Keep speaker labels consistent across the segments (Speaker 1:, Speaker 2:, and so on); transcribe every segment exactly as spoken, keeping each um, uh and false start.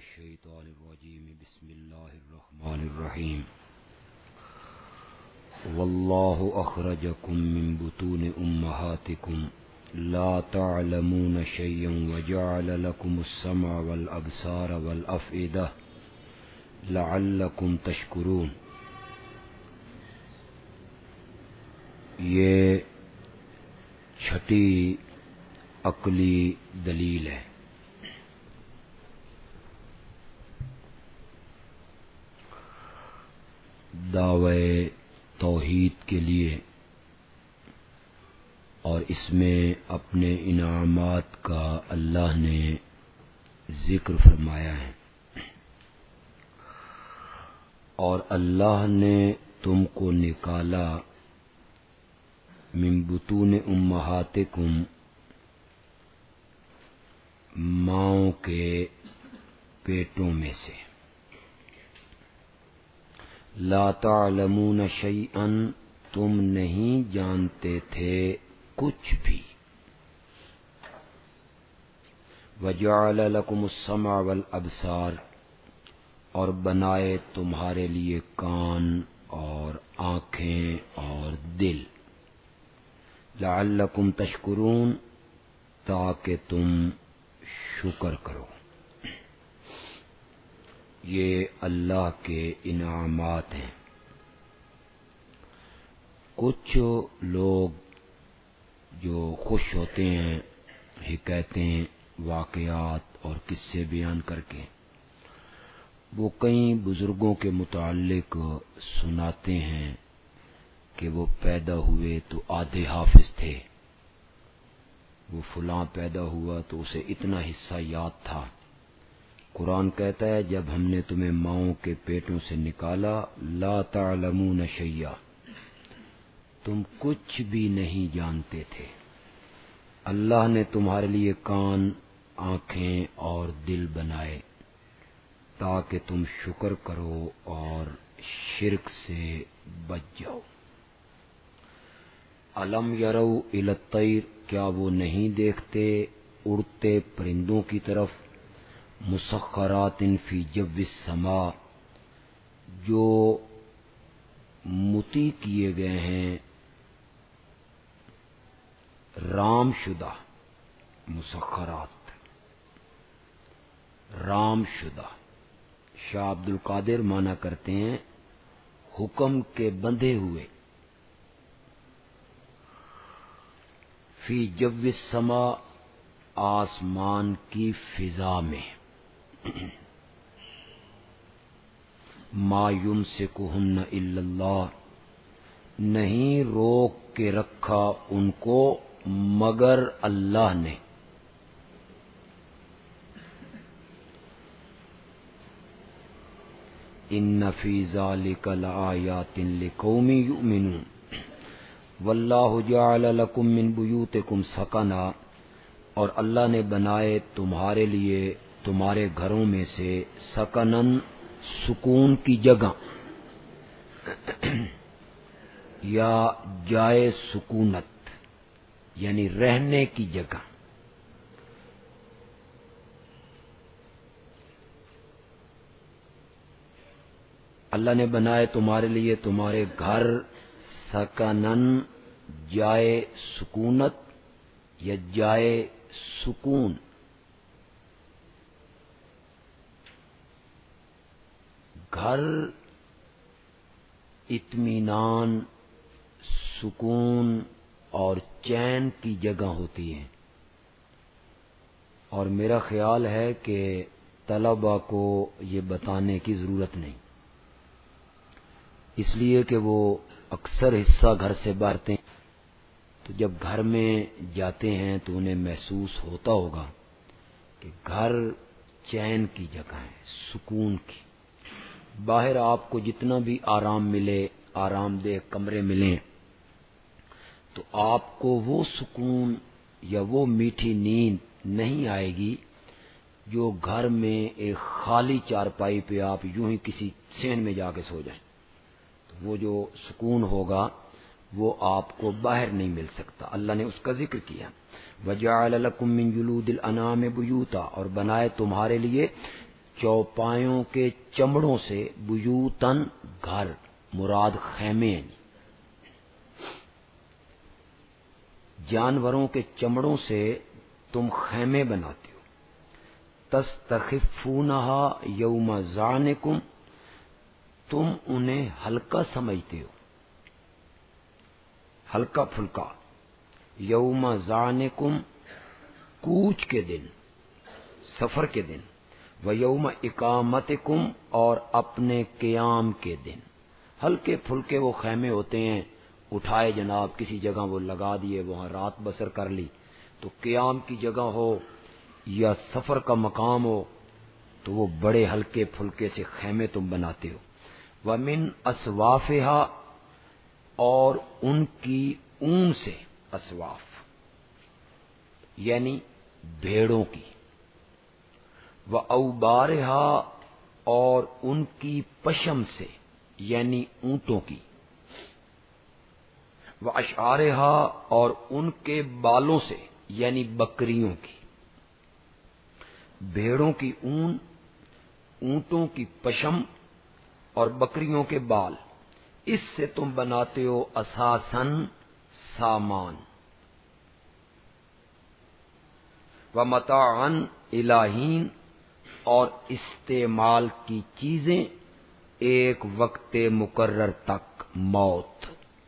Speaker 1: الشیطان الرجیم بسم اللہ الرحمن الرحیم واللہ اخرجکم من بطون امہاتکم لا تعلمون شیئا وجعل لکم السمع والابصار والافئدہ لعلکم تشکرون۔ یہ چھٹی عقلی دلیل ہے۔ دعوی توحید کے لیے اور اس میں اپنے انعامات کا اللہ نے ذکر فرمایا ہے، اور اللہ نے تم کو نکالا من بطون امہاتکم، ماؤں کے پیٹوں میں سے، لا تعلمون شیئا، تم نہیں جانتے تھے کچھ بھی، وجعل لکم السمع والابصار، اور بنائے تمہارے لیے کان اور آنکھیں اور دل، لعلکم تشکرون، تاکہ تم شکر کرو۔ یہ اللہ کے انعامات ہیں۔ کچھ لوگ جو خوش ہوتے ہیں حکایتیں، واقعات اور قصے بیان کر کے، وہ کئی بزرگوں کے متعلق سناتے ہیں کہ وہ پیدا ہوئے تو آدھے حافظ تھے، وہ فلاں پیدا ہوا تو اسے اتنا حصہ یاد تھا۔ قرآن کہتا ہے جب ہم نے تمہیں ماؤں کے پیٹوں سے نکالا، لا تعلمون شیئا، تم کچھ بھی نہیں جانتے تھے۔ اللہ نے تمہارے لیے کان، آنکھیں اور دل بنائے تاکہ تم شکر کرو اور شرک سے بچ جاؤ۔ الم یرو الی الطیر، کیا وہ نہیں دیکھتے اڑتے پرندوں کی طرف، مسخرات فی جو السماء، جو مطیع کیے گئے ہیں، رام شدہ، مسخرات رام شدہ۔ شاہ عبد القادر مانا کرتے ہیں حکم کے بندھے ہوئے، فی جو السماء، آسمان کی فضا میں، ما یمسکہن الا اللہ، نہیں روک کے رکھا ان کو مگر اللہ نے۔ ان فی ذلک لآیات لقوم یؤمنون، واللہ جعل لکم من بیوتکم سکنا، اور اللہ نے بنائے تمہارے لیے تمہارے گھروں میں سے سکنن، سکون کی جگہ، یا جائے سکونت یعنی رہنے کی جگہ۔ اللہ نے بنائے تمہارے لیے تمہارے گھر سکنن، جائے سکونت یا جائے سکون۔ گھر اطمینان، سکون اور چین کی جگہ ہوتی ہے، اور میرا خیال ہے کہ طلباء کو یہ بتانے کی ضرورت نہیں، اس لیے کہ وہ اکثر حصہ گھر سے بھرتے ہیں، تو جب گھر میں جاتے ہیں تو انہیں محسوس ہوتا ہوگا کہ گھر چین کی جگہ ہے، سکون کی۔ باہر آپ کو جتنا بھی آرام ملے، آرام دہ کمرے ملیں، تو آپ کو وہ سکون یا وہ میٹھی نیند نہیں آئے گی جو گھر میں ایک خالی چارپائی پہ آپ یوں ہی کسی سین میں جا کے سو جائیں، تو وہ جو سکون ہوگا وہ آپ کو باہر نہیں مل سکتا۔ اللہ نے اس کا ذکر کیا، وَجَعَلَ لَكُم مِّن جُلُودِ الْأَنْعَامِ بُيُوتًا، اور بنائے تمہارے لیے چوپایوں کے چمڑوں سے، بیوتن گھر، مراد خیمے ہیں، جانوروں کے چمڑوں سے تم خیمے بناتے ہو، تستخفونہا یوم ظعنکم، تم انہیں ہلکا سمجھتے ہو، ہلکا پھلکا، یوم ظعنکم کوچ کے دن، سفر کے دن، و یوم اقامتکم اور اپنے قیام کے دن، ہلکے پھلکے وہ خیمے ہوتے ہیں، اٹھائے جناب کسی جگہ وہ لگا دیے، وہاں رات بسر کر لی، تو قیام کی جگہ ہو یا سفر کا مقام ہو تو وہ بڑے ہلکے پھلکے سے خیمے تم بناتے ہو، ومن اصوافہا اور ان کی اون سے، اصواف یعنی بھیڑوں کی، و اوبارہا اور ان کی پشم سے یعنی اونٹوں کی، و اشعارہا اور ان کے بالوں سے یعنی بکریوں کی، بھیڑوں کی اون، اونٹوں کی پشم اور بکریوں کے بال، اس سے تم بناتے ہو اساسن سامان، و متاعن الہین اور استعمال کی چیزیں ایک وقت مقرر تک، موت،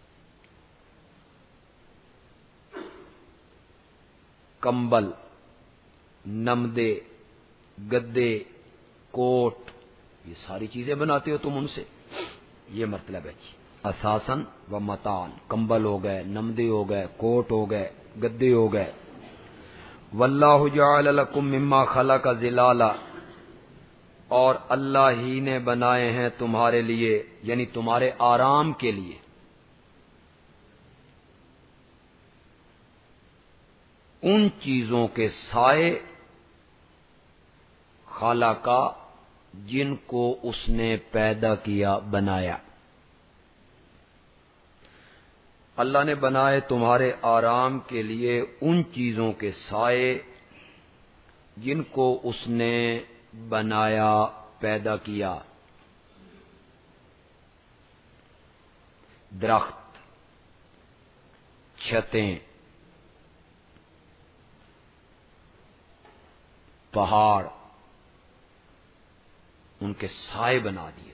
Speaker 1: کمبل، نمدے، گدے، کوٹ، یہ ساری چیزیں بناتے ہو تم ان سے، یہ مطلب ہے جی، اساسن و متان، کمبل ہو گئے، نمدے ہو گئے، کوٹ ہو گئے، گدے ہو گئے، واللہ جعل لکم مما خلق ظلالا، اور اللہ ہی نے بنائے ہیں تمہارے لیے یعنی تمہارے آرام کے لیے، ان چیزوں کے سائے، خالقہ جن کو اس نے پیدا کیا، بنایا، اللہ نے بنائے تمہارے آرام کے لیے ان چیزوں کے سائے جن کو اس نے بنایا، پیدا کیا، درخت، چھتیں، پہاڑ، ان کے سائے بنا دیے۔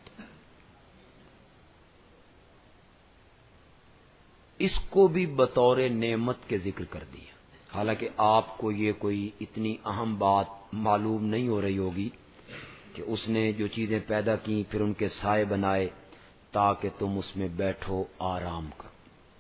Speaker 1: اس کو بھی بطور نعمت کے ذکر کر دیا، حالانکہ آپ کو یہ کوئی اتنی اہم بات معلوم نہیں ہو رہی ہوگی کہ اس نے جو چیزیں پیدا کی پھر ان کے سائے بنائے تاکہ تم اس میں بیٹھو، آرام کرو۔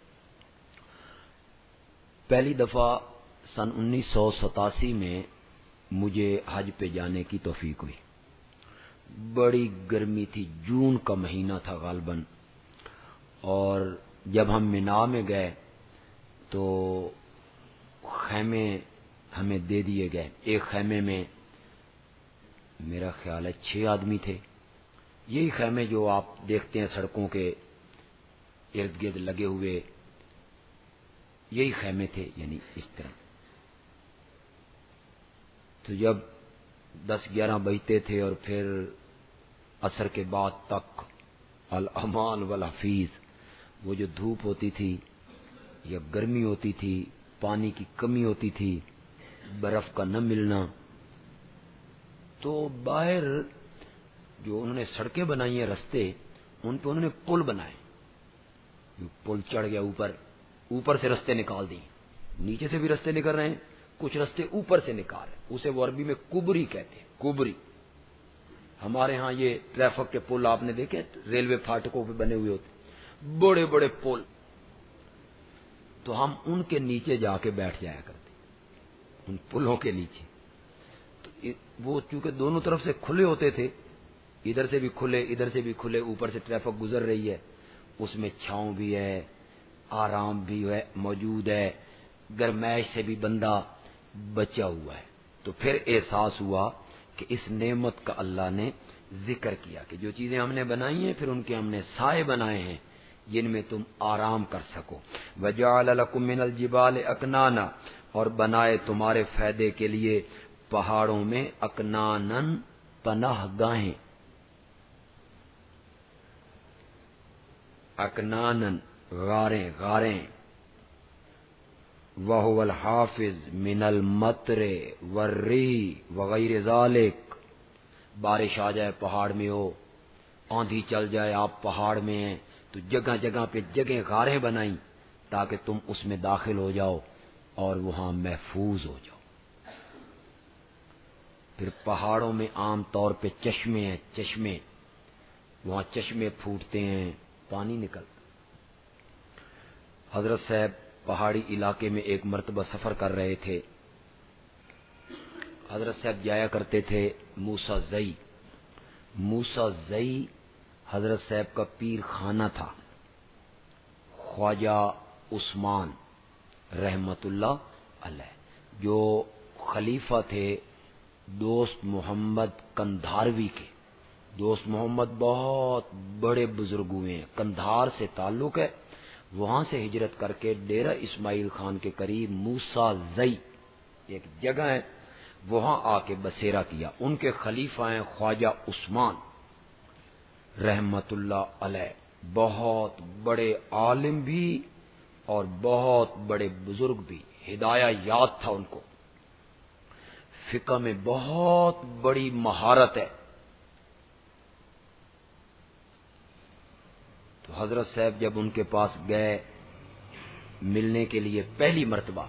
Speaker 1: پہلی دفعہ سن انیس سو ستاسی میں مجھے حج پہ جانے کی توفیق ہوئی، بڑی گرمی تھی، جون کا مہینہ تھا غالباً، اور جب ہم مینا میں گئے تو خیمے ہمیں دے دیے گئے، ایک خیمے میں میرا خیال ہے چھ آدمی تھے، یہی خیمے جو آپ دیکھتے ہیں سڑکوں کے ارد گرد لگے ہوئے، یہی خیمے تھے، یعنی اس طرح۔ تو جب دس گیارہ بجتے تھے اور پھر عصر کے بعد تک الامان والحفیظ، وہ جو دھوپ ہوتی تھی یا گرمی ہوتی تھی، پانی کی کمی ہوتی تھی، برف کا نہ ملنا، تو باہر جو انہوں نے سڑکیں بنائی ہیں، رستے، ان پہ انہوں نے پل بنائے، پل چڑھ گیا اوپر، اوپر سے رستے نکال دیے، نیچے سے بھی رستے نکل رہے ہیں، کچھ رستے اوپر سے نکال رہے ہیں، اسے وہ عربی میں کبری کہتے ہیں، کبری۔ ہمارے ہاں یہ ٹریفک کے پل آپ نے دیکھے ریلوے پھاٹکوں پہ بنے ہوئے ہوتے، بڑے بڑے پل، تو ہم ان کے نیچے جا کے بیٹھ جایا کرتے، ان پلوں کے نیچے۔ تو وہ چونکہ دونوں طرف سے کھلے ہوتے تھے، ادھر سے بھی کھلے ادھر سے بھی کھلے، اوپر سے ٹریفک گزر رہی ہے، اس میں چھاؤں بھی ہے، آرام بھی ہے موجود ہے، گرمائش سے بھی بندہ بچا ہوا ہے۔ تو پھر احساس ہوا کہ اس نعمت کا اللہ نے ذکر کیا کہ جو چیزیں ہم نے بنائی ہیں پھر ان کے ہم نے سائے بنائے ہیں جن میں تم آرام کر سکو۔ وَجَعَلَ لَكُم مِّنَ الْجِبَالِ أَكْنَانًا، اور بنائے تمہارے فائدے کے لیے پہاڑوں میں اکنانن پناہ گاہیں، اکنانن غاریں غاریں، وَهُوَ الْحَافِظُ مِنَ الْمَطْرِ وَالرِّيحِ وَغَيْرِ ذَلِكَ، بارش آ جائے پہاڑ میں ہو، آندھی چل جائے آپ پہاڑ میں ہیں تو جگہ جگہ پہ جگہ غاریں بنائیں تاکہ تم اس میں داخل ہو جاؤ اور وہاں محفوظ ہو جاؤ۔ پھر پہاڑوں میں عام طور پہ چشمے ہیں، چشمے، وہاں چشمے پھوٹتے ہیں، پانی نکلتا۔ حضرت صاحب پہاڑی علاقے میں ایک مرتبہ سفر کر رہے تھے۔ حضرت صاحب جایا کرتے تھے موسیٰ زئی۔ موسیٰ زئی حضرت صاحب کا پیر خانہ تھا، خواجہ عثمان رحمت اللہ علیہ، جو خلیفہ تھے دوست محمد کندھاروی کے۔ دوست محمد بہت بڑے بزرگ ہوئے ہیں، کندھار سے تعلق ہے، وہاں سے ہجرت کر کے ڈیرہ اسماعیل خان کے قریب موسیٰ زئی ایک جگہ ہے، وہاں آ کے بسیرا کیا۔ ان کے خلیفہ ہیں خواجہ عثمان رحمت اللہ علیہ، بہت بڑے عالم بھی اور بہت بڑے بزرگ بھی، ہدایہ یاد تھا ان کو، فقہ میں بہت بڑی مہارت ہے۔ تو حضرت صاحب جب ان کے پاس گئے ملنے کے لیے پہلی مرتبہ،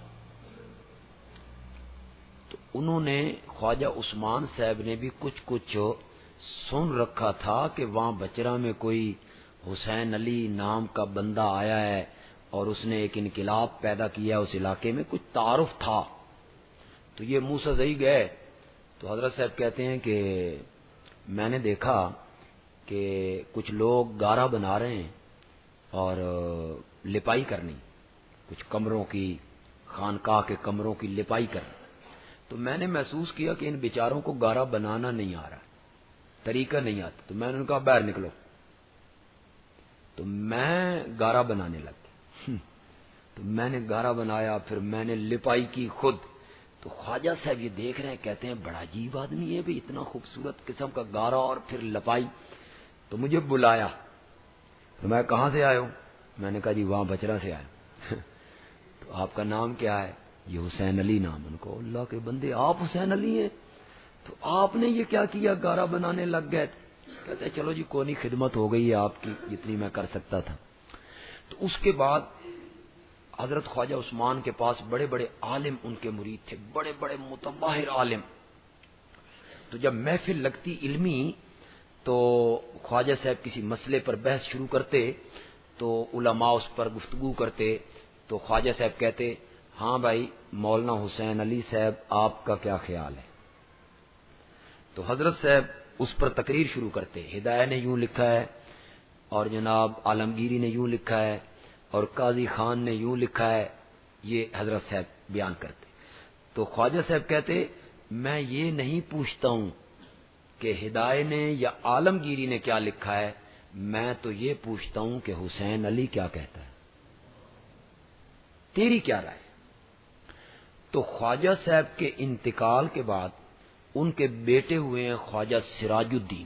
Speaker 1: تو انہوں نے خواجہ عثمان صاحب نے بھی کچھ کچھ سن رکھا تھا کہ وہاں بچرا میں کوئی حسین علی نام کا بندہ آیا ہے اور اس نے ایک انقلاب پیدا کیا اس علاقے میں، کچھ تعارف تھا۔ تو یہ موسیٰ زئی گئے تو حضرت صاحب کہتے ہیں کہ میں نے دیکھا کہ کچھ لوگ گارا بنا رہے ہیں اور لپائی کرنی، کچھ کمروں کی، خانقاہ کے کمروں کی لپائی کرنی۔ تو میں نے محسوس کیا کہ ان بیچاروں کو گارا بنانا نہیں آ رہا، طریقہ نہیں آتا، تو میں نے ان کا باہر نکلو، تو میں گارا بنانے لگ گیا۔ تو میں نے گارا بنایا، پھر میں نے لپائی کی خود۔ تو خواجہ صاحب یہ دیکھ رہے ہیں، کہتے ہیں بڑا عجیب آدمی ہے بھی، اتنا خوبصورت قسم کا گارا اور پھر لپائی۔ تو مجھے بلایا، تو میں کہاں سے آئے ہوں؟ میں نے کہا جی وہاں بچرا سے آئے۔ تو آپ کا نام کیا ہے؟ یہ حسین علی نام۔ ان کو اللہ کے بندے آپ حسین علی ہیں؟ تو آپ نے یہ کیا کیا، گارا بنانے لگ گئے؟ کہتے ہیں چلو جی کوئی نہیں، خدمت ہو گئی ہے آپ کی جتنی میں کر سکتا تھا۔ تو اس کے بعد حضرت خواجہ عثمان کے پاس بڑے بڑے عالم ان کے مرید تھے، بڑے بڑے متباہر عالم۔ تو جب محفل لگتی علمی تو خواجہ صاحب کسی مسئلے پر بحث شروع کرتے تو علماء اس پر گفتگو کرتے، تو خواجہ صاحب کہتے ہاں بھائی مولانا حسین علی صاحب آپ کا کیا خیال ہے؟ تو حضرت صاحب اس پر تقریر شروع کرتے، ہدایہ نے یوں لکھا ہے اور جناب عالمگیری نے یوں لکھا ہے اور قاضی خان نے یوں لکھا ہے، یہ حضرت صاحب بیان کرتے۔ تو خواجہ صاحب کہتے میں یہ نہیں پوچھتا ہوں کہ ہدایہ نے یا عالمگیری نے کیا لکھا ہے، میں تو یہ پوچھتا ہوں کہ حسین علی کیا کہتا ہے، تیری کیا رائے؟ تو خواجہ صاحب کے انتقال کے بعد ان کے بیٹے ہوئے ہیں خواجہ سراج الدین،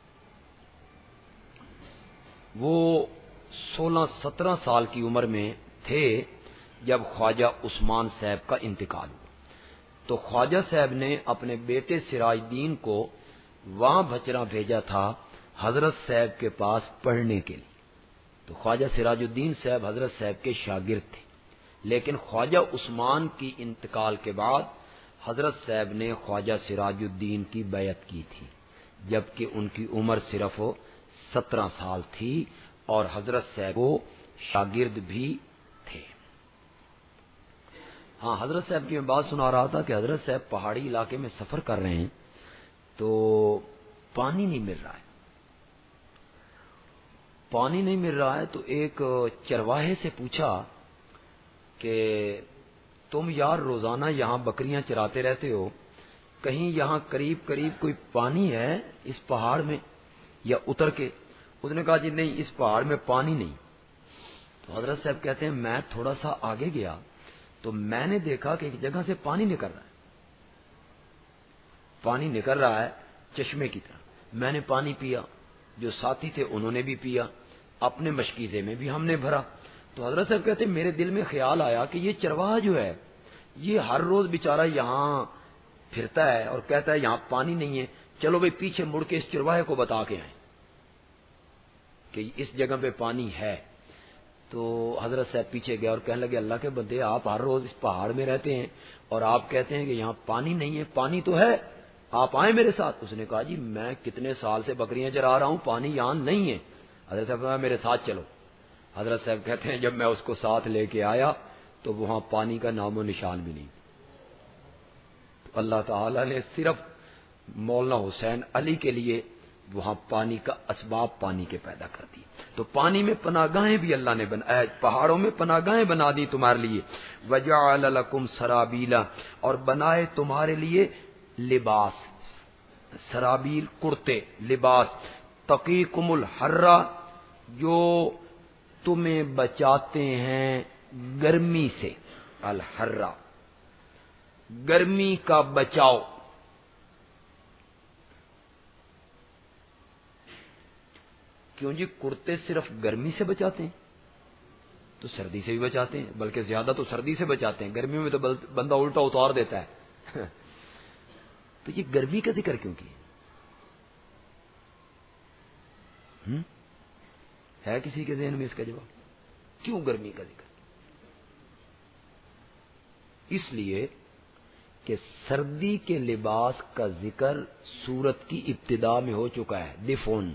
Speaker 1: وہ سولہ سترہ سال کی عمر میں تھے جب خواجہ عثمان صاحب کا انتقال ہوا۔ تو خواجہ صاحب نے اپنے بیٹے سراج الدین کو وہاں بچرا بھیجا تھا حضرت صاحب کے پاس پڑھنے کے لیے۔ تو خواجہ سراج الدین صاحب حضرت صاحب کے شاگرد تھے، لیکن خواجہ عثمان کی انتقال کے بعد حضرت صاحب نے خواجہ سراج الدین کی بیعت کی تھی، جبکہ ان کی عمر صرف سترہ سال تھی اور حضرت صاحب کو شاگرد بھی تھے۔ ہاں حضرت صاحب کی میں بات سنا رہا تھا کہ حضرت صاحب پہاڑی علاقے میں سفر کر رہے ہیں تو پانی نہیں مل رہا ہے، پانی نہیں مل رہا ہے تو ایک چرواہے سے پوچھا کہ تم یار روزانہ یہاں بکریاں چراتے رہتے ہو، کہیں یہاں قریب قریب کوئی پانی ہے اس پہاڑ میں یا اتر کے؟ اس نے کہا جی نہیں اس پہاڑ میں پانی نہیں۔ تو حضرت صاحب کہتے ہیں میں تھوڑا سا آگے گیا تو میں نے دیکھا کہ ایک جگہ سے پانی نکل رہا ہے، پانی نکل رہا ہے چشمے کی طرح. میں نے پانی پیا, جو ساتھی تھے انہوں نے بھی پیا, اپنے مشکیزے میں بھی ہم نے بھرا. تو حضرت صاحب کہتے ہیں میرے دل میں خیال آیا کہ یہ چرواہا جو ہے یہ ہر روز بیچارہ یہاں پھرتا ہے اور کہتا ہے یہاں پانی نہیں ہے, چلو بھائی پیچھے مڑ کے اس چرواہے کو بتا کے آئیں کہ اس جگہ پہ پانی ہے. تو حضرت صاحب پیچھے گیا اور کہنے لگے اللہ کے بندے, آپ ہر روز اس پہاڑ میں رہتے ہیں اور آپ کہتے ہیں کہ یہاں پانی نہیں ہے, پانی تو ہے, آپ آئیں میرے ساتھ. اس نے کہا جی میں کتنے سال سے بکریاں چرا رہا ہوں, پانی یہاں نہیں ہے. حضرت صاحب کہا میرے ساتھ چلو. حضرت صاحب کہتے ہیں جب میں اس کو ساتھ لے کے آیا تو وہاں پانی کا نام و نشان بھی نہیں. اللہ تعالی نے صرف مولانا حسین علی کے لیے وہاں پانی کا اسباب پانی کے پیدا کر دی. تو پانی میں پناہگاہیں بھی اللہ نے بنا, پہاڑوں میں پناہگاہیں بنا دی تمہارے لیے. وجعل لکم سرابیلا, اور بنائے تمہارے لیے لباس, سرابیل کرتے, لباس. تقیکم الحر, جو تمہیں بچاتے ہیں گرمی سے. الحر گرمی کا بچاؤ. کیوں جی کرتے صرف گرمی سے بچاتے ہیں, تو سردی سے بھی بچاتے ہیں, بلکہ زیادہ تو سردی سے بچاتے ہیں, گرمی میں تو بندہ الٹا اتار دیتا ہے. تو یہ گرمی کا ذکر کیوں کیا ہے کسی کے ذہن میں اس کا جواب؟ کیوں گرمی کا ذکر؟ اس لیے کہ سردی کے لباس کا ذکر سورت کی ابتدا میں ہو چکا ہے. دفون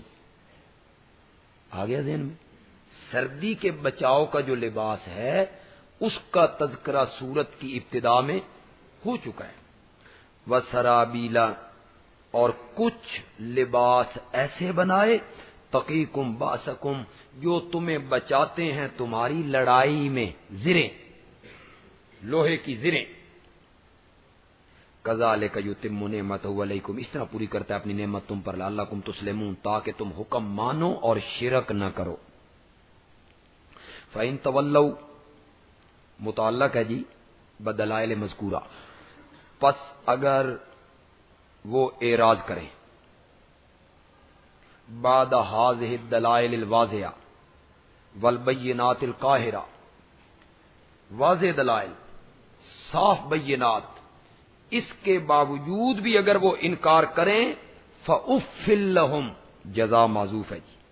Speaker 1: آ گیا ذہن میں. سردی کے بچاؤ کا جو لباس ہے اس کا تذکرہ سورت کی ابتدا میں ہو چکا ہے. وسرابیلا, اور کچھ لباس ایسے بنائے, تقیکم باسکم, جو تمہیں بچاتے ہیں تمہاری لڑائی میں. زریں, لوہے کی زریں. کذالک یتم نعمتہ علیکم, اس طرح پوری کرتا ہے اپنی نعمت تم پر, لعلکم تسلمون, تاکہ تم حکم مانو اور شرک نہ کرو. فَإِن تَوَلَّوْا, متعلق ہے جی بدلائل مذکورہ, پس اگر وہ اعراض کریں, بعد هذه الدلائل الواضحہ والبینات القاہرہ, واضح دلائل, صاف بینات, اس کے باوجود بھی اگر وہ انکار کریں, فَأُفِّلْ لَهُمْ, جزا معذوف ہے جی.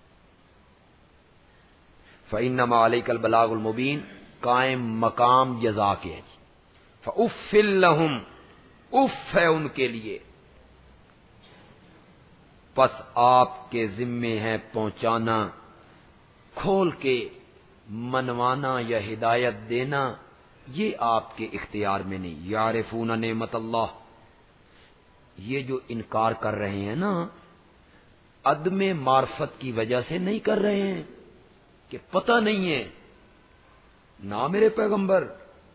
Speaker 1: فَإِنَّمَا عَلَيْكَ الْبَلَاغُ الْمُبِينُ, قائم مقام جزا کے ہے جی. فَأُفِّلْ لَهُمْ, اف ہے ان کے لیے, پس آپ کے ذمے ہے پہنچانا, کھول کے منوانا یا ہدایت دینا, یہ آپ کے اختیار میں نہیں. یعرفون نعمت اللہ, یہ جو انکار کر رہے ہیں نا, عدم معرفت کی وجہ سے نہیں کر رہے ہیں کہ پتہ نہیں ہے نا میرے پیغمبر.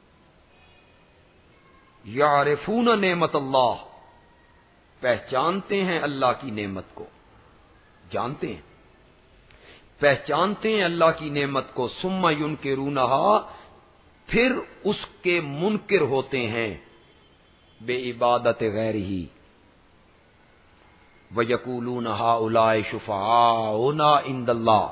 Speaker 1: یعرفون نعمت اللہ, پہچانتے ہیں اللہ کی نعمت کو, جانتے ہیں, پہچانتے ہیں اللہ کی نعمت کو. ثم ینکرونہا, پھر اس کے منکر ہوتے ہیں, بے عبادت غیرہ. وَيَقُولُونَ هَؤُلَاءِ شُفَعَاؤُنَا عِندَ اللَّهِ,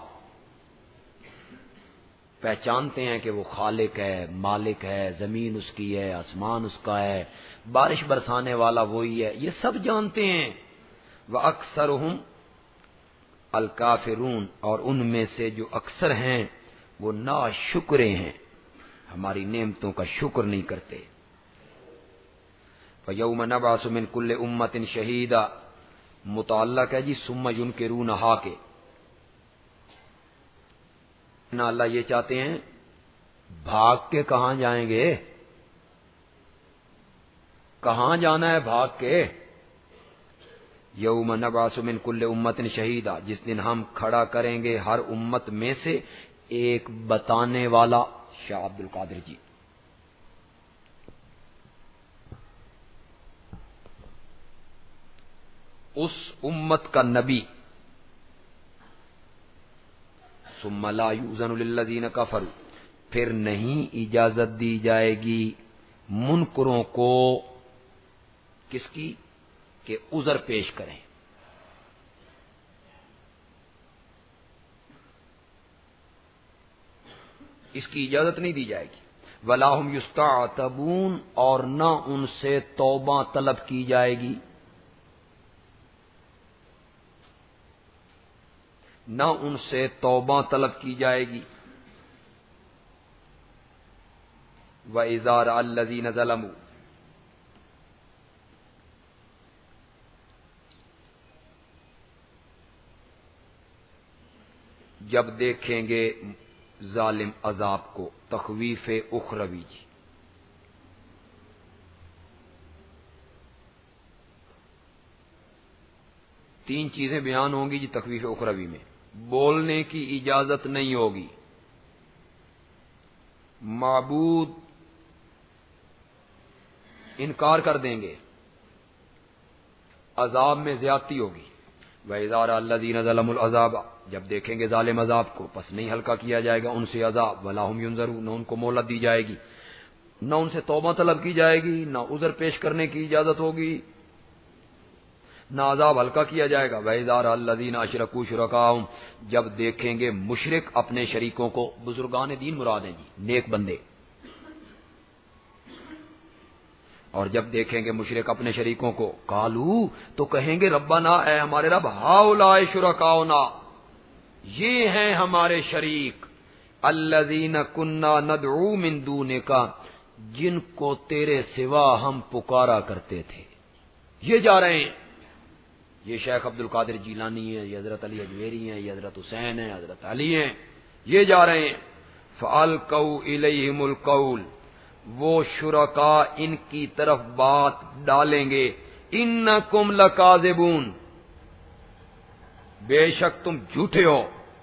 Speaker 1: پہچانتے ہیں کہ وہ خالق ہے, مالک ہے, زمین اس کی ہے, آسمان اس کا ہے, بارش برسانے والا وہی ہے, یہ سب جانتے ہیں. وَأَكْثَرُهُمْ الْكَافِرُونَ, اور ان میں سے جو اکثر ہیں وہ ناشکرے ہیں, ہماری نعمتوں کا شکر نہیں کرتے. فَيَوْمَ نَبْعَثُ مِنْ كُلِّ أُمَّةٍ شَهِيدًا, متعلق ہے جی ثم ينکرونہا کے. نہ اللہ یہ چاہتے ہیں بھاگ کے کہاں جائیں گے, کہاں جانا ہے بھاگ کے. یوم نبعث من کل امت شہیدا, جس دن ہم کھڑا کریں گے ہر امت میں سے ایک بتانے والا. شاہ عبد القادر جی. اس امت کا نبی. ثم لا یؤذن للذین کفروا, پھر نہیں اجازت دی جائے گی منکروں کو. کس کی؟ کہ عذر پیش کریں. اس کی اجازت نہیں دی جائے گی. وَلَا هُمْ يُسْتَعْتَبُونَ اور نہ ان سے توبہ طلب کی جائے گی، نہ ان سے توبہ طلب کی جائے گی. وَإِذَا رَأَى الَّذِينَ ظَلَمُوا جب دیکھیں گے ظالم عذاب کو، تخویف اخروی جی. تین چیزیں بیان ہوں گی جی تخویف اخروی میں. بولنے کی اجازت نہیں ہوگی، معبود انکار کر دیں گے، عذاب میں زیادتی ہوگی. وَإِذَا رَأَى الَّذِينَ ظَلَمُوا الْعَذَابَ جب دیکھیں گے ظالم عذاب کو، پس نہیں ہلکا کیا جائے گا ان سے عذاب. وَلَا هُمْ يُنظَرُونَ نہ ان کو مہلت دی جائے گی، نہ ان سے توبہ طلب کی جائے گی، نہ عذر پیش کرنے کی اجازت ہوگی، نہ عذاب ہلکا کیا جائے گا. وَإِذَا رَأَى الَّذِينَ أَشْرَكُوا شُرَكَاءَهُمْ جب دیکھیں گے مشرک اپنے شریکوں کو. بزرگان دین مراد ہیں جی، نیک بندے. اور جب دیکھیں گے مشرک اپنے شریکوں کو، قالو تو کہیں گے ربنا اے ہمارے رب، ہؤلاء شرکاؤنا یہ ہیں ہمارے شریک، الذین کنا ندعو من دونک جن کو تیرے سوا ہم پکارا کرتے تھے. یہ جا رہے ہیں، یہ شیخ عبد القادر جیلانی ہے، یہ حضرت علی اجمیری ہیں، یہ حضرت حسین ہیں، حضرت علی ہیں، یہ جا رہے ہیں. فَأَلْقَوْا إِلَيْهِمُ الْقَوْلَ وہ شرکاء ان کی طرف بات ڈالیں گے، انکم لکاذبون بے شک تم جھوٹے ہو.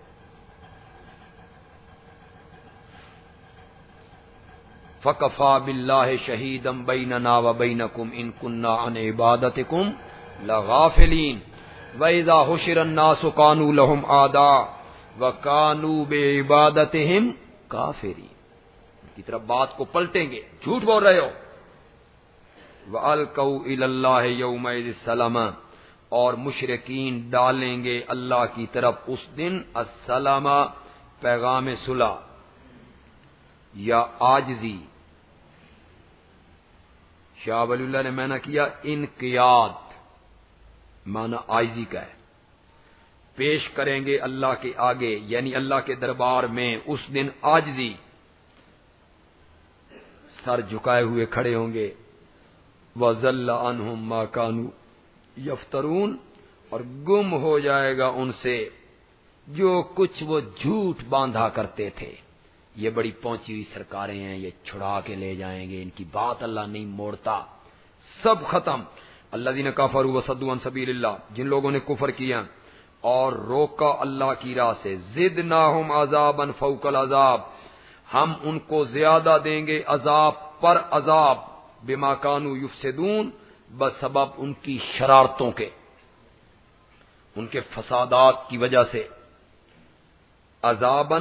Speaker 1: فَكَفَى بِاللَّهِ شَهِيدًا بَيْنَنَا وَبَيْنَكُمْ إِن كُنَّا عَنْ عِبَادَتِكُمْ لَغَافِلِينَ وَإِذَا حُشِرَ النَّاسُ كَانُوا لَهُمْ أَعْدَاءً وَكَانُوا بِعِبَادَتِهِمْ كَافِرِينَ کی طرف بات کو پلٹیں گے، جھوٹ بول رہے ہو. وَأَلْقَوْا إِلَى اللَّهِ يَوْمَئِذٍ السَّلَامَ اور مشرکین ڈالیں گے اللہ کی طرف اس دن السلام پیغام صلح یا عاجزی. شاہ ولی اللہ نے معنی کیا انقیاد، معنی عاجزی کا ہے. پیش کریں گے اللہ کے آگے یعنی اللہ کے دربار میں اس دن عاجزی، سر جھکائے ہوئے کھڑے ہوں گے. وَضَلَّ عَنْهُمْ مَا كَانُوا يَفْتَرُونَ اور گم ہو جائے گا ان سے جو کچھ وہ جھوٹ باندھا کرتے تھے. یہ بڑی پہنچی ہوئی سرکاریں ہیں، یہ چھڑا کے لے جائیں گے، ان کی بات اللہ نہیں موڑتا. سب ختم. الذین کفروا وصدوا عن سبیل اللہ جن لوگوں نے کفر کیا اور روکا اللہ کی راہ سے. زدناہم عذابا فوق العذاب ہم ان کو زیادہ دیں گے عذاب پر عذاب. بما کانوا یفسدون بسبب ان کی شرارتوں کے، ان کے فسادات کی وجہ سے. عذابا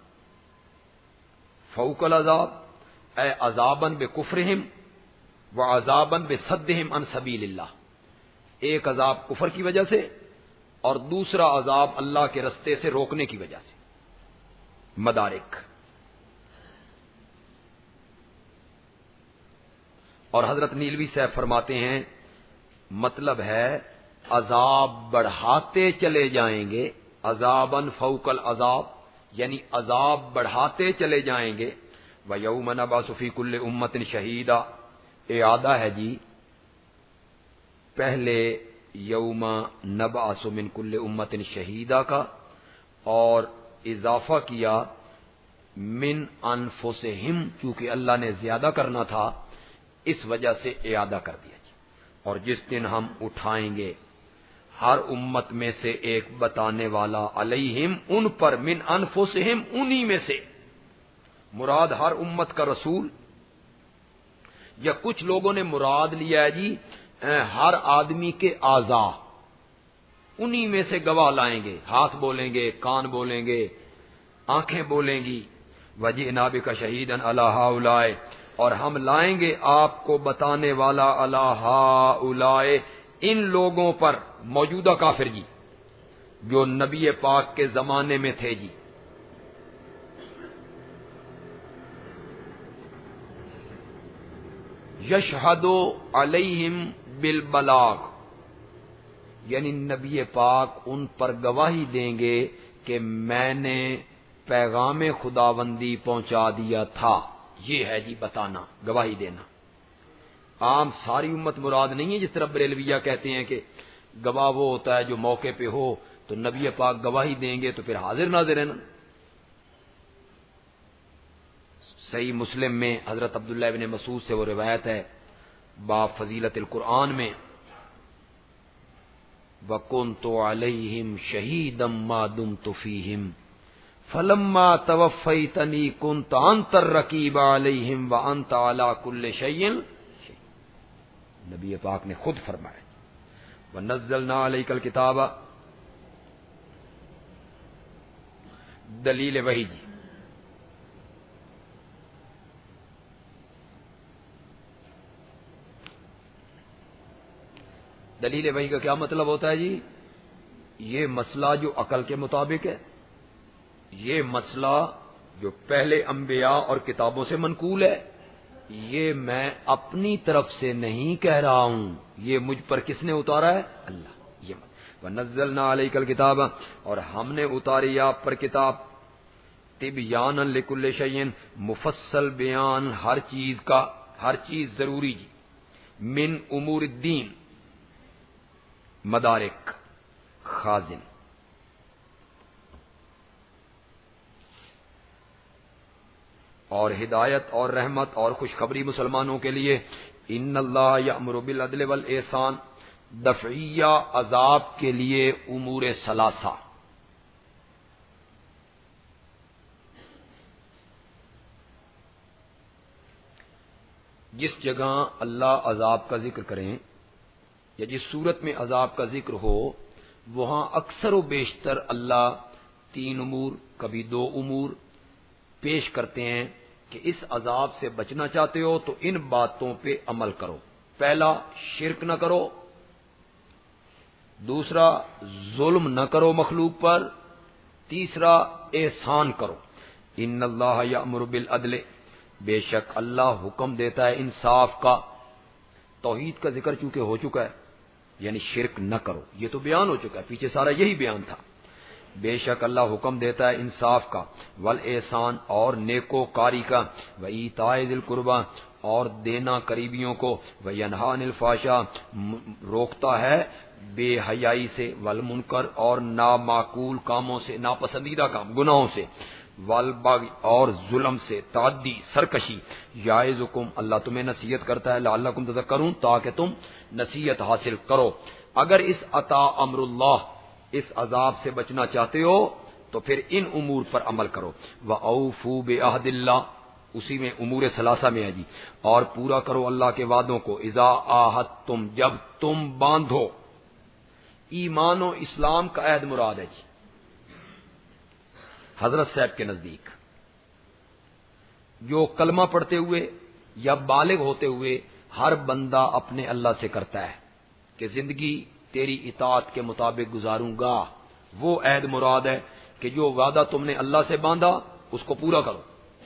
Speaker 1: فوق العذاب اے عذابا بکفرہم وعذابا بصدہم عن سبیل اللہ. ایک عذاب کفر کی وجہ سے اور دوسرا عذاب اللہ کے رستے سے روکنے کی وجہ سے. مدارک. اور حضرت نیلوی صاحب فرماتے ہیں مطلب ہے عذاب بڑھاتے چلے جائیں گے، عذابا فوق العذاب یعنی عذاب بڑھاتے چلے جائیں گے. وَيَوْمَ نَبْعَثُ فِي كُلِّ أُمَّةٍ شَهِيدًا اعادہ ہے جی، پہلے یوم نبعث من کل امت شہیدہ کا اور اضافہ کیا من انفسہم چونکہ اللہ نے زیادہ کرنا تھا اس وجہ سے اعادہ کر دیا جی. اور جس دن ہم اٹھائیں گے ہر امت میں سے ایک بتانے والا علیہم ان پر من انفسہم انہی میں سے. مراد ہر امت کا رسول، یا کچھ لوگوں نے مراد لیا ہے جی ہر آدمی کے اعضاء، انہی میں سے گواہ لائیں گے. ہاتھ بولیں گے، کان بولیں گے، آنکھیں بولیں گی. وجئنا بک شہیدا علی ہؤلاء اور ہم لائیں گے آپ کو بتانے والا علی ہؤلاء
Speaker 2: ان لوگوں پر موجودہ کافر جی جو نبی پاک کے زمانے میں تھے جی، یشہد علیہم بالبلاغ، یعنی نبی پاک ان پر گواہی دیں گے کہ میں نے پیغام خداوندی پہنچا دیا تھا. یہ ہے جی بتانا، گواہی دینا. عام ساری امت مراد نہیں ہے، جس طرح بریلویہ کہتے ہیں کہ گواہ وہ ہوتا ہے جو موقع پہ ہو، تو نبی پاک گواہی دیں گے تو پھر حاضر ناظر ہے نا. صحیح مسلم میں حضرت عبداللہ ابن مسعود سے وہ روایت ہے باب فضیلت القرآن میں، وَكُنْتُ عَلَيْهِمْ شَهِيدًا مَا دُمْتُ فِيهِمْ فَلَمَّا تَوَفَّيْتَنِي كُنْتَ أَنْتَ الرَّقِيبَ عَلَيْهِمْ وَأَنْتَ عَلَى كُلِّ شَيْءٍ. نبی پاک نے خود فرمایا وَنَزَّلْنَا عَلَيْكَ الْكِتَابَ، دلیل وحی جی. دلیل وحی کا کیا مطلب ہوتا ہے جی؟ یہ مسئلہ جو عقل کے مطابق ہے، یہ مسئلہ جو پہلے انبیاء اور کتابوں سے منقول ہے، یہ میں اپنی طرف سے نہیں کہہ رہا ہوں، یہ مجھ پر کس نے اتارا ہے؟ اللہ. یہ وَنَزَّلْنَا عَلَيْكَ الْكِتَابَ، اور ہم نے اتاری آپ پر کتاب، تِبْيَانًا لِكُلِّ شَيْءٍ، مفصل بیان ہر چیز کا، ہر چیز ضروری جی. من امور الدین، مدارک، خازن. اور ہدایت اور رحمت اور خوشخبری مسلمانوں کے لیے. ان اللہ یأمر بالعدل والاحسان، دفعیہ عذاب کے لیے امور ثلاثہ. جس جگہ اللہ عذاب کا ذکر کریں یا جس صورت میں عذاب کا ذکر ہو، وہاں اکثر و بیشتر اللہ تین امور، کبھی دو امور پیش کرتے ہیں کہ اس عذاب سے بچنا چاہتے ہو تو ان باتوں پہ عمل کرو. پہلا، شرک نہ کرو. دوسرا، ظلم نہ کرو مخلوق پر. تیسرا، احسان کرو. ان اللہ یأمر بالعدل، بے شک اللہ حکم دیتا ہے انصاف کا. توحید کا ذکر چونکہ ہو چکا ہے، یعنی شرک نہ کرو، یہ تو بیان ہو چکا ہے، پیچھے سارا یہی بیان تھا. بے شک اللہ حکم دیتا ہے انصاف کا، والاحسان اور نیکوکاری کا، وایتاء ذی القربی اور دینا قریبیوں کو، وینہی عن الفحشاء روکتا ہے بے حیائی سے، والمنکر اور نامعقول کاموں سے، ناپسندیدہ کام گناہوں سے، والبغی اور ظلم سے، تعدی سرکشی. یعظکم اللہ تمہیں نصیحت کرتا ہے، لعلکم تذکرون تاکہ تم نصیحت حاصل کرو. اگر اس عطا امر اللہ، اس عذاب سے بچنا چاہتے ہو تو پھر ان امور پر عمل کرو. وَأَوْفُوا بِعَهْدِ اللَّهِ، اسی میں امور ثلاثہ میں ہے جی. اور پورا کرو اللہ کے وعدوں کو. اذا عاہدتم، جب تم باندھو. ایمان و اسلام کا عہد مراد ہے جی حضرت صاحب کے نزدیک. جو کلمہ پڑھتے ہوئے یا بالغ ہوتے ہوئے ہر بندہ اپنے اللہ سے کرتا ہے کہ زندگی تیری اطاعت کے مطابق گزاروں گا، وہ عہد مراد ہے کہ جو وعدہ تم نے اللہ سے باندھا اس کو پورا کرو.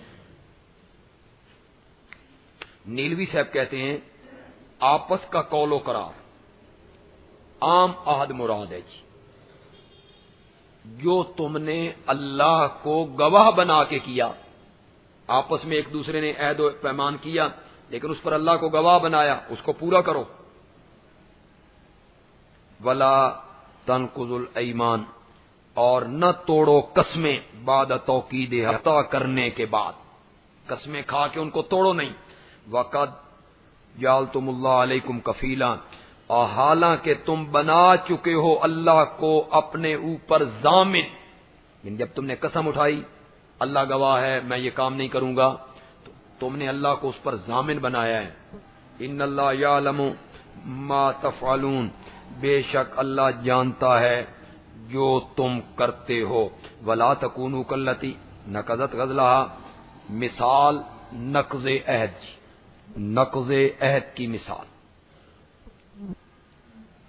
Speaker 2: نیلوی صاحب کہتے ہیں آپس کا قول و قرار عام عہد مراد ہے جی. جو تم نے اللہ کو گواہ بنا کے کیا، آپس میں ایک دوسرے نے عہد و پیمان کیا لیکن اس پر اللہ کو گواہ بنایا، اس کو پورا کرو. ولا تنقضوا الایمان، اور نہ توڑو قسمیں بعد توکید عطا کرنے کے بعد، قسمیں کھا کے ان کو توڑو نہیں. وقد جعلتم اللہ علیکم کفیلا، اور حالانکہ تم بنا چکے ہو اللہ کو اپنے اوپر ضامن. یعنی جب تم نے قسم اٹھائی اللہ گواہ ہے میں یہ کام نہیں کروں گا، تو تم نے اللہ کو اس پر ضامن بنایا ہے. ان اللہ یعلم ما تفعلون، بے شک اللہ جانتا ہے جو تم کرتے ہو. ولا تکونوا کاللتی نقضت غزلہا، مثال نقض عہد، نقض عہد کی مثال.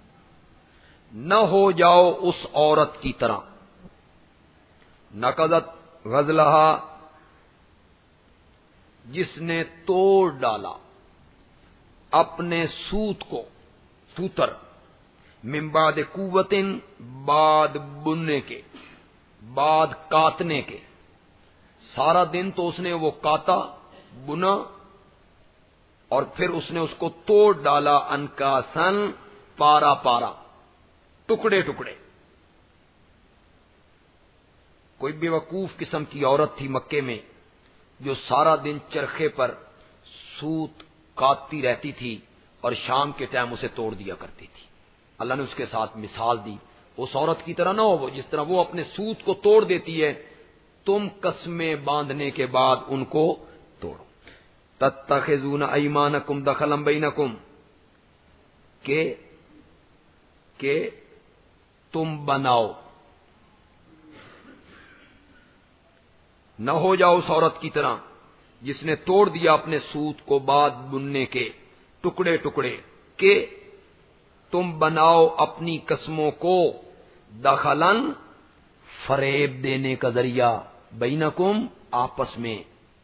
Speaker 2: نہ ہو جاؤ اس عورت کی طرح، نقضت غزلہا جس نے توڑ ڈالا اپنے سوت کو، سوتر، من بعد قوت، بعد بننے کے، بعد کاتنے کے، سارا دن تو اس نے وہ کاتا، بنا، اور پھر اس نے اس کو توڑ ڈالا، انکاسن، پارا پارا، ٹکڑے ٹکڑے۔ کوئی بے وقوف قسم کی عورت تھی مکے میں جو سارا دن چرخے پر سوت کاٹتی رہتی تھی اور شام کے ٹائم اسے توڑ دیا کرتی تھی۔ اللہ نے اس کے ساتھ مثال دی، اس عورت کی طرح نہ ہو وہ، جس طرح وہ اپنے سوت کو توڑ دیتی ہے، تم قسمیں باندھنے کے بعد ان کو توڑو۔ تتخذون ایمانکم دخلا بینکم، کہ کہ تم بناؤ، نہ ہو جاؤ اس عورت کی طرح جس نے توڑ دیا اپنے سوت کو بعد بننے کے، ٹکڑے ٹکڑے، کہ تم بناؤ اپنی قسموں کو دخلاً، فریب دینے کا ذریعہ، بینکم، آپس میں،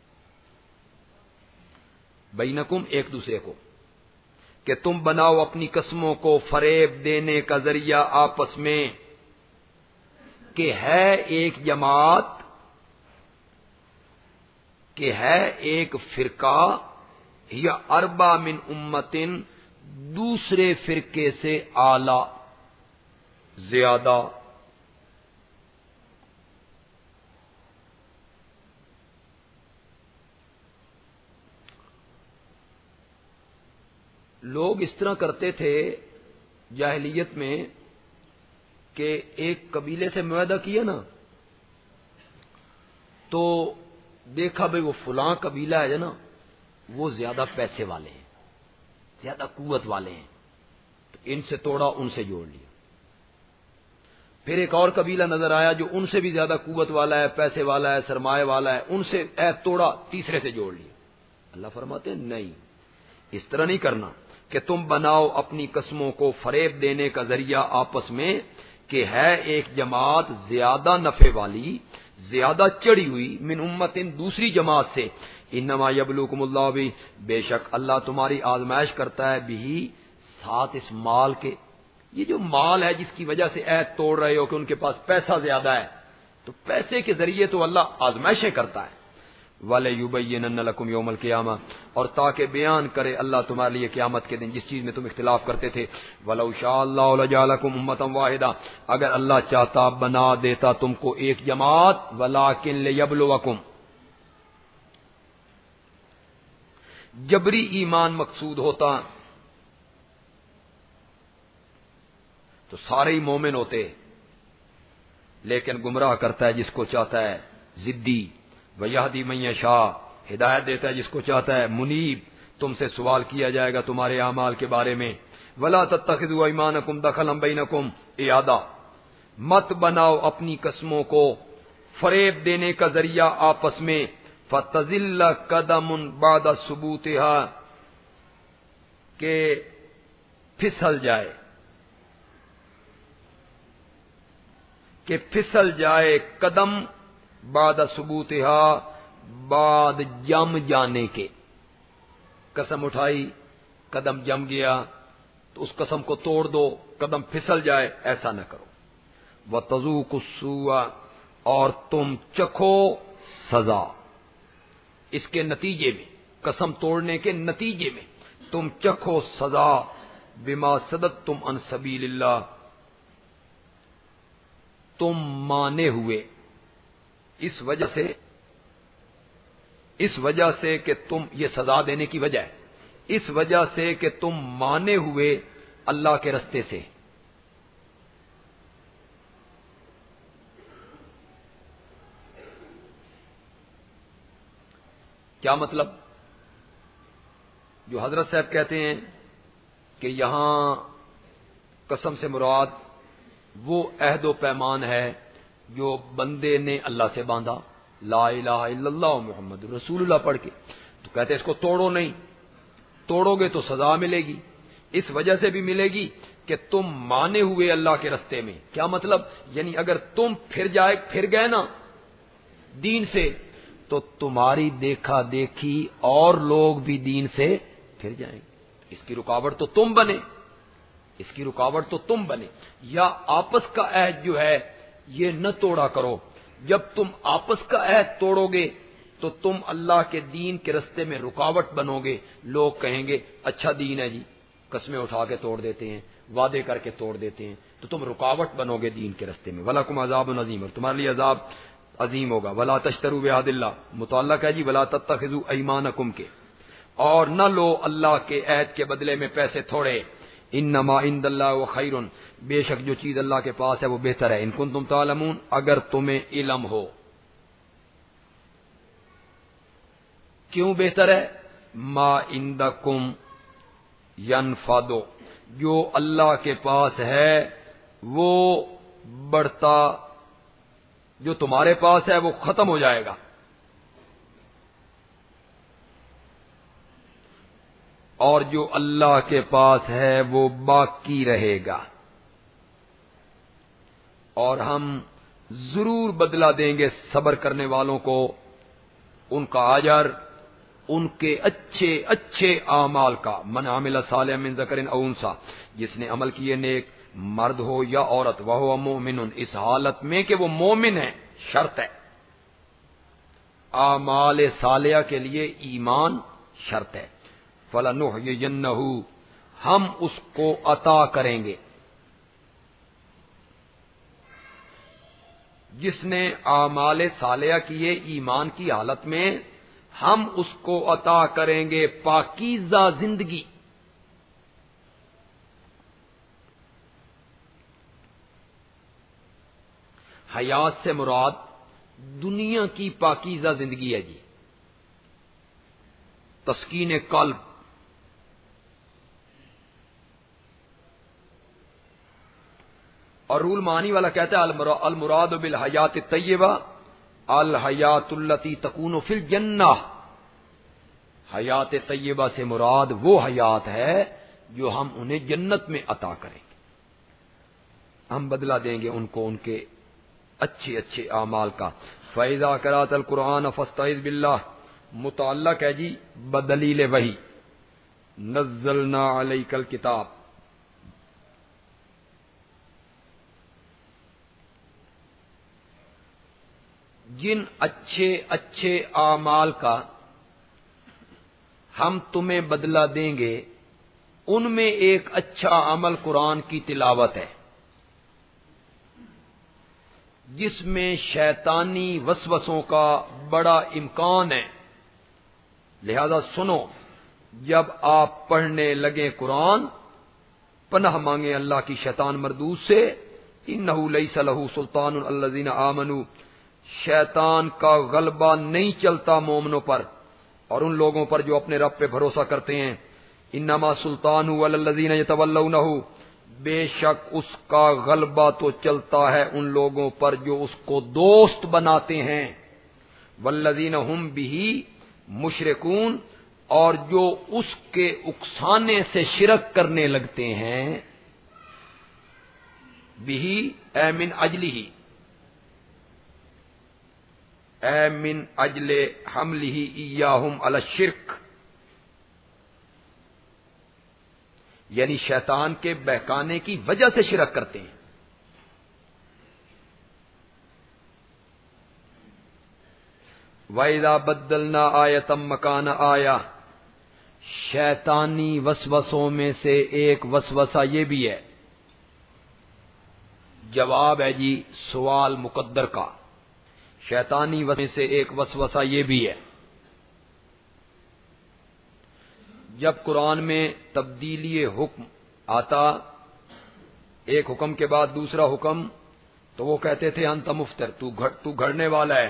Speaker 2: بینکم، ایک دوسرے کو، کہ تم بناؤ اپنی قسموں کو فریب دینے کا ذریعہ آپس میں، کہ ہے ایک جماعت، کہ ہے ایک فرقہ، یا اربع من امتن، دوسرے فرقے سے اعلی، زیادہ۔ لوگ اس طرح کرتے تھے جاہلیت میں کہ ایک قبیلے سے معاہدہ کیا نا، تو دیکھا بھئی وہ فلاں قبیلہ ہے نا، وہ زیادہ پیسے والے ہیں، زیادہ قوت والے ہیں، تو ان سے توڑا، ان سے جوڑ لیا۔ پھر ایک اور قبیلہ نظر آیا جو ان سے بھی زیادہ قوت والا ہے، پیسے والا ہے، سرمایہ والا ہے، ان سے عہد توڑا، تیسرے سے جوڑ لیا۔ اللہ فرماتے ہیں نہیں، اس طرح نہیں کرنا کہ تم بناؤ اپنی قسموں کو فریب دینے کا ذریعہ آپس میں، کہ ہے ایک جماعت زیادہ نفع والی، زیادہ چڑھی ہوئی، من امتن، دوسری جماعت سے، انما یبلوکم اللہ بھی، بے شک اللہ تمہاری آزمائش کرتا ہے، بھی، ساتھ اس مال کے، یہ جو مال ہے جس کی وجہ سے عہد توڑ رہے ہو کہ ان کے پاس پیسہ زیادہ ہے، تو پیسے کے ذریعے تو اللہ آزمائشیں کرتا ہے۔ وَلَيُبَيِّنَنَّ لَكُمْ يَوْمَ الْقِيَامَةِ، اور تاکہ بیان کرے اللہ تمہارے لیے قیامت کے دن جس چیز میں تم اختلاف کرتے تھے۔ وَلَوْ شَاءَ اللَّهُ لَجَعَلَكُمْ أُمَّةً وَاحِدَةً، اگر اللہ چاہتا بنا دیتا تم کو ایک جماعت، وَلَٰكِن لِيَبْلُوَكُمْ، جبری ایمان مقصود ہوتا تو سارے ہی مومن ہوتے، لیکن گمراہ کرتا ہے جس کو چاہتا ہے، ضدی، وَيَهْدِي مَن يَشَاءُ، ہدایت دیتا ہے جس کو چاہتا ہے، منیب۔ تم سے سوال کیا جائے گا تمہارے اعمال کے بارے میں۔ وَلَا تَتَّخِذُوا أَيْمَانَكُمْ دَخَلًا بَيْنَكُمْ، اعادہ، مت بناؤ اپنی قسموں کو فریب دینے کا ذریعہ آپس میں، فَتَزِلَّ قَدَمٌ بَعْدَ ثُبُوتِهَا، کہ پھسل جائے، کہ پھسل جائے قدم، بعد ثبوتہا، بعد جم جانے کے، قسم اٹھائی، قدم جم گیا تو اس قسم کو توڑ دو، قدم پھسل جائے، ایسا نہ کرو۔ وَتَذُوقُوا السُّوءَ، اور تم چکھو سزا، اس کے نتیجے میں، قسم توڑنے کے نتیجے میں تم چکھو سزا، بما صددتم عن سبیل اللہ، تم مانے ہوئے، اس وجہ سے، اس وجہ سے کہ تم، یہ سزا دینے کی وجہ ہے، اس وجہ سے کہ تم مانے ہوئے اللہ کے رستے سے۔ کیا مطلب؟ جو حضرت صاحب کہتے ہیں کہ یہاں قسم سے مراد وہ عہد و پیمان ہے جو بندے نے اللہ سے باندھا، لا الہ الا اللہ محمد رسول اللہ پڑھ کے، تو کہتے ہیں اس کو توڑو نہیں، توڑو گے تو سزا ملے گی، اس وجہ سے بھی ملے گی کہ تم مانے ہوئے اللہ کے رستے میں. کیا مطلب؟ یعنی اگر تم پھر جائے پھر گئے نا دین سے تو تمہاری دیکھا دیکھی اور لوگ بھی دین سے پھر جائیں گے. اس کی رکاوٹ تو تم بنے اس کی رکاوٹ تو تم بنے. یا آپس کا عہد جو ہے یہ نہ توڑا کرو. جب تم آپس کا عہد توڑو گے تو تم اللہ کے دین کے رستے میں رکاوٹ بنو گے. لوگ کہیں گے اچھا دین ہے جی, قسمیں اٹھا کے توڑ دیتے ہیں, وعدے کر کے توڑ دیتے ہیں, تو تم رکاوٹ بنو گے دین کے رستے میں. وَلَكُمْ عَذَابٌ عَظِيمٌ, اور تمہارے لیے عذاب عظیم ہوگا. وَلَا تَشْتَرُوا بِعَهْدِ اللَّهِ, متعلق ہے جی وَلَا تَتَّخِذُوا أَيْمَانَكُمْ کے, اور نہ لو اللہ کے عہد کے بدلے میں پیسے تھوڑے. انما عند اللہ خیر, بے شک جو چیز اللہ کے پاس ہے وہ بہتر ہے. ان کنتم تعلمون, اگر تمہیں علم ہو. کیوں بہتر ہے؟ ما عندکم ینفد, جو اللہ کے پاس ہے وہ بڑھتا, جو تمہارے پاس ہے وہ ختم ہو جائے گا. اور جو اللہ کے پاس ہے وہ باقی رہے گا. اور ہم ضرور بدلہ دیں گے صبر کرنے والوں کو ان کا اجر, ان کے اچھے اچھے اعمال کا. من عمل صالحا من ذکر او انثی, جس نے عمل کیے نیک مرد ہو یا عورت, وہو مؤمن, اس حالت میں کہ وہ مومن ہے. شرط ہے, اعمال صالحہ کے لیے ایمان شرط ہے. فَلَنُحْيِيَنَّهُ, ہم اس کو عطا کریں گے. جس نے اعمال صالحہ کیے ایمان کی حالت میں, ہم اس کو عطا کریں گے پاکیزہ زندگی. حیات سے مراد دنیا کی پاکیزہ زندگی ہے جی. تسکین قلب, اور رول معنی والا کہتا ہے المراد بالحیات الطیبہ الحیات التی تکون فی الجنہ. حیات طیبہ سے مراد وہ حیات ہے جو ہم انہیں جنت میں عطا کریں گے. ہم بدلہ دیں گے ان کو ان کے اچھے اچھے اعمال کا. فَإِذَا قَرَأْتَ الْقُرْآنَ فَاسْتَعِذْ بِاللَّهِ, متعلق ہے جی بدلیل وحی. نزلنا علیک الکتاب, جن اچھے اچھے اعمال کا ہم تمہیں بدلہ دیں گے ان میں ایک اچھا عمل قرآن کی تلاوت ہے, جس میں شیطانی وسوسوں کا بڑا امکان ہے. لہذا سنو, جب آپ پڑھنے لگیں قرآن پناہ مانگیں اللہ کی شیطان مردود سے. انہ لیس لہ سلطان علی الذین آمنوا, شیطان کا غلبہ نہیں چلتا مومنوں پر اور ان لوگوں پر جو اپنے رب پہ بھروسہ کرتے ہیں. انما سلطانہ علی الذین یتولونہ, بے شک اس کا غلبہ تو چلتا ہے ان لوگوں پر جو اس کو دوست بناتے ہیں. والذین ہم بہ مشرکون, اور جو اس کے اکسانے سے شرک کرنے لگتے ہیں. بہ اے من اجلہ, اے من اجل حملہ ایاہم علی الشرک, یعنی شیطان کے بہکانے کی وجہ سے شرک کرتے ہیں. وَإِذَا بَدَّلْنَا آیَةً مَّكَانَ آیَةٍ, شیطانی وسوسوں میں سے ایک وسوسہ یہ بھی ہے. جواب ہے جی سوال مقدر کا. شیطانی وسوسوں میں سے ایک وسوسہ یہ بھی ہے, جب قرآن میں تبدیلی حکم آتا, ایک حکم کے بعد دوسرا حکم, تو وہ کہتے تھے انت مفتر, تو گھڑ تو گھڑنے والا ہے,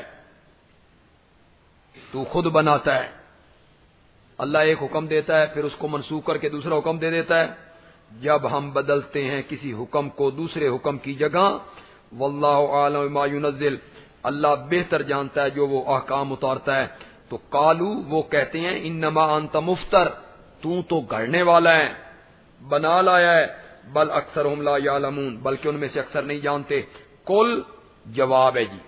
Speaker 2: تو خود بناتا ہے. اللہ ایک حکم دیتا ہے پھر اس کو منسوخ کر کے دوسرا حکم دے دیتا ہے. جب ہم بدلتے ہیں کسی حکم کو دوسرے حکم کی جگہ, واللہ اعلم بما ينزل, اللہ بہتر جانتا ہے جو وہ احکام اتارتا ہے. تو قالو, وہ کہتے ہیں انما انت مفتر, تو تو گھڑنے والا ہے, بنا لایا ہے. بل اکثرهم لا یعلمون، بلکہ ان میں سے اکثر نہیں جانتے۔ کل جواب ہے جی،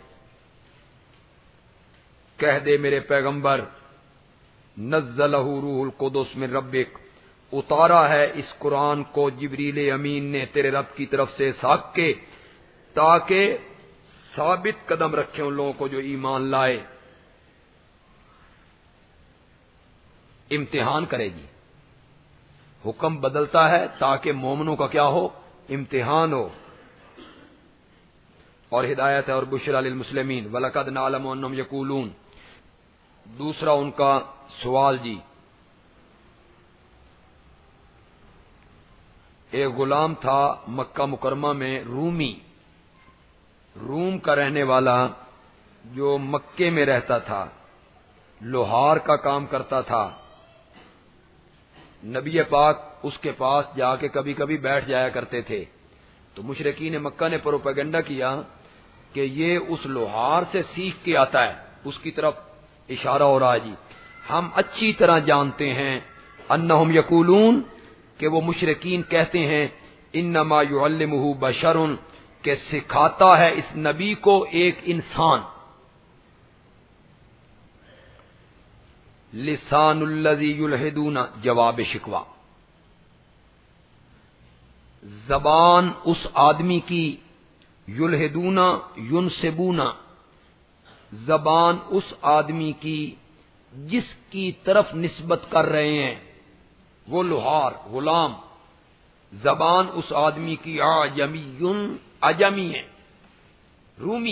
Speaker 2: کہہ دے میرے پیغمبر، نزلہ روح القدس من ربک، اتارا ہے اس قرآن کو جبریل امین نے تیرے رب کی طرف سے ساکھ کے، تاکہ ثابت قدم رکھے ان لوگوں کو جو ایمان لائے۔ امتحان کرے گی، حکم بدلتا ہے تاکہ مومنوں کا کیا ہو؟ امتحان ہو، اور ہدایت ہے اور بشرا للمسلمین۔ وَلَقَدْ نَعْلَمُ أَنَّهُمْ يَقُولُونَ، دوسرا ان کا سوال جی، ایک غلام تھا مکہ مکرمہ میں رومی، روم کا رہنے والا، جو مکے میں رہتا تھا، لوہار کا کام کرتا تھا۔ نبی پاک اس کے پاس جا کے کبھی کبھی بیٹھ جایا کرتے تھے، تو مشرکین مکہ نے پروپیگنڈا کیا کہ یہ اس لوہار سے سیکھ کے آتا ہے، اس کی طرف اشارہ ہو رہا ہے جی۔ ہم اچھی طرح جانتے ہیں انہم یقولون، کہ وہ مشرکین کہتے ہیں انما یعلمہ بشر، کہ سکھاتا ہے اس نبی کو ایک انسان۔ لسان الذی یلحدون، جواب شکوہ، زبان اس آدمی کی، یلحدون ینسبون، زبان اس آدمی کی جس کی طرف نسبت کر رہے ہیں وہ لوہار غلام، زبان اس آدمی کی اعجمی، اجمی ہے، رومی،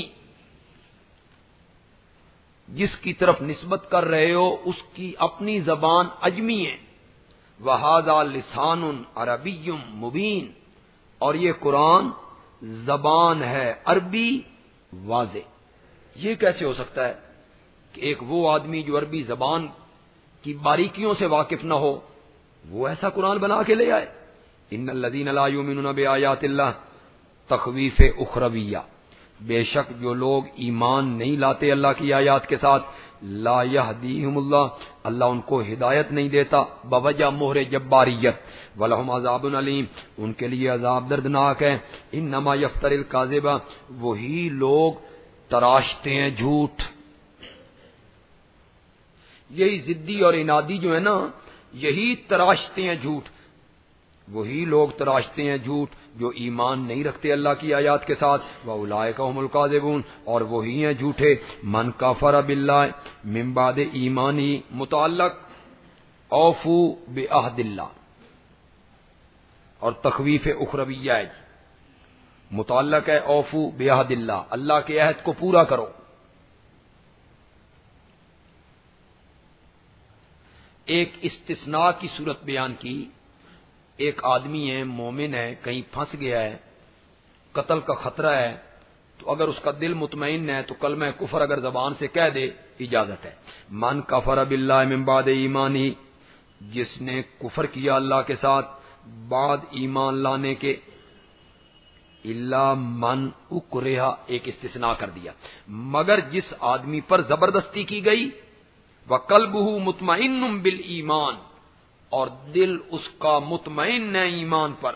Speaker 2: جس کی طرف نسبت کر رہے ہو اس کی اپنی زبان اجمی ہے۔ وَهَذَا لِسَانٌ عَرَبِيٌّ مُبِينٌ، اور یہ قرآن زبان ہے عربی واضح۔ یہ کیسے ہو سکتا ہے کہ ایک وہ آدمی جو عربی زبان کی باریکیوں سے واقف نہ ہو وہ ایسا قرآن بنا کے لے آئے؟ ان الذین لا یؤمنون بآیات اللہ، تخویف اخرویہ، بے شک جو لوگ ایمان نہیں لاتے اللہ کی آیات کے ساتھ، لا یہدیہم اللہ، اللہ ان کو ہدایت نہیں دیتا بوجہ مہر جباریت، ولہم عذاب علیم، ان کے لیے عذاب دردناک ہے۔ انما یفتر الکاذب، وہی لوگ تراشتے ہیں جھوٹ، یہی ضدی اور انادی جو ہے نا، یہی تراشتے ہیں جھوٹ، وہی لوگ تراشتے ہیں جھوٹ جو ایمان نہیں رکھتے اللہ کی آیات کے ساتھ۔ وَأُولَٰئِکَ هُمُ الْكَاذِبُونَ، اور وہی ہیں جھوٹے۔ من کفر باللہ من بعد ایمانی، متعلق اوفو بعہد اللہ، اور تخویف اخرویہ ہے، متعلق ہے اوفو بعہد اللہ، اللہ کے عہد کو پورا کرو۔ ایک استثناء کی صورت بیان کی، ایک آدمی ہے، مومن ہے، کہیں پھنس گیا ہے، قتل کا خطرہ ہے، تو اگر اس کا دل مطمئن ہے تو کلمہ کفر اگر زبان سے کہہ دے اجازت ہے۔ من کفر باللہ من بعد ایمانی، جس نے کفر کیا اللہ کے ساتھ بعد ایمان لانے کے، الا من اکرہ، ایک استثناء کر دیا، مگر جس آدمی پر زبردستی کی گئی، وقلبہ مطمئن بالایمان، اور دل اس کا مطمئن ہے ایمان پر۔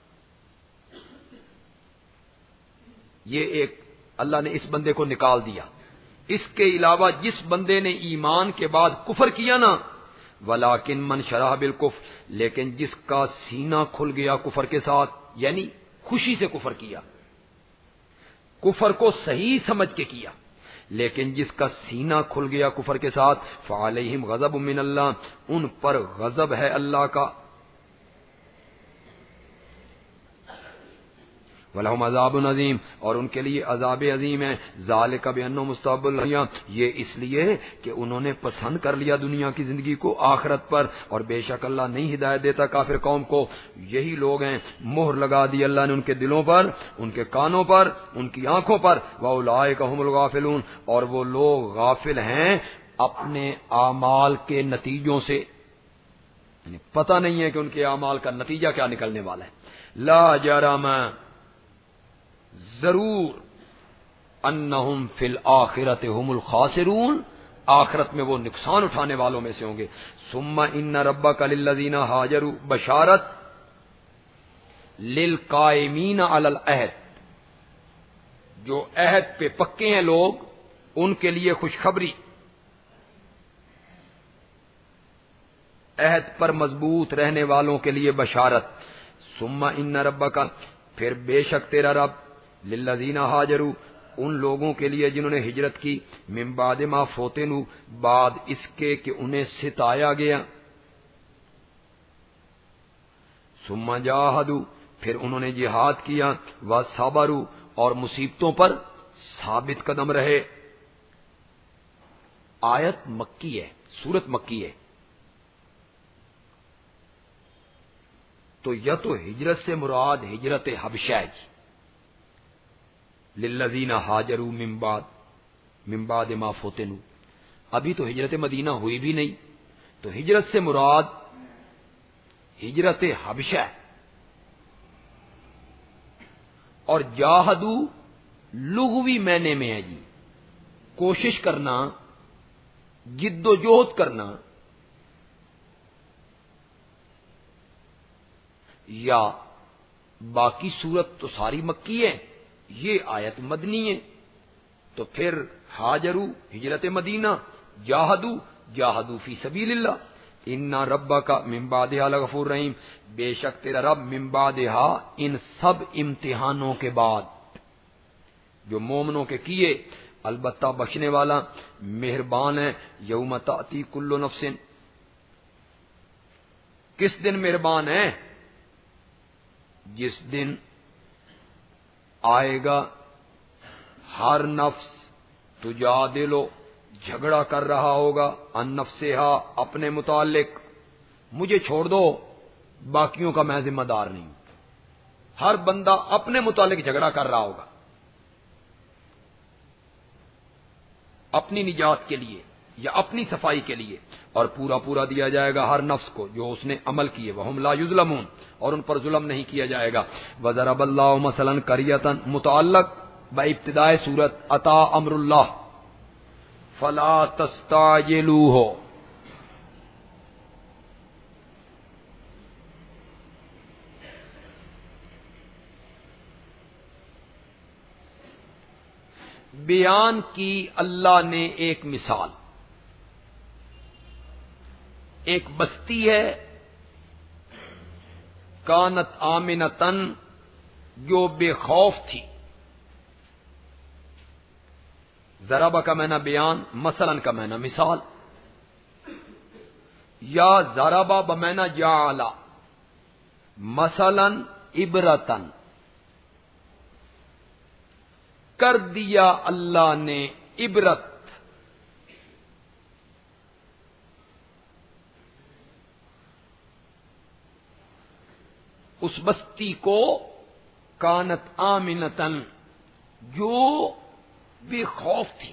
Speaker 2: یہ ایک اللہ نے اس بندے کو نکال دیا۔ اس کے علاوہ جس بندے نے ایمان کے بعد کفر کیا نا، ولیکن من شرح بالکفر، لیکن جس کا سینہ کھل گیا کفر کے ساتھ، یعنی خوشی سے کفر کیا، کفر کو صحیح سمجھ کے کیا، لیکن جس کا سینہ کھل گیا کفر کے ساتھ، فعلیہم غضب من اللہ، ان پر غضب ہے اللہ کا، وَلَهُمْ عَذَابٌ عَظِيمٌ، اور ان کے لیے عذاب عظیم ہے۔ ذَلِكَ بِأَنَّهُمْ مُسْتَحَبُّ الْحَيَاةِ، یہ اس لیے کہ انہوں نے پسند کر لیا دنیا کی زندگی کو آخرت پر، اور بے شک اللہ نہیں ہدایت دیتا کافر قوم کو۔ یہی لوگ ہیں، مہر لگا دی اللہ نے ان کے دلوں پر، ان کے کانوں پر، ان کی آنکھوں پر۔ وَأُولَٰئِكَ هُمُ الْغَافِلُونَ، اور وہ لوگ غافل ہیں اپنے اعمال کے نتیجوں سے، یعنی پتہ نہیں ہے کہ ان کے اعمال کا نتیجہ کیا نکلنے والا ہے۔ لا جرم، ضرور، انہم فی الآخرۃ هم الخاسرون، آخرت میں وہ نقصان اٹھانے والوں میں سے ہوں گے۔ ثم ان ربک للذین ہاجروا، بشارت للقائمین علی العہد، جو عہد پہ پکے ہیں لوگ ان کے لیے خوشخبری، عہد پر مضبوط رہنے والوں کے لیے بشارت۔ ثم ان ربک، پھر بے شک تیرا رب، للذین ہاجروا، ان لوگوں کے لیے جنہوں نے ہجرت کی، من بعد ما فتنوا، بعد اس کے کہ انہیں ستایا گیا، ثم جاہدوا، پھر انہوں نے جہاد کیا، وصبروا، اور مصیبتوں پر ثابت قدم رہے۔ آیت مکی ہے، سورت مکی ہے، تو یا تو ہجرت سے مراد ہجرت حبشہ ہے جی، للذین ہاجروا من بعد من بعد ما فتنوا، ابھی تو ہجرت مدینہ ہوئی بھی نہیں، تو ہجرت سے مراد ہجرت حبشہ ہے۔ اور جاہدو لغوی معنی میں ہے جی، کوشش کرنا، جد و جہد کرنا، یا باقی صورت تو ساری مکی ہے، یہ آیت مدنی ہے، تو پھر ہاجرو ہجرت مدینہ، جاہدو جاہدو فی سبیل اللہ، ان ربک من بعدھا لغفور رحیم، بے شک تیرا رب من بعدھا، ان سب امتحانوں کے بعد جو مومنوں کے کیے، البتہ بخشنے والا مہربان ہے۔ یوم تأتی کل نفس، کس دن مہربان ہے؟ جس دن آئے گا ہر نفس تجادلو، جھگڑا کر رہا ہوگا، ان نفسہا، اپنے متعلق، مجھے چھوڑ دو باقیوں کا میں ذمہ دار نہیں، ہر بندہ اپنے متعلق جھگڑا کر رہا ہوگا، اپنی نجات کے لیے یا اپنی صفائی کے لیے، اور پورا پورا دیا جائے گا ہر نفس کو جو اس نے عمل کیے، وہم لا یظلمون، اور ان پر ظلم نہیں کیا جائے گا۔ وضرب اللہ مثلا قریۃ، متعلق بابتدائے سورت اتا امر اللہ فلا تستعجلوہ، بیان کی اللہ نے ایک مثال، ایک بستی ہے، کانت آمنتن، جو بے خوف تھی، ضربہ کا معنی بیان، مثلا کا معنی مثال، یا ضربہ بمعنی جعل، مثلا عبرتن، کر دیا اللہ نے عبرت، اس بستی کو، کانت آمنتن، جو بے خوف تھی،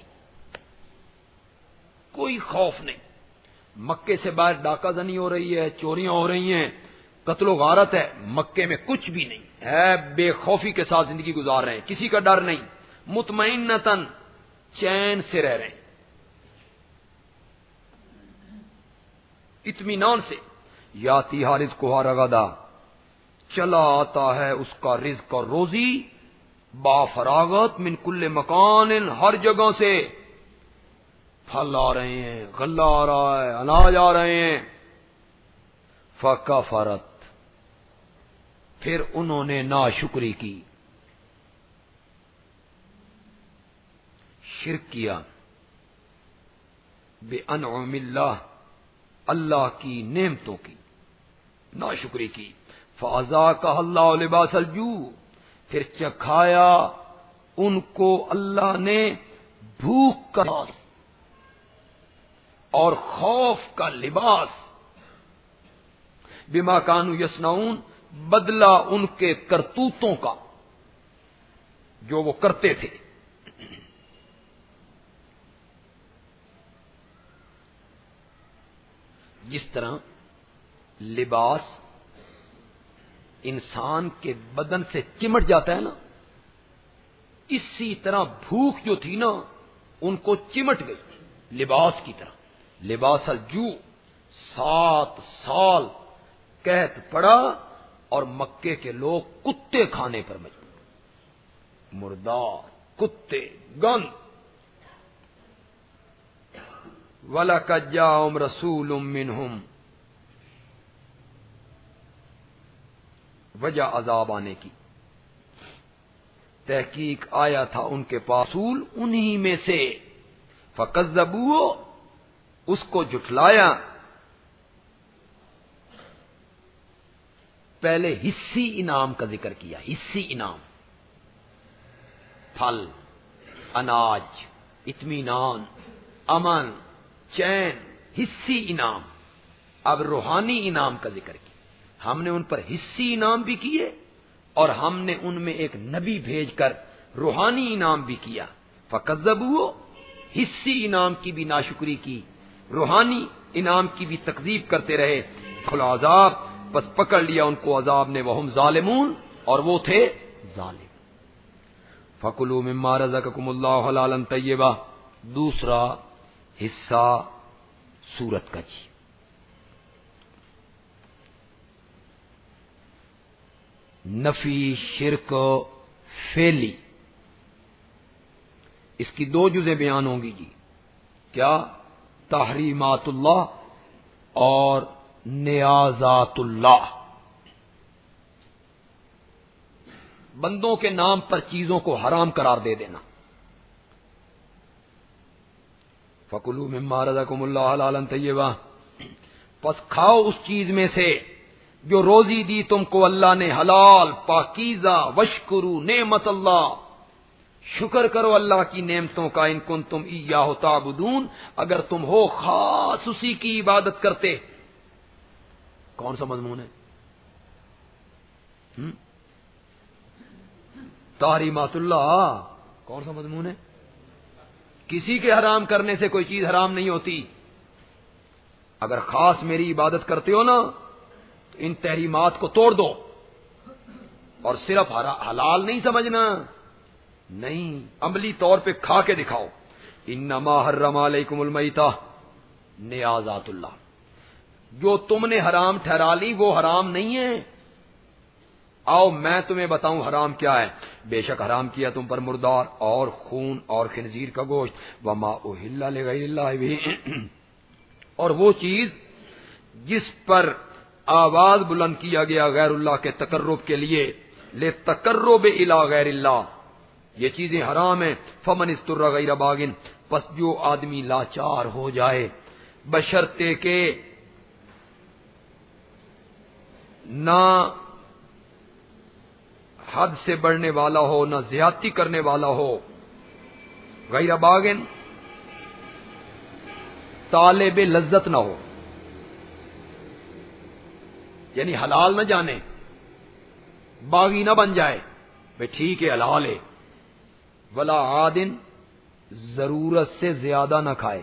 Speaker 2: کوئی خوف نہیں، مکے سے باہر ڈاکہ زنی ہو رہی ہے، چوریاں ہو رہی ہیں، قتل و غارت ہے، مکے میں کچھ بھی نہیں ہے، بے خوفی کے ساتھ زندگی گزار رہے ہیں، کسی کا ڈر نہیں، مطمئنتن، چین سے رہ رہے ہیں، اطمینان سے، یاتی رزقھا رغدا، چلا آتا ہے اس کا رزق اور روزی، با فراغت، من کل مکان، ہر جگہ سے، پھل آ رہے ہیں، غلہ آ رہا ہے، اناج آ رہے ہیں، فکفرت، پھر انہوں نے ناشکری کی، شرک کیا، بِأَنْعُمِ اللہ، اللہ کی نعمتوں کی ناشکری کی، فَأَذَاقَهَا اللَّهُ لِبَاسَ الْجُوعِ، پھر چکھایا ان کو اللہ نے بھوک کا اور خوف کا لباس، بما كانوا يصنعون، بدلہ ان کے کرتوتوں کا جو وہ کرتے تھے۔ جس طرح لباس انسان کے بدن سے چمٹ جاتا ہے نا، اسی طرح بھوک جو تھی نا ان کو چمٹ گئی لباس کی طرح، لباس الجوع، سات سال قحط پڑا اور مکے کے لوگ کتے کھانے پر مجبور، مردار، کتے، گند۔ وَلَقَدْ جَاءَهُمْ رَسُولٌ مِّنْهُمْ، وجہ عذاب آنے کی، تحقیق آیا تھا ان کے پاس رسول انہی میں سے، فَكَذَّبُوهُ، اس کو جھٹلایا۔ پہلے حصی انعام کا ذکر کیا، حصی انعام، پھل، اناج، اطمینان، امن، چین، حصی انعام۔ اب روحانی انعام کا ذکر کیا، ہم نے ان پر حصی انعام بھی کیے اور ہم نے ان میں ایک نبی بھیج کر روحانی انعام بھی کیا۔ فَكَذَّبُوهُ، حصی انعام کی بھی ناشکری کی، روحانی انعام کی بھی تکذیب کرتے رہے۔ العذاب، بس پکڑ لیا ان کو عذاب نے، وہم ظالمون، اور وہ تھے ظالم۔ فَكُلُوا مِمَّا رَزَقَكُمُ اللَّهُ حَلَالًا طَيِّبًا، دوسرا حصہ سورت کا جی، نفی شرک فعلی، اس کی دو جزیں بیان ہوں گی جی، کیا؟ تحریمات اللہ اور نیازات اللہ، بندوں کے نام پر چیزوں کو حرام قرار دے دینا۔ فَكُلُوا مِمَّا رَزَقَكُمُ اللَّهُ حَلَالًا طَيِّبًا، پس کھاؤ اس چیز میں سے جو روزی دی تم کو اللہ نے حلال پاکیزہ، وشکروا نعمت اللہ، شکر کرو اللہ کی نعمتوں کا، ان کنتم ایاہ تعبدون، اگر تم ہو خاص اسی کی عبادت کرتے۔ کون سا مضمون ہے؟ ہم؟ تحریمات اللہ کون سا مضمون ہے؟ کسی کے حرام کرنے سے کوئی چیز حرام نہیں ہوتی۔ اگر خاص میری عبادت کرتے ہو نا تو ان تحریمات کو توڑ دو، اور صرف حلال نہیں سمجھنا، نہیں، عملی طور پہ کھا کے دکھاؤ۔ انما حرم علیکم المیتہ، نیازات اللہ، جو تم نے حرام ٹھہرا لی وہ حرام نہیں ہے۔ آؤ میں تمہیں بتاؤں حرام کیا ہے۔ بے شک حرام کیا تم پر مردار اور خون اور خنزیر کا گوشت، وما اہل لغیر اللہ بھی، اور وہ چیز جس پر آواز بلند کیا گیا غیر اللہ کے تقرب کے لیے، لے تقرب الی غیر اللہ، یہ چیزیں حرام ہیں۔ فمن استر غیر باغن، پس جو آدمی لاچار ہو جائے، بشرطے کہ نہ حد سے بڑھنے والا ہو، نہ زیادتی کرنے والا ہو، غیر باغن طالب لذت نہ ہو، یعنی حلال نہ جانے، باغی نہ بن جائے، بھئی ٹھیک ہے حلال ہے، ولا عادن ضرورت سے زیادہ نہ کھائے،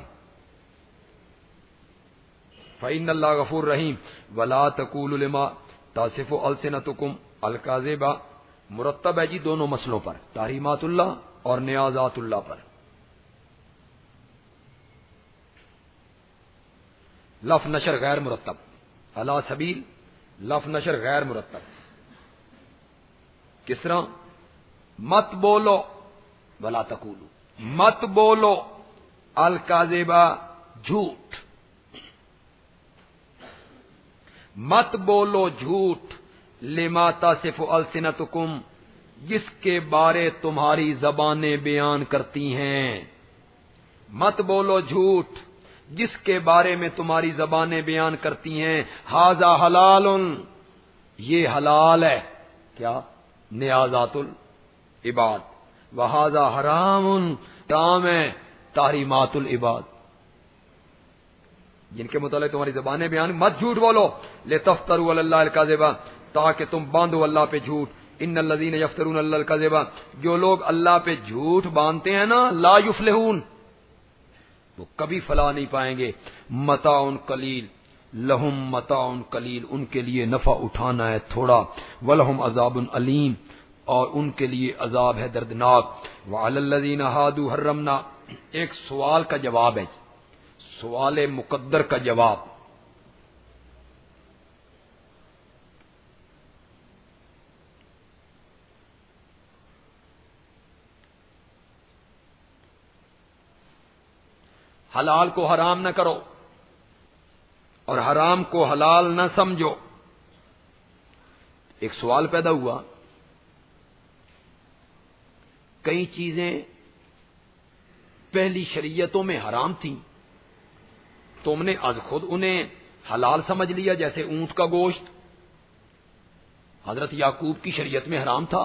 Speaker 2: فإن اللہ غفور رحیم، ولا تقولوا لما تصف ألسنتكم الكاذب، مرتب ہے جی دونوں مسئلوں پر، تحریمات اللہ اور نیازات اللہ پر۔ لف نشر غیر مرتب، علی سبیل لف نشر غیر مرتب، کس طرح؟ مت بولو، ولا تقولوا، مت بولو، الکاذبہ جھوٹ، مت بولو جھوٹ، لما تصف السنتکم، جس کے بارے تمہاری زبانیں بیان کرتی ہیں، مت بولو جھوٹ جس کے بارے میں تمہاری زبانیں بیان کرتی ہیں، ھذا حلال، یہ حلال ہے، کیا؟ نیازات العباد، وھذا حرام، حرام ہے، تحریمات العباد، جن کے متعلق تمہاری زبانیں بیان، مت جھوٹ بولو، لتفتروا علی اللہ الکذب، تاکہ تم باندھو اللہ پہ جھوٹ، ان الذین یفترون علی اللہ الکذب، جو لوگ اللہ پہ جھوٹ باندھتے ہیں نا، لا یفلحون، وہ کبھی فلاح نہیں پائیں گے۔ متاع قلیل لہم متاع قلیل، ان کے لیے نفع اٹھانا ہے تھوڑا، ولہم عذاب علیم، اور ان کے لیے عذاب ہے دردناک۔ وعلی الذین ہادوا حرمنا، ایک سوال کا جواب ہے، سوال مقدر کا جواب، حلال کو حرام نہ کرو اور حرام کو حلال نہ سمجھو۔ ایک سوال پیدا ہوا، کئی چیزیں پہلی شریعتوں میں حرام تھیں، تم نے از خود انہیں حلال سمجھ لیا، جیسے اونٹ کا گوشت حضرت یعقوب کی شریعت میں حرام تھا،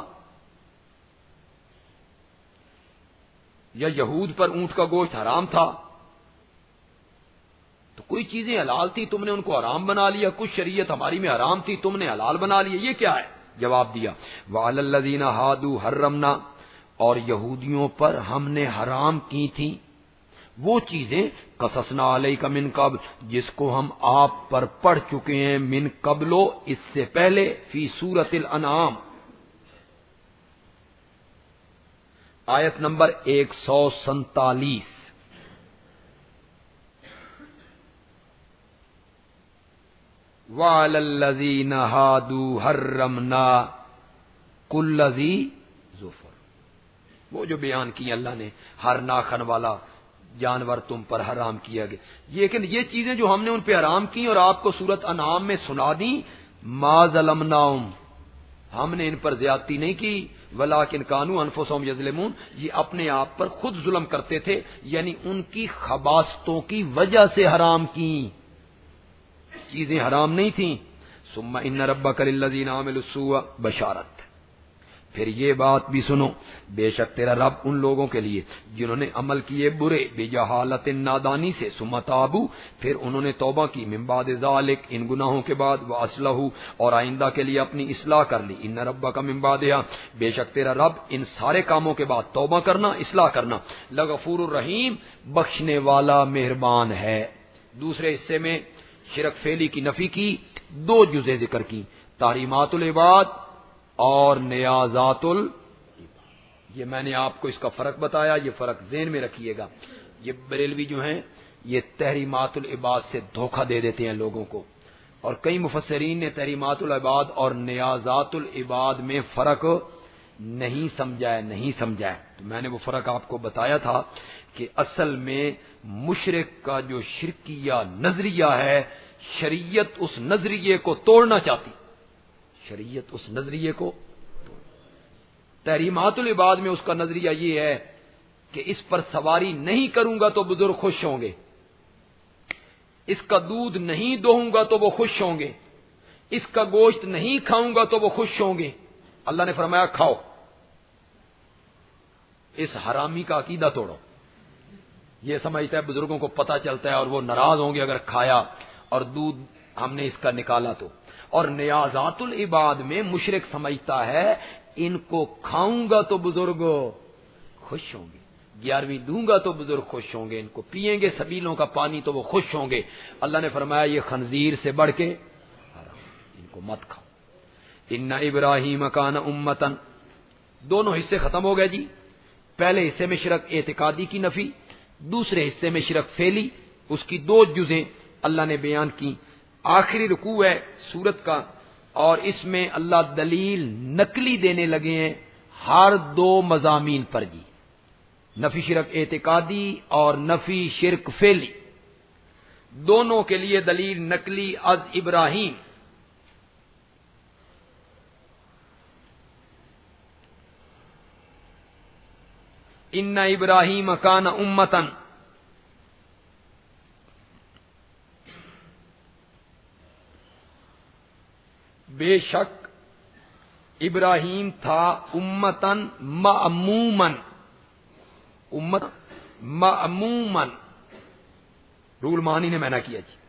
Speaker 2: یا یہود پر اونٹ کا گوشت حرام تھا، تو کوئی چیزیں حلال تھی تم نے ان کو حرام بنا لیا، کچھ شریعت ہماری میں حرام تھی تم نے حلال بنا لیا، یہ کیا ہے؟ جواب دیا وَعَلَى الَّذِينَ هَادُوا حَرَّمْنَا، اور یہودیوں پر ہم نے حرام کی تھی وہ چیزیں قصصنا علیک من قبل، جس کو ہم آپ پر پڑھ چکے ہیں، من قبلو، اس سے پہلے، فی سورۃ الانعام آیت نمبر ایک سو سینتالیس۔ وَعَلَى الَّذِينَ هَادُوا حَرَّمْنَا كُلَّ ذِي ظُفُرٍ، وہ جو بیان کی اللہ نے، ہر ناخن والا جانور تم پر حرام کیا گیا، لیکن یہ چیزیں جو ہم نے ان پہ حرام کی اور آپ کو سورۃ انعام میں سنا دی، ما ظلمناہم، ہم نے ان پر زیادتی نہیں کی، ولیکن کانوا انفسہم یظلمون، یہ اپنے آپ پر خود ظلم کرتے تھے، یعنی ان کی خباثتوں کی وجہ سے حرام کی، چیزیں حرام نہیں تھیں۔ ثم ان ربک للذین عملوا السوء، بشارت، پھر یہ بات بھی سنو، بے شک تیرا رب ان لوگوں کے لیے جنہوں نے عمل کیے برے، بجہالت، نادانی سے، ثم تابوا، پھر انہوں نے توبہ کی، من بعد ذالک، ان گناہوں کے بعد، واصلحوا، اور آئندہ کے لیے اپنی اصلاح کر لی، ان ربک من بعدها، بے شک تیرا رب ان سارے کاموں کے بعد توبہ کرنا، اصلاح کرنا، لغفور الرحیم، بخشنے والا مہربان ہے۔ دوسرے حصے میں شرک فعلی کی نفی کی، دو جزء ذکر کی، تحریمات العباد اور نیازات ال، یہ میں نے آپ کو اس کا فرق بتایا، یہ فرق ذہن میں رکھیے گا۔ یہ بریلوی جو ہیں یہ تحریمات العباد سے دھوکہ دے دیتے ہیں لوگوں کو، اور کئی مفسرین نے تحریمات العباد اور نیازات العباد میں فرق نہیں سمجھا ہے نہیں سمجھا ہے تو میں نے وہ فرق آپ کو بتایا تھا کہ اصل میں مشرک کا جو شرکیہ نظریہ ہے، شریعت اس نظریے کو توڑنا چاہتی، شریعت اس نظریے کو، تحریمات العباد میں اس کا نظریہ یہ ہے کہ اس پر سواری نہیں کروں گا تو بزرگ خوش ہوں گے، اس کا دودھ نہیں دوہوں گا تو وہ خوش ہوں گے، اس کا گوشت نہیں کھاؤں گا تو وہ خوش ہوں گے۔ اللہ نے فرمایا کھاؤ، اس حرامی کا عقیدہ توڑو، یہ سمجھتا ہے بزرگوں کو پتہ چلتا ہے اور وہ ناراض ہوں گے اگر کھایا اور دودھ ہم نے اس کا نکالا تو۔ اور نیازات العباد میں مشرک سمجھتا ہے ان کو کھاؤں گا تو بزرگ خوش ہوں گے، گیارہویں دوں گا تو بزرگ خوش ہوں گے، ان کو پئیں گے سبیلوں کا پانی تو وہ خوش ہوں گے۔ اللہ نے فرمایا یہ خنزیر سے بڑھ کے حرام، ان کو مت کھاؤ۔ ان ابراہیم کان امتن، دونوں حصے ختم ہو گئے جی، پہلے حصے میں شرک اعتقادی کی نفی، دوسرے حصے میں شرک فعلی، اس کی دو جزیں اللہ نے بیان کی۔ آخری رکوع ہے سورت کا، اور اس میں اللہ دلیل نقلی دینے لگے ہیں ہر دو مضامین پر جی، نفی شرک اعتقادی اور نفی شرک فعلی، دونوں کے لیے دلیل نقلی از ابراہیم۔ ان ابراہیم کان امتن، بے شک ابراہیم تھا امتن معمومن، امت معمومن، رول مانی نے میں نے کیا جی،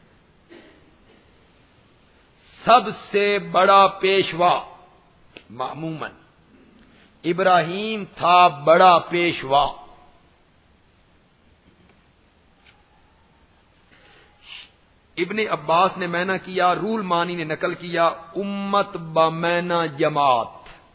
Speaker 2: سب سے بڑا پیشوا، معمومن، ابراہیم تھا بڑا پیشوا۔ ابن عباس نے مینا کیا، رول مانی نے نقل کیا، امت بمینا جماعت۔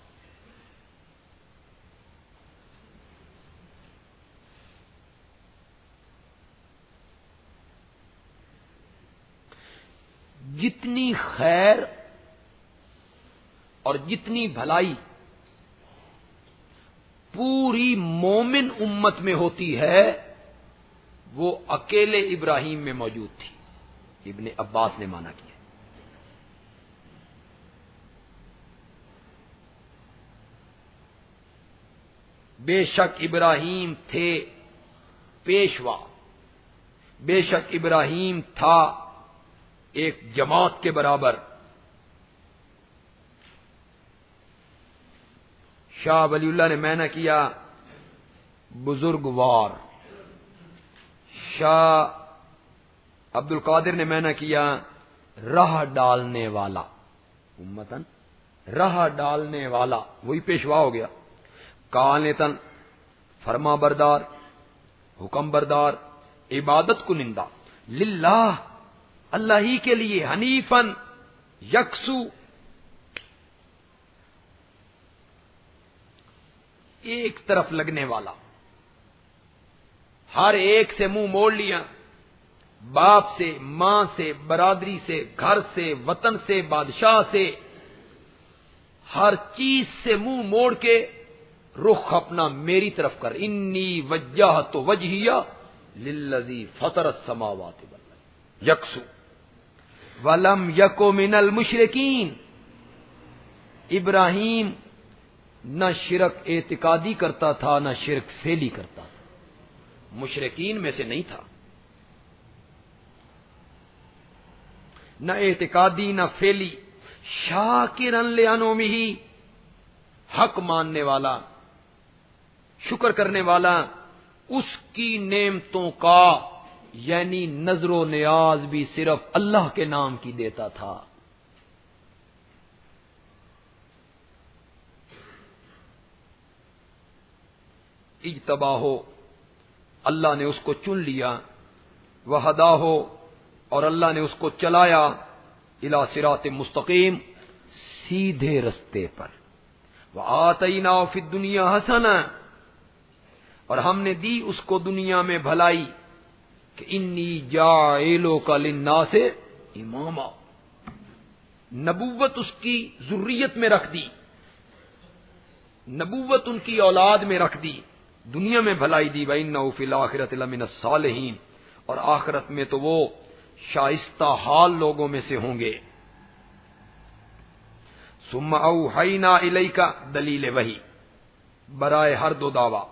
Speaker 2: جتنی خیر اور جتنی بھلائی پوری مومن امت میں ہوتی ہے، وہ اکیلے ابراہیم میں موجود تھی. ابن عباس نے مانا کیا. بے شک ابراہیم تھے پیشوا، بے شک ابراہیم تھا ایک جماعت کے برابر. شاہ ولی اللہ نے میں نہ کیا بزرگوار، شاہ عبد القادر نے میں نہ کیا راہ ڈالنے والا، امتن راہ ڈالنے والا، وہی پیشوا ہو گیا. قانتن فرما بردار، حکم بردار، عبادت کنندہ، للہ اللہ ہی کے لیے، حنیفن یکسو ایک طرف لگنے والا، ہر ایک سے منہ موڑ لیا، باپ سے، ماں سے، برادری سے، گھر سے، وطن سے، بادشاہ سے، ہر چیز سے منہ موڑ کے رخ اپنا میری طرف کر. انی وجہت وجہیہ للذی فطر السماوات والارض یکسو ولم یک من المشرکین. ابراہیم نہ شرک اعتقادی کرتا تھا نہ شرک فعلی کرتا تھا، مشرکین میں سے نہیں تھا، نہ اعتقادی نہ فعلی. شاکرا لانعمہ، حق ماننے والا، شکر کرنے والا اس کی نعمتوں کا، یعنی نظر و نیاز بھی صرف اللہ کے نام کی دیتا تھا. اجتبا ہو، اللہ نے اس کو چن لیا، وہدا ہو، اور اللہ نے اس کو چلایا، الی صراط مستقیم، سیدھے رستے پر. وآتیناہ فی الدنیا حسنہ، اور ہم نے دی اس کو دنیا میں بھلائی، کہ انی جاعلک للناس اماما، نبوت اس کی ذریت میں رکھ دی، نبوت ان کی اولاد میں رکھ دی، دنیا میں بھلائی دی. وَإِنَّهُ فِي الْآخِرَةِ لَمِنَ الصَّالِحِينَ، اور آخرت میں تو وہ شائستہ حال لوگوں میں سے ہوں گے. ثُمَّ أَوْحَيْنَا إِلَيْكَ، دلیل وحی برائے ہر دو دعویٰ.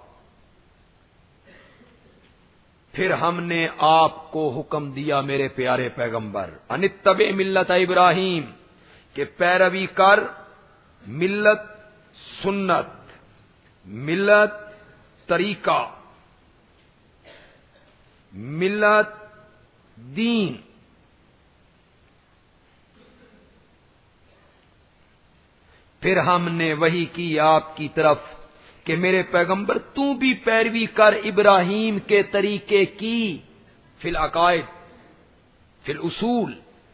Speaker 2: پھر ہم نے آپ کو حکم دیا میرے پیارے پیغمبر، ان اتبع ملت ابراہیم، کہ پیروی کر ملت، سنت، ملت طریقہ، ملت دین. پھر ہم نے وحی کی آپ کی طرف کہ میرے پیغمبر تو بھی پیروی کر ابراہیم کے طریقے کی، فی العقائد، فی الاصول.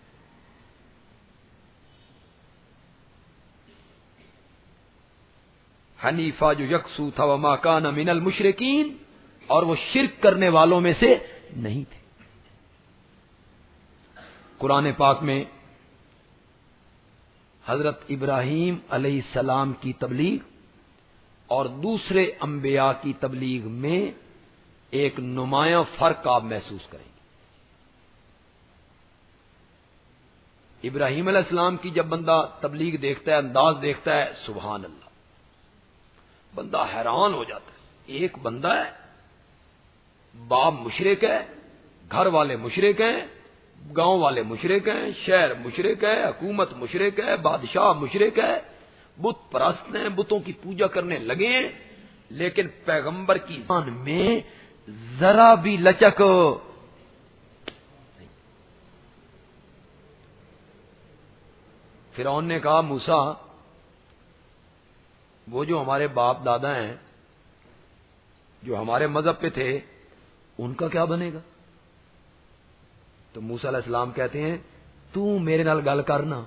Speaker 2: حنیفہ جو یکسو تھا، وما کان من المشرکین، اور وہ شرک کرنے والوں میں سے نہیں تھے. قرآن پاک میں حضرت ابراہیم علیہ السلام کی تبلیغ اور دوسرے انبیاء کی تبلیغ میں ایک نمایاں فرق آپ محسوس کریں گے. ابراہیم علیہ السلام کی جب بندہ تبلیغ دیکھتا ہے، انداز دیکھتا ہے، سبحان اللہ، بندہ حیران ہو جاتا ہے. ایک بندہ ہے، باپ مشرک ہے، گھر والے مشرک ہیں، گاؤں والے مشرک ہیں، شہر مشرک ہے، حکومت مشرک ہے، بادشاہ مشرک ہے، بت پرست ہیں، بتوں کی پوجا کرنے لگے ہیں، لیکن پیغمبر کی زبان میں ذرا بھی لچک. فرعون نے کہا موسیٰ، وہ جو ہمارے باپ دادا ہیں، جو ہمارے مذہب پہ تھے، ان کا کیا بنے گا؟ تو موسیٰ علیہ السلام کہتے ہیں تو میرے نال گل کرنا،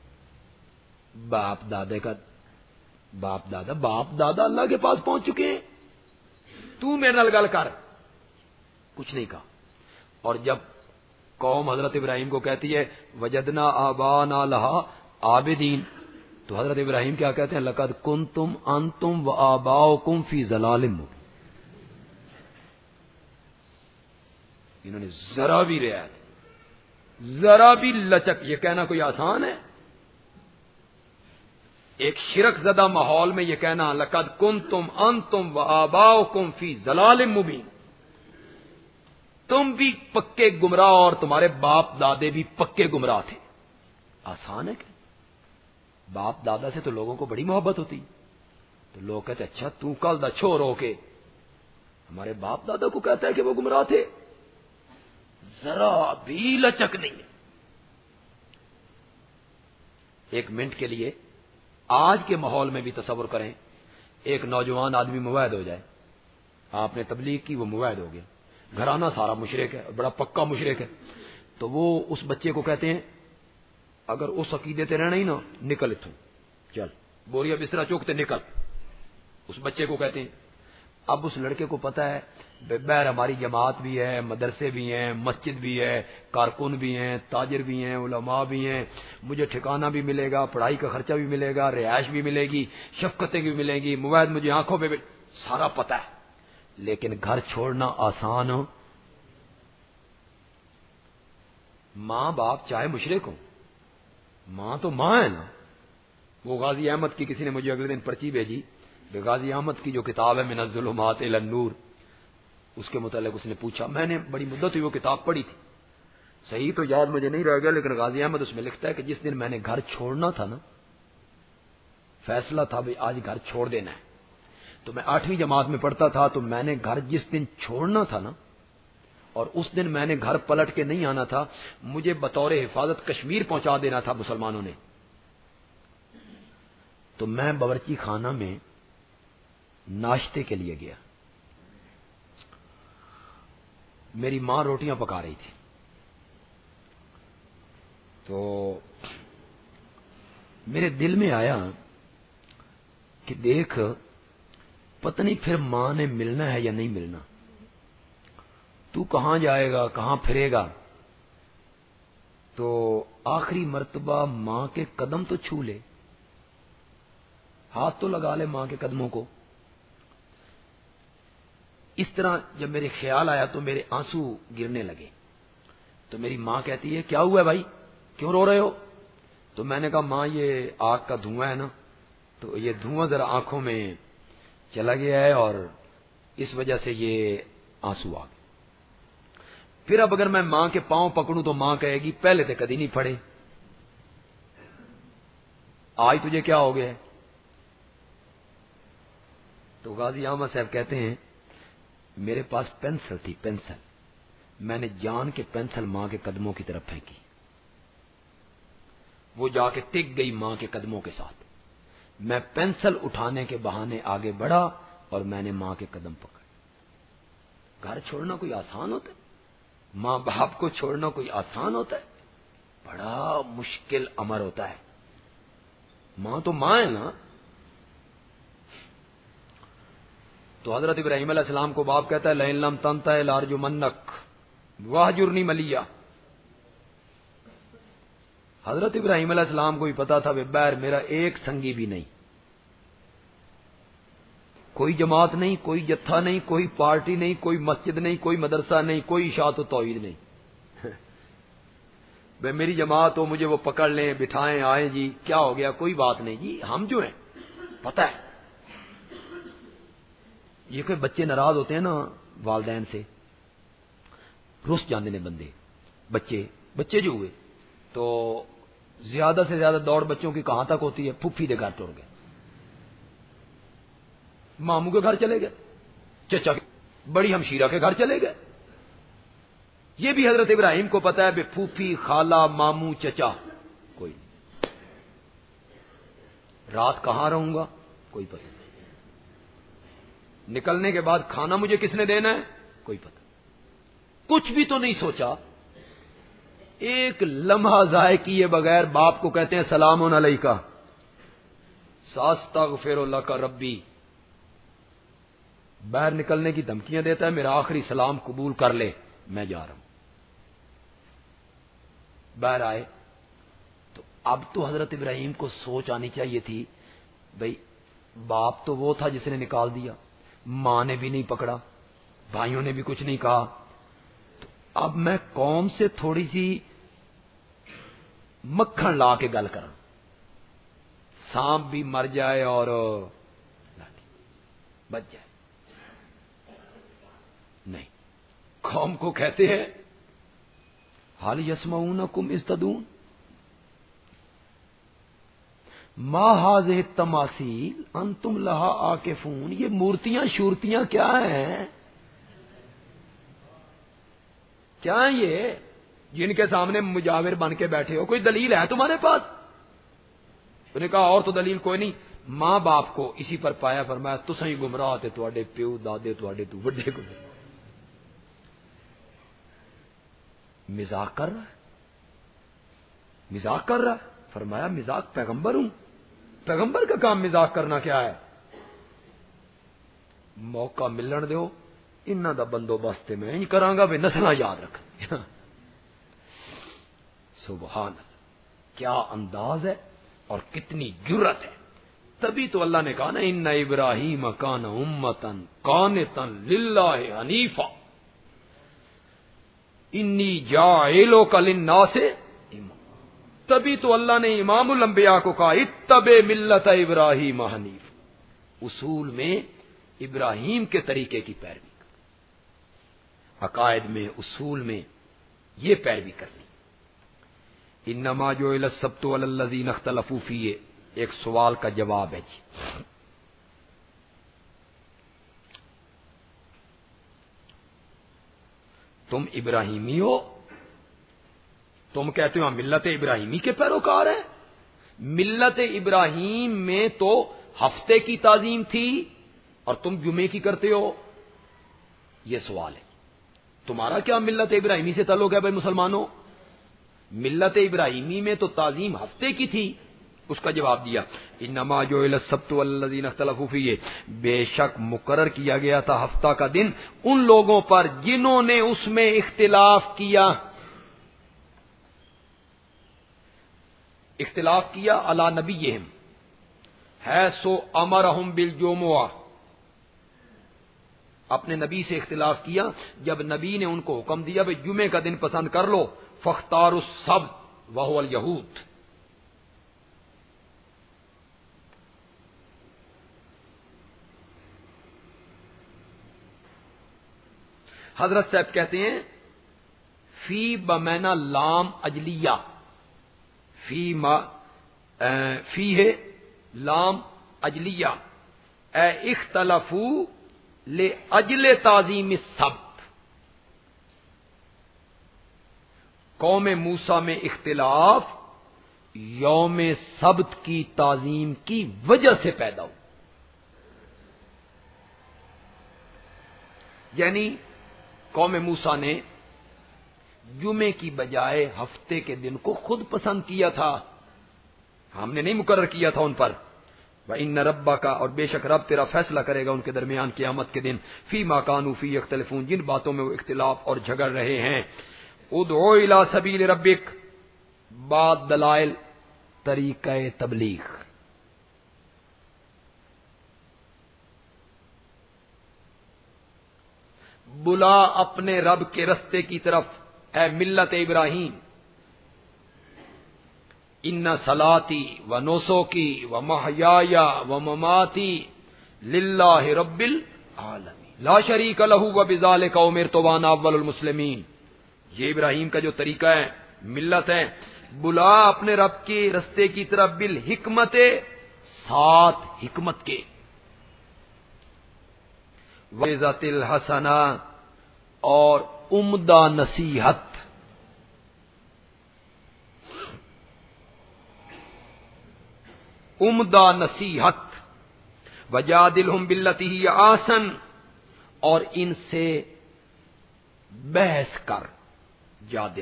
Speaker 2: باپ دادے کا باپ دادا باپ دادا اللہ کے پاس پہنچ چکے ہیں، تو میرے نال گل کر. کچھ نہیں کہا. اور جب قوم حضرت ابراہیم کو کہتی ہے وجدنا آبانا لہا عابدین، تو حضرت ابراہیم کیا کہتے ہیں؟ لقد کنتم انتم و آباؤکم فی ضلال مبین. انہوں نے ذرا بھی رعایت، ذرا بھی لچک، یہ کہنا کوئی آسان ہے؟ ایک شرک زدہ ماحول میں یہ کہنا لقد کنتم انتم وآباؤکم فی ضلال مبین، تم بھی پکے گمراہ اور تمہارے باپ دادے بھی پکے گمراہ تھے، آسان ہے کہ؟ باپ دادا سے تو لوگوں کو بڑی محبت ہوتی، تو لوگ کہتے اچھا تو کل دا چھوڑ ہو کے ہمارے باپ دادا کو کہتا ہے کہ وہ گمراہ تھے، ذرا بھی لچک نہیں ہے۔ ایک منٹ کے لیے آج کے ماحول میں بھی تصور کریں، ایک نوجوان آدمی موعد ہو جائے، آپ نے تبلیغ کی، وہ موعد ہو گیا، گھرانہ سارا مشرک ہے، بڑا پکا مشرک ہے، تو وہ اس بچے کو کہتے ہیں اگر اس عقیدے تے رہنا ہی نا نکل اتوں، چل بوریا بسترا چوکتے نکل، اس بچے کو کہتے ہیں۔ اب اس لڑکے کو پتا ہے بہر ہماری جماعت بھی ہے، مدرسے بھی ہیں، مسجد بھی ہے، کارکن بھی ہیں، تاجر بھی ہیں، علماء بھی ہیں، مجھے ٹھکانہ بھی ملے گا، پڑھائی کا خرچہ بھی ملے گا، رہائش بھی ملے گی، شفقتیں بھی ملیں گی، موعد مجھے آنکھوں پہ سارا پتا ہے، لیکن گھر چھوڑنا آسان ہو؟ ماں باپ چاہے مشرک ہو، ماں تو ماں ہے نا۔ وہ غازی احمد کی کسی نے مجھے اگلے دن پرچی بھیجی، غازی احمد کی جو کتاب ہے من الظلمات الی النور، اس کے متعلق اس نے پوچھا، میں نے بڑی مدت ہوئی وہ کتاب پڑھی تھی، صحیح تو یاد مجھے نہیں رہ گیا، لیکن غازی احمد اس میں لکھتا ہے کہ جس دن میں نے گھر چھوڑنا تھا نا، فیصلہ تھا بھئی آج گھر چھوڑ دینا ہے، تو میں آٹھویں جماعت میں پڑھتا تھا، تو میں نے گھر جس دن چھوڑنا تھا نا، اور اس دن میں نے گھر پلٹ کے نہیں آنا تھا، مجھے بطور حفاظت کشمیر پہنچا دینا تھا مسلمانوں نے، تو میں باورچی خانہ میں ناشتے کے لیے گیا، میری ماں روٹیاں پکا رہی تھی، تو میرے دل میں آیا کہ دیکھ پتہ نہیں پھر ماں نے ملنا ہے یا نہیں ملنا، تو کہاں جائے گا، کہاں پھرے گا، تو آخری مرتبہ ماں کے قدم تو چھو لے، ہاتھ تو لگا لے ماں کے قدموں کو۔ اس طرح جب میرے خیال آیا تو میرے آنسو گرنے لگے، تو میری ماں کہتی ہے کیا ہوا ہے بھائی، کیوں رو رہے ہو؟ تو میں نے کہا ماں یہ آگ کا دھواں ہے نا، تو یہ دھواں ذرا آنکھوں میں چلا گیا ہے اور اس وجہ سے یہ آنسو آ گئے۔ پھر اب اگر میں ماں کے پاؤں پکڑوں تو ماں کہے گی پہلے تو کدی نہیں پھڑے، آج تجھے کیا ہو گیا؟ تو غازی احمد صاحب کہتے ہیں میرے پاس پینسل تھی، پینسل، میں نے جان کے پینسل ماں کے قدموں کی طرف پھینکی، وہ جا کے ٹک گئی ماں کے قدموں کے ساتھ، میں پینسل اٹھانے کے بہانے آگے بڑھا اور میں نے ماں کے قدم پکڑے۔ گھر چھوڑنا کوئی آسان ہوتا ہے؟ ماں باپ کو چھوڑنا کوئی آسان ہوتا ہے؟ بڑا مشکل امر ہوتا ہے۔ ماں تو ماں ہے نا۔ تو حضرت ابراہیم علیہ السلام کو باپ کہتا ہے لئن لم تنتہ لارجمنک واہجرنی ملیہ۔ حضرت ابراہیم علیہ السلام کو بھی پتا تھا بیر میرا ایک سنگی بھی نہیں، کوئی جماعت نہیں، کوئی جتھا نہیں، کوئی پارٹی نہیں، کوئی مسجد نہیں، کوئی مدرسہ نہیں، کوئی اشاعت و توحید نہیں۔ بھائی میری جماعت ہو مجھے وہ پکڑ لیں بٹھائیں آئیں جی کیا ہو گیا، کوئی بات نہیں جی، ہم جو ہیں پتہ ہے۔ یہ کوئی بچے ناراض ہوتے ہیں نا والدین سے، رس جاندے نے بندے، بچے بچے جو ہوئے تو زیادہ سے زیادہ دوڑ بچوں کی کہاں تک ہوتی ہے؟ پھوپھی دے گھر ٹر گئے، ماموں کے گھر چلے گئے، چچا بڑی ہمشیرہ کے گھر چلے گئے۔ یہ بھی حضرت ابراہیم کو پتا ہے بے پھوپھی خالہ ماموں چچا کوئی نہیں، رات کہاں رہوں گا کوئی پتہ نہیں، نکلنے کے بعد کھانا مجھے کس نے دینا ہے کوئی پتہ، کچھ بھی تو نہیں سوچا، ایک لمحہ ضائع کیے بغیر باپ کو کہتے ہیں سلام علیکہ ساستغفر لک ربی، باہر نکلنے کی دھمکیاں دیتا ہے میرا آخری سلام قبول کر لے میں جا رہا ہوں۔ باہر آئے تو اب تو حضرت ابراہیم کو سوچ آنی چاہیے تھی بھائی باپ تو وہ تھا جس نے نکال دیا، ماں نے بھی نہیں پکڑا، بھائیوں نے بھی کچھ نہیں کہا، تو اب میں قوم سے تھوڑی سی مکھن لا کے گل کراں، سانپ بھی مر جائے اور بچ جائے، نہیں، قوم کو کہتے ہیں حال یسمعونکم اذ تدعون ما هذه التماثیل انتم لها عاکفون، یہ مورتیاں شورتیاں کیا ہیں، کیا ہیں یہ جن کے سامنے مجاور بن کے بیٹھے ہو؟ کوئی دلیل ہے تمہارے پاس؟ انہوں نے کہا اور تو دلیل کوئی نہیں، ماں باپ کو اسی پر پایا، فرمایا تساں ہی گمراہ تے تواڈے پیو دادے تواڈے تو بڑے گمراہ۔ مذاق کر رہا ہے، مذاق کر رہا ہے، فرمایا مذاق پیغمبر ہوں، پیغمبر کا کام مذاق کرنا کیا ہے؟ موقع ملن دیو، انہاں دا بندوبست میں انج کراں گا بھی نسلاں یاد رکھ۔ سبحان اللہ، کیا انداز ہے اور کتنی جرت ہے۔ تبھی تو اللہ نے کہا نا ان ابراہیم کان امتن قانتا للہ حنیفا انی جاعلک للناس اماما۔ تبھی تو اللہ نے امام الانبیاء کو کہا اتبع ملت ابراہیم حنیف، اصول میں ابراہیم کے طریقے کی پیروی کر، عقائد میں اصول میں یہ پیروی کرنی۔ انما جعل السبت علی الذین اختلفوا فیہ، ایک سوال کا جواب ہے جی۔ تم ابراہیمی ہو، تم کہتے ہو ملت ابراہیمی کے پیروکار ہیں، ملت ابراہیم میں تو ہفتے کی تعظیم تھی اور تم جمعے کی کرتے ہو، یہ سوال ہے۔ تمہارا کیا ملت ابراہیمی سے تعلق ہے بھائی مسلمانوں؟ ملت ابراہیمی میں تو تعظیم ہفتے کی تھی، اس کا جواب دیا انما جعل السبت والذین اختلفوا فیہ، بے شک مقرر کیا گیا تھا ہفتہ کا دن ان لوگوں پر جنہوں نے اس میں اختلاف کیا، اختلاف کیا علی نبیہم حیث امرہم بالجمعہ، اپنے نبی سے اختلاف کیا جب نبی نے ان کو حکم دیا کہ جمعے کا دن پسند کر لو، فاختاروا السبت وہو الیہود۔ حضرت صاحب کہتے ہیں فی بمینا لام اجلیہ، فی ما فی ہے لام اجلیہ، اے اختلفو لے اجل تعظیم السبت، قوم موسیٰ میں اختلاف یوم سبت کی تعظیم کی وجہ سے پیدا ہو، یعنی قوم موسیٰ نے جمعے کی بجائے ہفتے کے دن کو خود پسند کیا تھا، ہم نے نہیں مقرر کیا تھا ان پر۔ وَإِنَّ رَبَّكَ، اور بے شک رب تیرا فیصلہ کرے گا ان کے درمیان قیامت کے دن، فی ما کانوا فی یختلفون، جن باتوں میں وہ اختلاف اور جھگڑ رہے ہیں۔ ادعو الی سبیل ربک، بعد دلائل طریقہ تبلیغ، بلا اپنے رب کے رستے کی طرف، اے ملت ابراہیم، ان صلاتی و نسکی و محیای و مماتی للہ رب العالمین لا شریک لہ و بذالک امرت وانا اول المسلمین۔ یہ ابراہیم کا جو طریقہ ہے، ملت ہے، بلا اپنے رب کے رستے کی طرف بالحکمت، ساتھ حکمت کے، وعظۃ الحسنہ، اور عمدہ نصیحت، عمدہ نصیحت، وجادلہم باللتی ہی احسن، اور ان سے بحث کر، جادل۔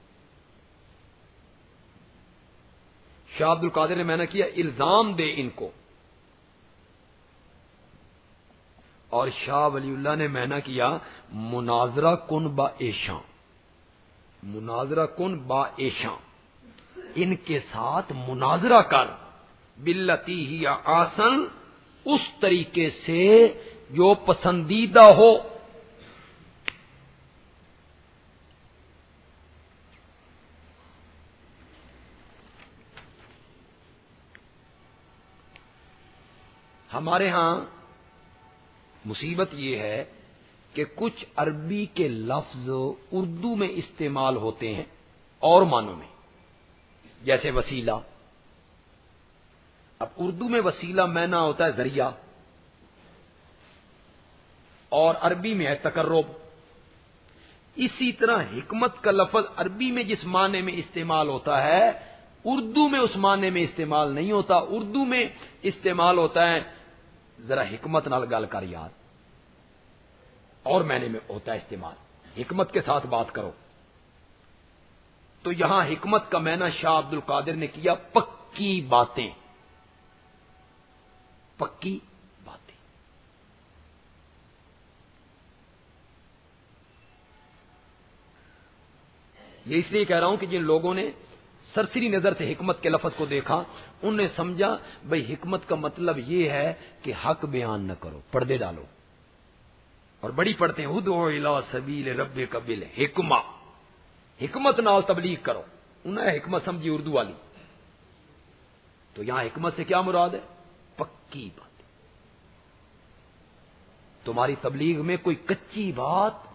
Speaker 2: شاہ عبد القادر نے میں نے کیا الزام دے ان کو، اور شاہ ولی اللہ نے میں نے کیا مناظرہ کن با ایشاں، مناظرہ کن با ایشاں، ان کے ساتھ مناظرہ کر، باللتی ہی احسن، اس طریقے سے جو پسندیدہ ہو۔ ہمارے ہاں مصیبت یہ ہے کہ کچھ عربی کے لفظ اردو میں استعمال ہوتے ہیں اور معنوں میں، جیسے وسیلہ. اب اردو میں وسیلہ معنی ہوتا ہے ذریعہ، اور عربی میں ہے تقرب. اسی طرح حکمت کا لفظ عربی میں جس معنی میں استعمال ہوتا ہے اردو میں اس معنی میں استعمال نہیں ہوتا. اردو میں استعمال ہوتا ہے ذرا حکمت نال گل کر یار، اور معنی میں ہوتا ہے استعمال حکمت کے ساتھ بات کرو. تو یہاں حکمت کا معنی شاہ عبد القادر نے کیا پکی باتیں، پکی باتیں. یہ اس لیے کہہ رہا ہوں کہ جن لوگوں نے سرسری نظر سے حکمت کے لفظ کو دیکھا انہوں نے سمجھا بھئی حکمت کا مطلب یہ ہے کہ حق بیان نہ کرو، پردے ڈالو. اور بڑی پڑھتے ہیں ادعو الی سبیل ربک بالحکمہ، حکمت نال تبلیغ کرو. انہوں نے حکمت سمجھی اردو والی. تو یہاں حکمت سے کیا مراد ہے؟ پکی بات. تمہاری تبلیغ میں کوئی کچی بات،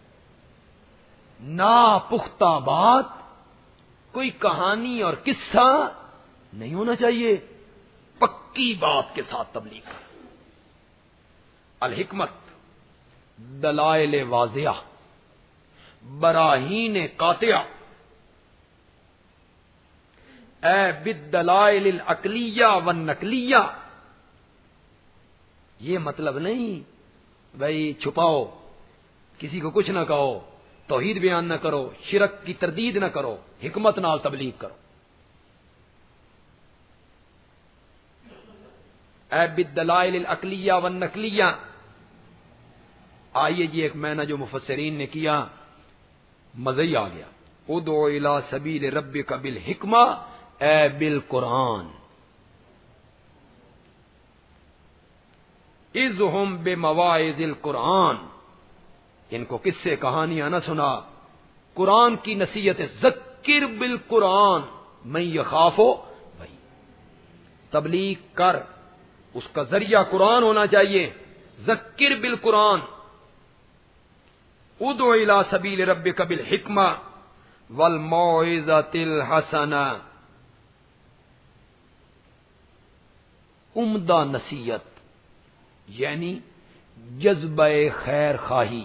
Speaker 2: نا پختہ بات، کوئی کہانی اور قصہ نہیں ہونا چاہیے. پکی بات کے ساتھ تبلیغ کرو. الحکمت دلائل واضحہ، براہین قاطعہ، اے بالدلائل العقلیہ والنقلیہ. یہ مطلب نہیں بھائی چھپاؤ، کسی کو کچھ نہ کہو، توحید بیان نہ کرو، شرک کی تردید نہ کرو، حکمت نال تبلیغ کرو. اے بالدلائل العقلیہ والنقلیہ. آئیے جی ایک معنی جو مفسرین نے کیا مزہ ہی آ گیا. ادعو الی سبیل ربک بالحکمہ اے بالقرآن اذ ہم بمواعظ القرآن. ان کو کس سے کہانیاں نہ سنا، قرآن کی نصیحت. ذکر بالقرآن من یخاف وعید. تبلیغ کر، اس کا ذریعہ قرآن ہونا چاہیے. ذکر بالقرآن. ادعو الی سبیل ربک بالحکمہ والموعظۃ الحسنہ. عمدہ نصیحت یعنی جذبہ خیر خواہی.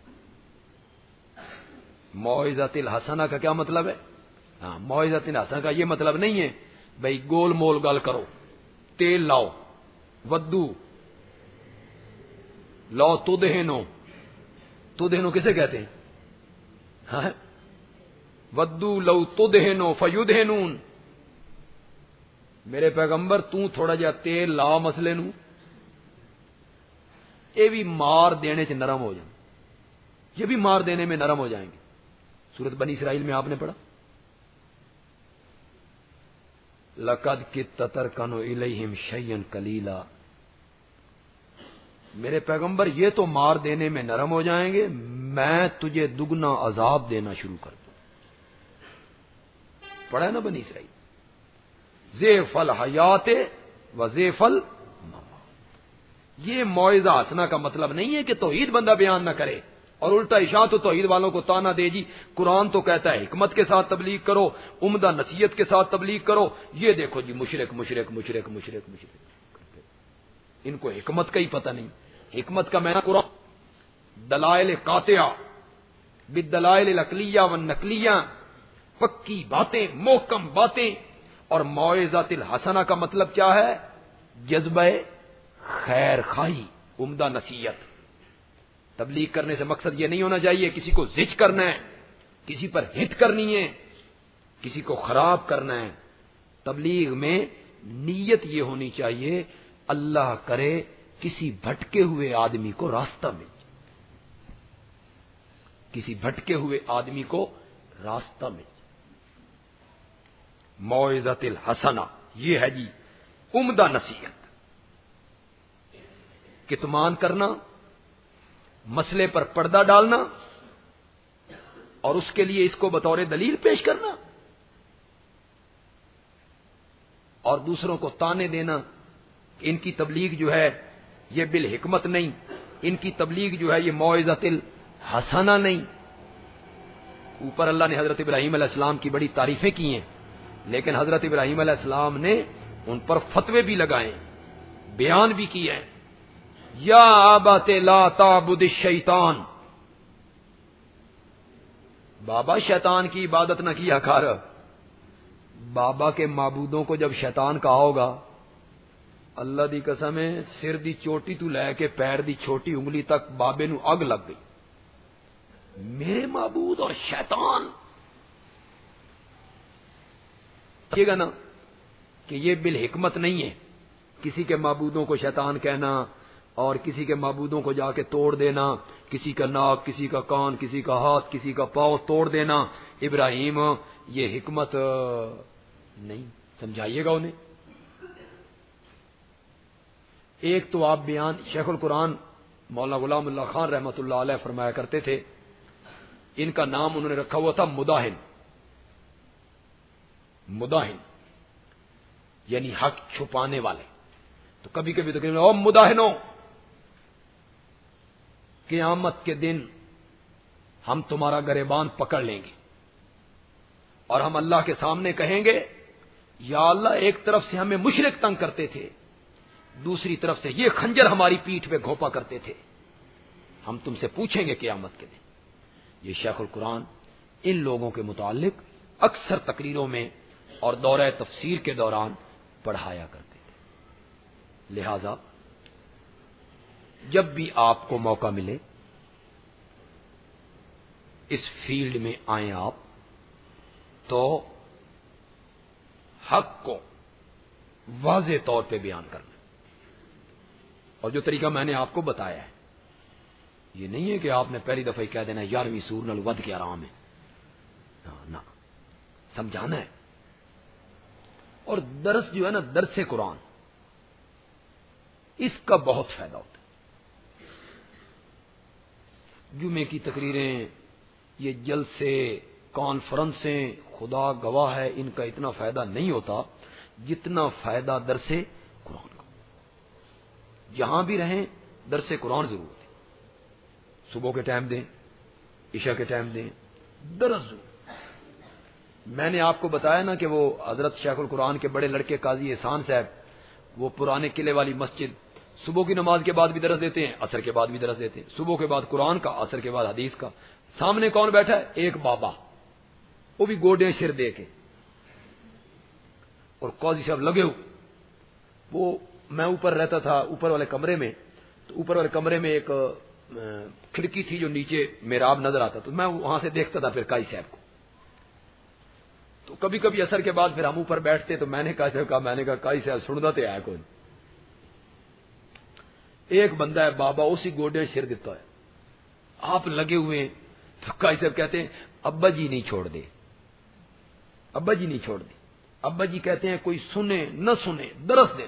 Speaker 2: موعظۃ الحسنہ کا کیا مطلب ہے؟ ہاں، موعظۃ الحسنہ کا یہ مطلب نہیں ہے بھائی گول مول گل کرو، تیل لاؤ، ودو لاؤ، تدہنو. تدہنو کسے کہتے ہیں؟ ہاں، ودو لو تدہنو فیدہنون. میرے پیغمبر تو تھوڑا جہا تیل لا مسئلے نو، یہ بھی مار دینے سے نرم ہو جائیں، یہ بھی مار دینے میں نرم ہو جائیں گے. سورۃ بنی اسرائیل میں آپ نے پڑھا لقد کدت ترکنو الیہم شیئا قلیلا. میرے پیغمبر یہ تو مار دینے میں نرم ہو جائیں گے، میں تجھے دگنا عذاب دینا شروع کر دوں. پڑھا ہے نا بنی اسرائیل. ضیف الحیات و ضیف الممات. یہ موعظہ حسنہ کا مطلب نہیں ہے کہ توحید بندہ بیان نہ کرے اور الٹا اشاعت تو توحید والوں کو تانا دے جی قرآن تو کہتا ہے حکمت کے ساتھ تبلیغ کرو، عمدہ نصیحت کے ساتھ تبلیغ کرو. یہ دیکھو جی مشرک مشرک مشرک مشرک مشرک. ان کو حکمت کا ہی پتہ نہیں. حکمت کا معنی قرآن، دلائل قاطعہ بالدلائل العقلیہ والنقلیہ، پکی باتیں، محکم باتیں. اور موعظۃ الحسنہ کا مطلب کیا ہے؟ جذبہ خیر خواہی، عمدہ نصیحت. تبلیغ کرنے سے مقصد یہ نہیں ہونا چاہیے کسی کو زج کرنا ہے، کسی پر ہٹ کرنی ہے، کسی کو خراب کرنا ہے. تبلیغ میں نیت یہ ہونی چاہیے اللہ کرے کسی بھٹکے ہوئے آدمی کو راستہ مل جائے، کسی بھٹکے ہوئے آدمی کو راستہ مل جائے. موعظۃ الحسنہ یہ ہے جی عمدہ نصیحت. کتمان کرنا، مسئلے پر پردہ ڈالنا اور اس کے لیے اس کو بطور دلیل پیش کرنا اور دوسروں کو تانے دینا ان کی تبلیغ جو ہے یہ بالحکمت نہیں، ان کی تبلیغ جو ہے یہ موعظۃ الحسنہ نہیں۔ اوپر اللہ نے حضرت ابراہیم علیہ السلام کی بڑی تعریفیں کی ہیں، لیکن حضرت ابراہیم علیہ السلام نے ان پر فتوے بھی لگائے، بیان بھی کیے ہیں۔ یا ابت لا تعبد الشیطان، بابا شیطان کی عبادت نہ کیا کر۔ بابا کے معبودوں کو جب شیطان کہا ہوگا، اللہ دی قسم ہے سر دی چوٹی تو لے کے پیر دی چھوٹی انگلی تک بابے نو اگ لگ گئی۔ میرے معبود اور شیطان، دیکھیے گا نا کہ یہ بالحکمت نہیں ہے کسی کے معبودوں کو شیطان کہنا اور کسی کے معبودوں کو جا کے توڑ دینا، کسی کا ناک، کسی کا کان، کسی کا ہاتھ، کسی کا پاؤں توڑ دینا۔ ابراہیم یہ حکمت نہیں، سمجھائیے گا انہیں۔ ایک تو آپ بیان شیخ القرآن مولانا غلام اللہ خان رحمۃ اللہ علیہ فرمایا کرتے تھے، ان کا نام انہوں نے رکھا ہوا تھا مداحن۔ مداحن یعنی حق چھپانے والے۔ تو کبھی کبھی تو کہیں او مداحنوں، قیامت کے دن ہم تمہارا گریبان پکڑ لیں گے اور ہم اللہ کے سامنے کہیں گے یا اللہ ایک طرف سے ہمیں مشرک تنگ کرتے تھے، دوسری طرف سے یہ خنجر ہماری پیٹھ پہ گھوپا کرتے تھے، ہم تم سے پوچھیں گے قیامت کے دن۔ یہ شیخ القرآن ان لوگوں کے متعلق اکثر تقریروں میں اور دورہ تفسیر کے دوران پڑھایا کرتے تھے۔ لہذا جب بھی آپ کو موقع ملے اس فیلڈ میں آئیں آپ تو حق کو واضح طور پہ بیان کرنا، اور جو طریقہ میں نے آپ کو بتایا ہے یہ نہیں ہے کہ آپ نے پہلی دفعہ ہی کہہ دینا یارویں سور نال ود کے آرام ہے، نہ، سمجھانا ہے۔ اور درس جو ہے نا، درس قرآن، اس کا بہت فائدہ ہوتا ہے۔ جمعے کی تقریریں، یہ جلسے، کانفرنسیں، خدا گواہ ہے ان کا اتنا فائدہ نہیں ہوتا جتنا فائدہ درس قرآن کا۔ جہاں بھی رہیں درس قرآن ضرور دیں، صبح کے ٹائم دیں، عشاء کے ٹائم دیں، درس ضرور۔ میں نے آپ کو بتایا نا کہ وہ حضرت شیخ القرآن کے بڑے لڑکے قاضی احسان صاحب، وہ پرانے قلعے والی مسجد صبح کی نماز کے بعد بھی درس دیتے ہیں، عصر کے بعد بھی درس دیتے ہیں، صبح کے بعد قرآن کا، عصر کے بعد حدیث کا۔ سامنے کون بیٹھا ہے؟ ایک بابا، وہ بھی گوڈے سر دے کے، اور قاضی صاحب لگے ہوئے۔ وہ میں اوپر رہتا تھا اوپر والے کمرے میں، تو اوپر والے کمرے میں ایک کھڑکی تھی جو نیچے محراب نظر آتا، تو میں وہاں سے دیکھتا تھا پھر قاضی صاحب کو۔ تو کبھی کبھی عصر کے بعد پھر ہم اوپر بیٹھتے، تو میں نے قاضی صاحب کہا میں نے کہا قاضی صاحب سننا تو ہے کوئی؟ ایک بندہ ہے بابا، اسی گوڈے سر دیتا ہے، آپ لگے ہوئے ہیں۔ تو قاضی صاحب کہتے ہیں ابا جی نہیں چھوڑ دے، ابا جی نہیں چھوڑ دے۔ ابا جی کہتے ہیں کوئی سنے نہ سنے درس دے۔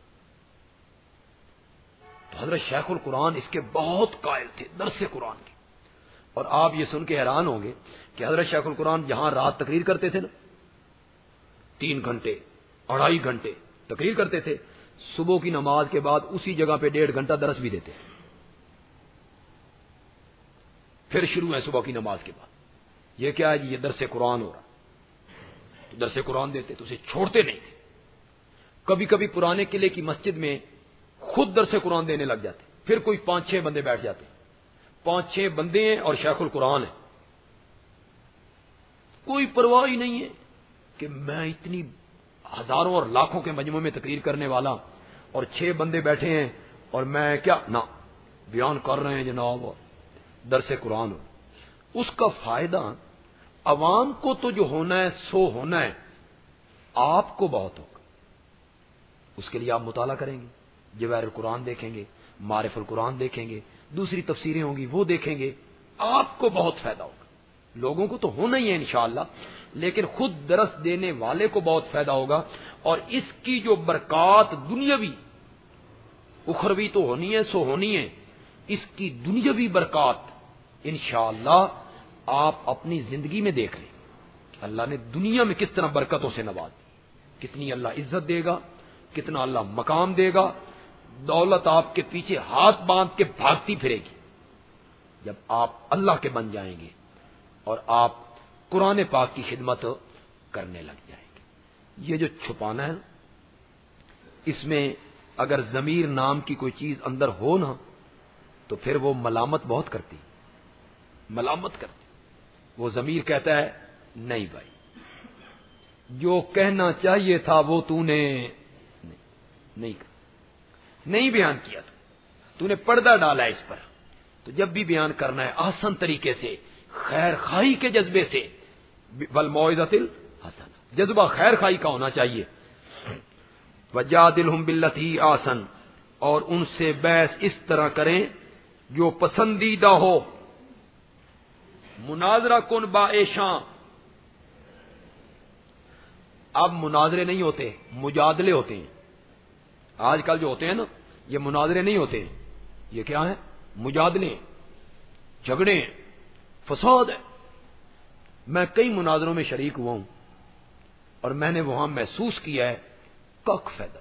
Speaker 2: تو حضرت شیخ القرآن اس کے بہت قائل تھے درس قرآن کے، اور آپ یہ سن کے حیران ہوں گے کہ حضرت شیخ القرآن جہاں رات تقریر کرتے تھے نا، تین گھنٹے اڑائی گھنٹے تقریر کرتے تھے، صبح کی نماز کے بعد اسی جگہ پہ ڈیڑھ گھنٹہ درس بھی دیتے، پھر شروع ہے صبح کی نماز کے بعد۔ یہ کیا ہے جی؟ یہ درس قرآن ہو رہا، تو درس قرآن دیتے تو اسے چھوڑتے نہیں تھے۔ کبھی کبھی پرانے قلعے کی مسجد میں خود درس قرآن دینے لگ جاتے، پھر کوئی پانچ چھ بندے بیٹھ جاتے، پانچ چھ بندے ہیں اور شیخ القرآن ہے، کوئی پرواہ ہی نہیں ہے کہ میں اتنی ہزاروں اور لاکھوں کے مجموعے میں تقریر کرنے والا اور چھ بندے بیٹھے ہیں اور میں کیا نہ بیان کر رہے ہیں جناب، اور درس قرآن ہو۔ اس کا فائدہ عوام کو تو جو ہونا ہے سو ہونا ہے، آپ کو بہت ہوگا۔ اس کے لیے آپ مطالعہ کریں گے، جواہر القرآن دیکھیں گے، معارف القرآن دیکھیں گے، دوسری تفسیریں ہوں گی وہ دیکھیں گے، آپ کو بہت فائدہ ہوگا۔ لوگوں کو تو ہونا ہی ہے انشاءاللہ، لیکن خود درس دینے والے کو بہت فائدہ ہوگا، اور اس کی جو برکات دنیاوی اخروی تو ہونی ہے سو ہونی ہے، اس کی دنیاوی برکات انشاءاللہ آپ اپنی زندگی میں دیکھ لیں کہ اللہ نے دنیا میں کس طرح برکتوں سے نواز دی، کتنی اللہ عزت دے گا، کتنا اللہ مقام دے گا، دولت آپ کے پیچھے ہاتھ باندھ کے بھاگتی پھرے گی جب آپ اللہ کے بن جائیں گے اور آپ قرآن پاک کی خدمت کرنے لگ جائیں گے۔ یہ جو چھپانا ہے اس میں اگر ضمیر نام کی کوئی چیز اندر ہو نا تو پھر وہ ملامت بہت کرتی، ملامت کرتی۔ وہ ضمیر کہتا ہے نہیں بھائی، جو کہنا چاہیے تھا وہ تو نے نہیں نہیں, نہیں بیان کیا، تو تو نے پردہ ڈالا اس پر۔ تو جب بھی بیان کرنا ہے آسان طریقے سے، خیر خواہی کے جذبے سے، والموعظۃ الحسنہ، جذبہ خیر خواہی کا ہونا چاہیے۔ وجادلہم باللتی آسن، اور ان سے بحث اس طرح کریں جو پسندیدہ ہو۔ مناظرہ کن با ایشاں، اب مناظرے نہیں ہوتے، مجادلے ہوتے ہیں۔ آج کل جو ہوتے ہیں نا یہ مناظرے نہیں ہوتے، یہ کیا ہے؟ مجادلے، جھگڑے، فساد ہے۔ میں کئی مناظروں میں شریک ہوا ہوں اور میں نے وہاں محسوس کیا ہے کک فائدہ،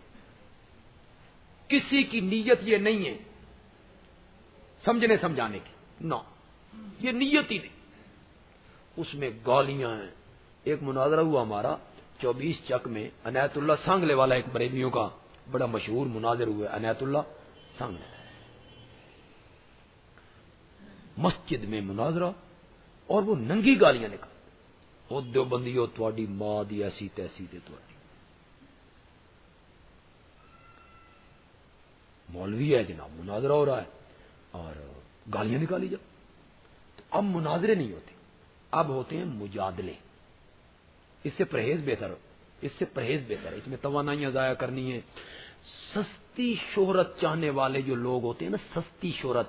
Speaker 2: کسی کی نیت یہ نہیں ہے سمجھنے سمجھانے کی، نہ یہ نیت ہی نہیں، اس میں گالیاں ہیں۔ ایک مناظرہ ہوا ہمارا چوبیس چک میں، عنایت اللہ سانگلے والا ایک بریلیوں کا بڑا مشہور مناظر ہوا ہے، عنایت اللہ سانگلے، مسجد میں مناظرہ، اور وہ ننگی گالیاں نکال، او دیوبندیو تواڈی ماں دی ایسی تیسی تے تواڈی، مولوی ہے جناب، مناظرہ ہو رہا ہے اور گالیاں نکالی جا۔ تو اب مناظرے نہیں ہوتے، اب ہوتے ہیں مجادلے۔ اس سے پرہیز بہتر ہو، اس سے پرہیز بہتر ہے، اس میں توانائیاں ضائع کرنی ہے۔ سستی شہرت چاہنے والے جو لوگ ہوتے ہیں نا، سستی شہرت،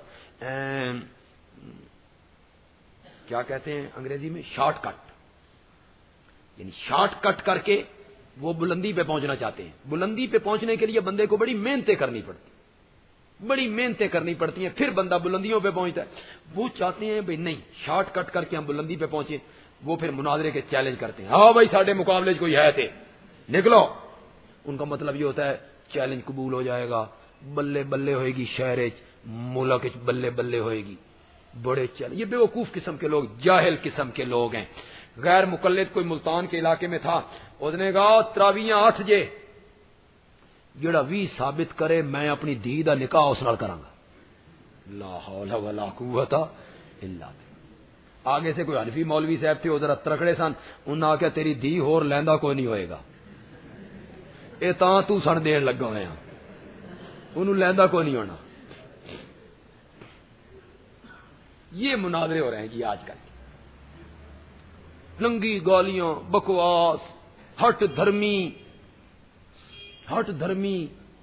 Speaker 2: کیا کہتے ہیں انگریزی میں، شارٹ کٹ، یعنی شارٹ کٹ کر کے وہ بلندی پہ پہنچنا چاہتے ہیں۔ بلندی پہ پہنچنے کے لیے بندے کو بڑی محنتیں کرنی پڑتی، بڑی محنتیں کرنی پڑتی ہیں، پھر بندہ بلندیوں پہ پہنچتا ہے۔ وہ چاہتے ہیں بھئی نہیں، شارٹ کٹ کر کے ہم بلندی پہ پہنچے۔ وہ پھر مناظرے کے چیلنج کرتے ہیں، ہاں بھائی ساڈے مقابلے کوئی ہے تھے، نکلو۔ ان کا مطلب یہ ہوتا ہے چیلنج قبول ہو جائے گا، بلے بلے ہوئے گی، شہر ملک بلے بلے ہوئے گی، بڑے چیلنج۔ یہ بیوقوف قسم کے لوگ، جاہل قسم کے لوگ ہیں۔ غیر مقلد کوئی ملتان کے علاقے میں تھا، اس نے کہا تراویحاں آٹھ جے، جڑا وی ثابت کرے میں اپنی دھی دا نکاح اس نال کراں گا۔ لا حول ولا قوت الا باللہ۔ آگے سے کوئی حنفی مولوی صاحب تھے، وہ ذرا ترکڑے سن، انہاں آخیا تیری دھی ہور لیندا کوئی نہیں ہوئے گا، اے تاں تو سن دین لگا ہوئے ہیں، انہوں لیندا کوئی نہیں ہونا۔ یہ مناظرے ہو رہے ہیں جی آج کل، ننگی گالیاں، بکواس، ہٹ دھرمی، ہٹ دھرمی۔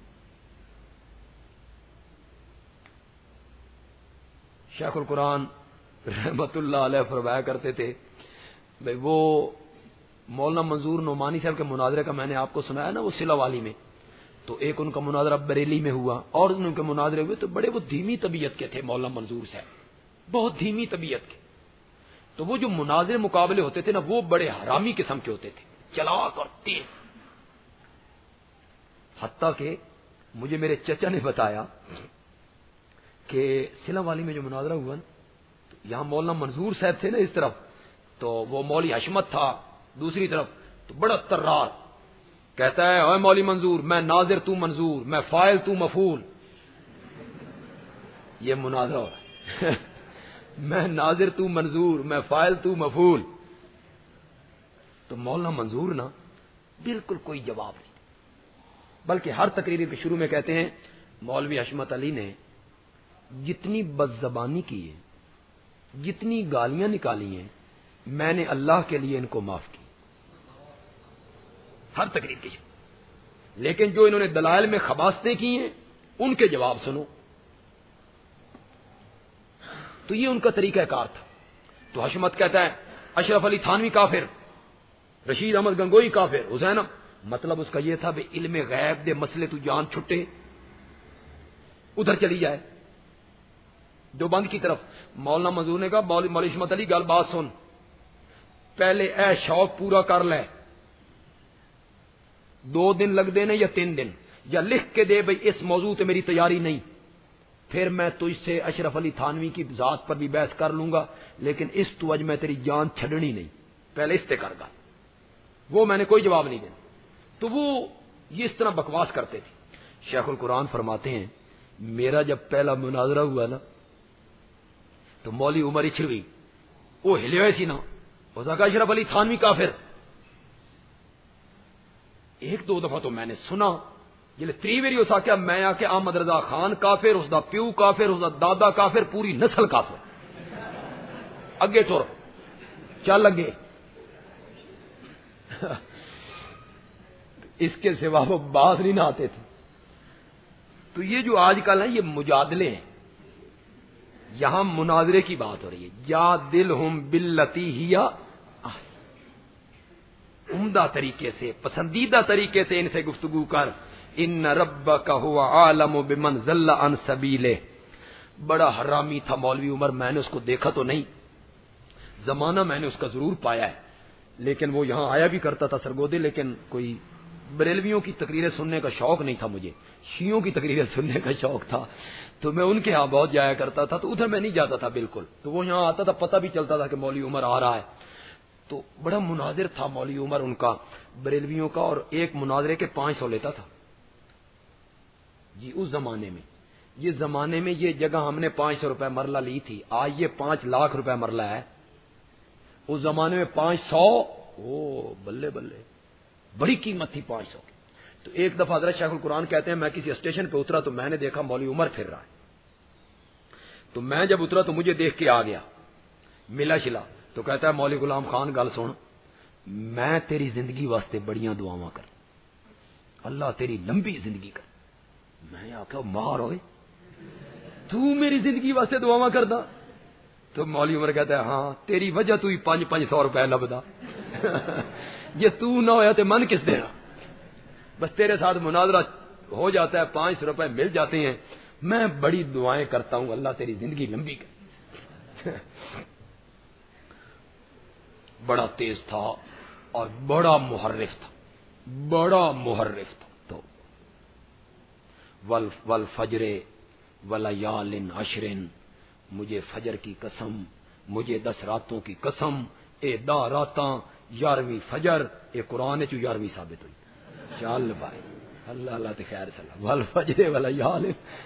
Speaker 2: شیخ القرآن رحمت اللہ علیہ فرمایا کرتے تھے بھئی، وہ مولانا منظور نعمانی صاحب کے مناظرے کا میں نے آپ کو سنایا نا، وہ سلا والی میں، تو ایک ان کا مناظرہ بریلی میں ہوا، اور ان کے مناظرے ہوئے تو بڑے وہ دھیمی طبیعت کے تھے مولانا منظور صاحب، بہت دھیمی طبیعت کے۔ تو وہ جو مناظر مقابلے ہوتے تھے نا، وہ بڑے حرامی قسم کے ہوتے تھے، چلاک اور تیز۔ حتیٰ کہ مجھے میرے چچا نے بتایا کہ سلا والی میں جو مناظرہ ہوا نا، یہاں مولانا منظور صاحب تھے نا اس طرف، تو وہ مولوی حشمت تھا دوسری طرف، تو بڑا ترار کہتا ہے، اے مولوی منظور، میں ناظر تو منظور، میں فاعل تو مفعول۔ یہ مناظرہ ہو رہا ہے میں ناظر تو منظور، میں فاعل تو مفعول۔ تو مولانا منظور نا بالکل کوئی جواب نہیں، بلکہ ہر تقریر کے شروع میں کہتے ہیں مولوی حشمت علی نے جتنی بدزبانی کی ہے، جتنی گالیاں نکالی ہیں، میں نے اللہ کے لیے ان کو معاف کی، ہر تقریر کے شروع۔ لیکن جو انہوں نے دلائل میں خباستیں کی ہیں ان کے جواب سنو۔ تو یہ ان کا طریقہ کار تھا۔ تو حشمت کہتا ہے اشرف علی تھانوی کافر، رشید احمد گنگوئی کافر، حسین، مطلب اس کا یہ تھا بھئی علم غیب دے مسئلے تو جان چھٹے ادھر چلی جائے جو بند کی طرف۔ مولانا منظور نے کہا مولوی حشمت علی گل بات سن، پہلے اے شوق پورا کر لے، دو دن لگ دینے یا تین دن، یا لکھ کے دے بھئی اس موضوع تے میری تیاری نہیں، پھر میں تجھ سے اشرف علی تھانوی کی ذات پر بھی بحث کر لوں گا، لیکن اس تو اج میں تیری جان چھڑنی نہیں، پہلے اس تے کر گا۔ وہ میں نے کوئی جواب نہیں دینا۔ تو وہ یہ اس طرح بکواس کرتے تھے۔ شیخ القرآن فرماتے ہیں میرا جب پہلا مناظرہ ہوا نا تو مولوی عمر اچھروی وہ ہلے ہوئے سی نا، وہ کہا اشرف علی تھانوی کافر۔ ایک دو دفعہ تو میں نے سنا، جلے تری ویری ہو سکیا میں آ کے احمد رضا خان کافر، اس دا پیو کافر، اس دا دادا کافر، پوری نسل کافر۔ اگے تر چل اگے اس کے سوا وہ باز نہیں نہ آتے تھے۔ تو یہ جو آج کل ہے یہ مجادلے ہیں، یہاں مناظرے کی بات ہو رہی ہے۔ یا دل ہم بلتی ہیا، عمدہ طریقے سے پسندیدہ طریقے سے ان سے گفتگو کر۔ ان ربک هو عالم بمن ضل عن سبیلہ۔ بڑا حرامی تھا مولوی عمر، میں نے اس کو دیکھا تو نہیں، زمانہ میں نے اس کا ضرور پایا ہے، لیکن وہ یہاں آیا بھی کرتا تھا سرگودے، لیکن کوئی بریلویوں کی تقریریں سننے کا شوق نہیں تھا مجھے، شیعوں کی تقریریں سننے کا شوق تھا، تو میں ان کے ہاں بہت جایا کرتا تھا، تو ادھر میں نہیں جاتا تھا بالکل۔ تو وہ یہاں آتا تھا، پتہ بھی چلتا تھا کہ مولوی عمر آ رہا ہے۔ تو بڑا مناظر تھا مولوی عمر ان کا بریلویوں کا، اور ایک مناظرے کے پانچ سو لیتا تھا جی اس زمانے میں۔ یہ زمانے میں یہ جگہ ہم نے پانچ سو روپے مرلہ لی تھی، آج یہ پانچ لاکھ روپے مرلہ ہے۔ اس زمانے میں پانچ سو او بلے بلے بڑی قیمت تھی پانچ سو کی۔ تو ایک دفعہ حضرت شیخ القرآن کہتے ہیں میں کسی اسٹیشن پہ اترا تو میں نے دیکھا مولوی عمر پھر رہا ہے، تو میں جب اترا تو مجھے دیکھ کے آ گیا، ملا شلا، تو کہتا ہے مولوی غلام خان گل سن، میں تیری زندگی واسطے بڑیاں دعاواں کر، اللہ تیری لمبی زندگی کر۔ میں آخیا مار ہوئے تو میری زندگی واسطے دعاواں کردا؟ تو مولوی عمر کہتا ہے ہاں تیری وجہ تو ہی پانچ پانچ سو روپے لبدا، یہ تو نہ ہویا تو من کس دینا؟ بس تیرے ساتھ مناظرہ ہو جاتا ہے، پانچ سو روپے مل جاتے ہیں، میں بڑی دعائیں کرتا ہوں اللہ تیری زندگی لمبی کر۔ بڑا تیز تھا اور بڑا محرف تھا، بڑا محرف تھا۔ تو والفجر ولیال عشر، مجھے فجر کی قسم، مجھے دس راتوں کی قسم، اے دا راتاں یارویں فجر، اے قرآن چو یارویں ثابت ہوئی۔ چل بھائی اللہ اللہ تے خیر صلاح، والفجر ولیال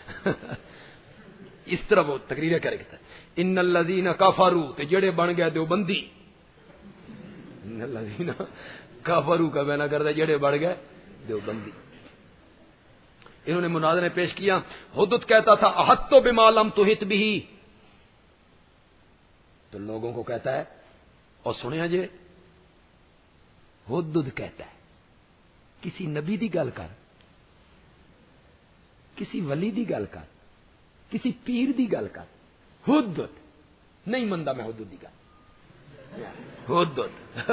Speaker 2: اس طرح وہ تقریریں کرے گا۔ ان الذین کفروا، تے جڑے بن گئے دیوبندی، ان الذین کفروا کا بیان کرتا جڑے بن گئے دیوبندی۔ انہوں نے مناظرے پیش کیا، حدت کہتا تھا احط بما لم تحط به، تو لوگوں کو کہتا ہے اور سنیا جے حدت کہتا ہے کسی نبی دی گل کر، کسی ولی دی گل کر، کسی پیر دی گل کر، حدت نہیں مندا میں حدت دی گل، حدت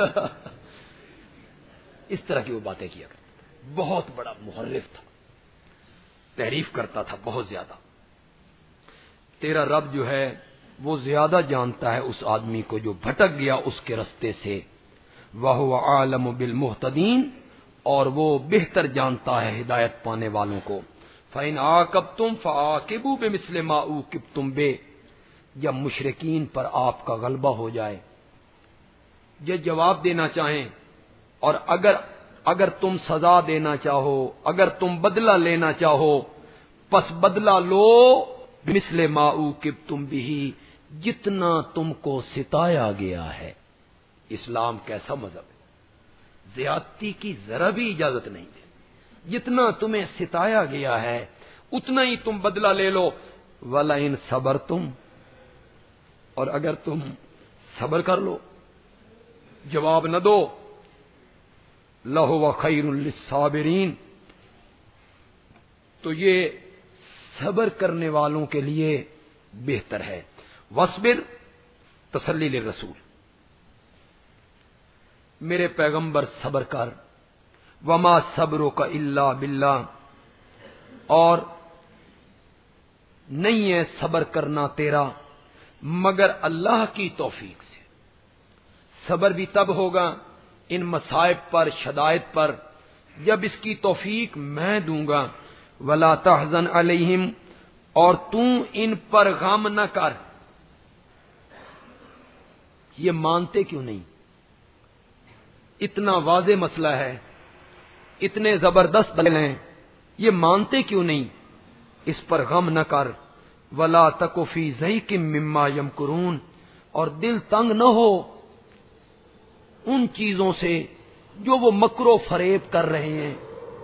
Speaker 2: اس طرح کی وہ باتیں کیا کرتا تھا۔ بہت بڑا محرف تھا، تعریف کرتا تھا بہت زیادہ۔ تیرا رب جو ہے وہ زیادہ جانتا ہے اس آدمی کو جو بھٹک گیا اس کے رستے سے، وَهُوَ عَالَمُ بِالْمُهْتَدِينَ، اور وہ بہتر جانتا ہے ہدایت پانے والوں کو۔ فَإِنْ عَاقَبْتُمْ فَعَاقِبُوا بِمِثْلِ مَا عُوقِبْتُمْ بِهِ، جب مشرکین پر آپ کا غلبہ ہو جائے، یہ جواب دینا چاہیں، اور اگر اگر تم سزا دینا چاہو، اگر تم بدلہ لینا چاہو، پس بدلہ لو مثل ما عوقبتم به، جتنا تم کو ستایا گیا ہے۔ اسلام کیسا مذہب ہے، زیادتی کی ذرا بھی اجازت نہیں ہے، جتنا تمہیں ستایا گیا ہے اتنا ہی تم بدلہ لے لو۔ وَلَئِن صَبَرْتُمْ، اور اگر تم صبر کر لو، جواب نہ دو، لَهُوَ خَيْرٌ لِلصَّابِرِينَ، تو یہ صبر کرنے والوں کے لیے بہتر ہے۔ وَاصْبِرْ، تسلی للرسول، میرے پیغمبر صبر کر، وَمَا صَبْرُكَ إِلَّا بِاللَّهِ، اور نہیں ہے صبر کرنا تیرا مگر اللہ کی توفیق سے۔ صبر بھی تب ہوگا ان مصائب پر، شدائد پر، جب اس کی توفیق میں دوں گا، ولا تحزن علیہم، اور تو ان پر غم نہ کر۔ یہ مانتے کیوں نہیں؟ اتنا واضح مسئلہ ہے، اتنے زبردست دلیل ہیں، یہ مانتے کیوں نہیں؟ اس پر غم نہ کر، ولا تک فی ضیق مما یمکرون، اور دل تنگ نہ ہو ان چیزوں سے جو وہ مکر و فریب کر رہے ہیں۔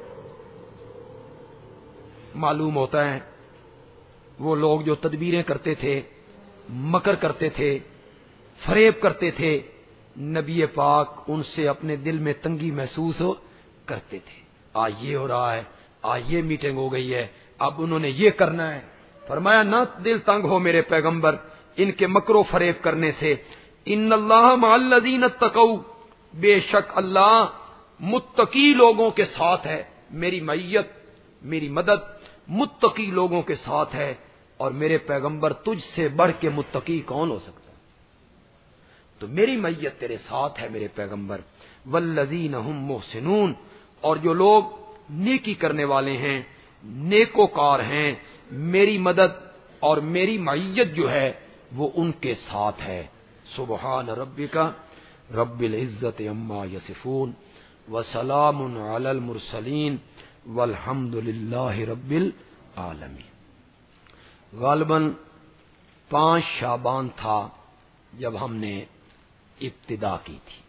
Speaker 2: معلوم ہوتا ہے وہ لوگ جو تدبیریں کرتے تھے، مکر کرتے تھے، فریب کرتے تھے، نبی پاک ان سے اپنے دل میں تنگی محسوس کرتے تھے۔ آج یہ ہو رہا ہے، آج یہ میٹنگ ہو گئی ہے، اب انہوں نے یہ کرنا ہے۔ فرمایا نہ دل تنگ ہو میرے پیغمبر ان کے مکر و فریب کرنے سے۔ ان اللہ مع الذین اتقوا، بے شک اللہ متقی لوگوں کے ساتھ ہے، میری معیت، میری مدد متقی لوگوں کے ساتھ ہے۔ اور میرے پیغمبر تجھ سے بڑھ کے متقی کون ہو سکتا ہے؟ تو میری معیت تیرے ساتھ ہے میرے پیغمبر۔ والذین هم محسنون، اور جو لوگ نیکی کرنے والے ہیں، نیکوکار ہیں، میری مدد اور میری معیت جو ہے وہ ان کے ساتھ ہے۔ سبحان ربک رب العزت عما یصفون وسلام علی المرسلین والحمد للہ رب العالمین۔ غالباً پانچ شعبان تھا جب ہم نے ابتدا کی تھی۔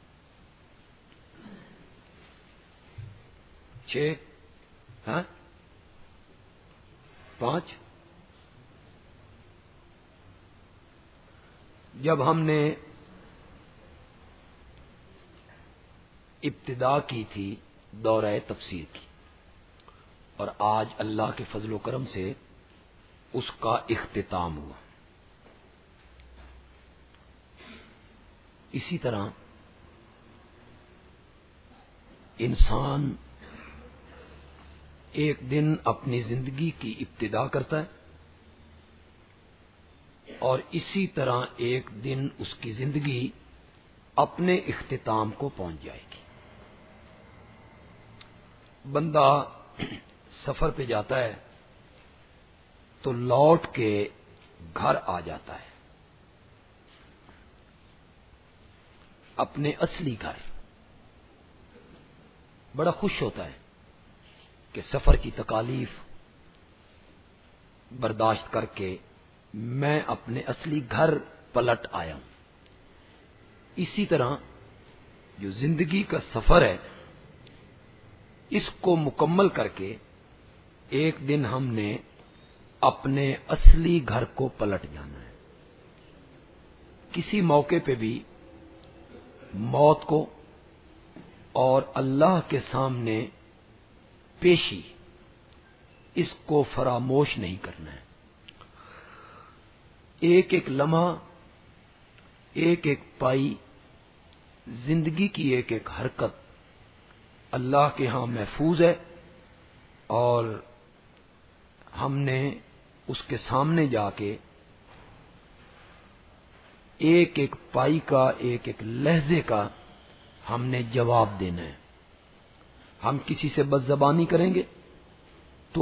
Speaker 2: چھ ہاں پانچ جب ہم نے ابتدا کی تھی دورہ تفسیر کی، اور آج اللہ کے فضل و کرم سے اس کا اختتام ہوا۔ اسی طرح انسان ایک دن اپنی زندگی کی ابتدا کرتا ہے، اور اسی طرح ایک دن اس کی زندگی اپنے اختتام کو پہنچ جائے گی۔ بندہ سفر پہ جاتا ہے تو لوٹ کے گھر آ جاتا ہے، اپنے اصلی گھر۔ بڑا خوش ہوتا ہے کہ سفر کی تکالیف برداشت کر کے میں اپنے اصلی گھر پلٹ آیا ہوں۔ اسی طرح جو زندگی کا سفر ہے، اس کو مکمل کر کے ایک دن ہم نے اپنے اصلی گھر کو پلٹ جانا ہے۔ کسی موقع پہ بھی موت کو اور اللہ کے سامنے پیشی، اس کو فراموش نہیں کرنا ہے۔ ایک ایک لمحہ، ایک ایک پائی، زندگی کی ایک ایک حرکت اللہ کے ہاں محفوظ ہے، اور ہم نے اس کے سامنے جا کے ایک ایک پائی کا، ایک ایک لہجے کا ہم نے جواب دینا ہے۔ ہم کسی سے بد زبانی کریں گے تو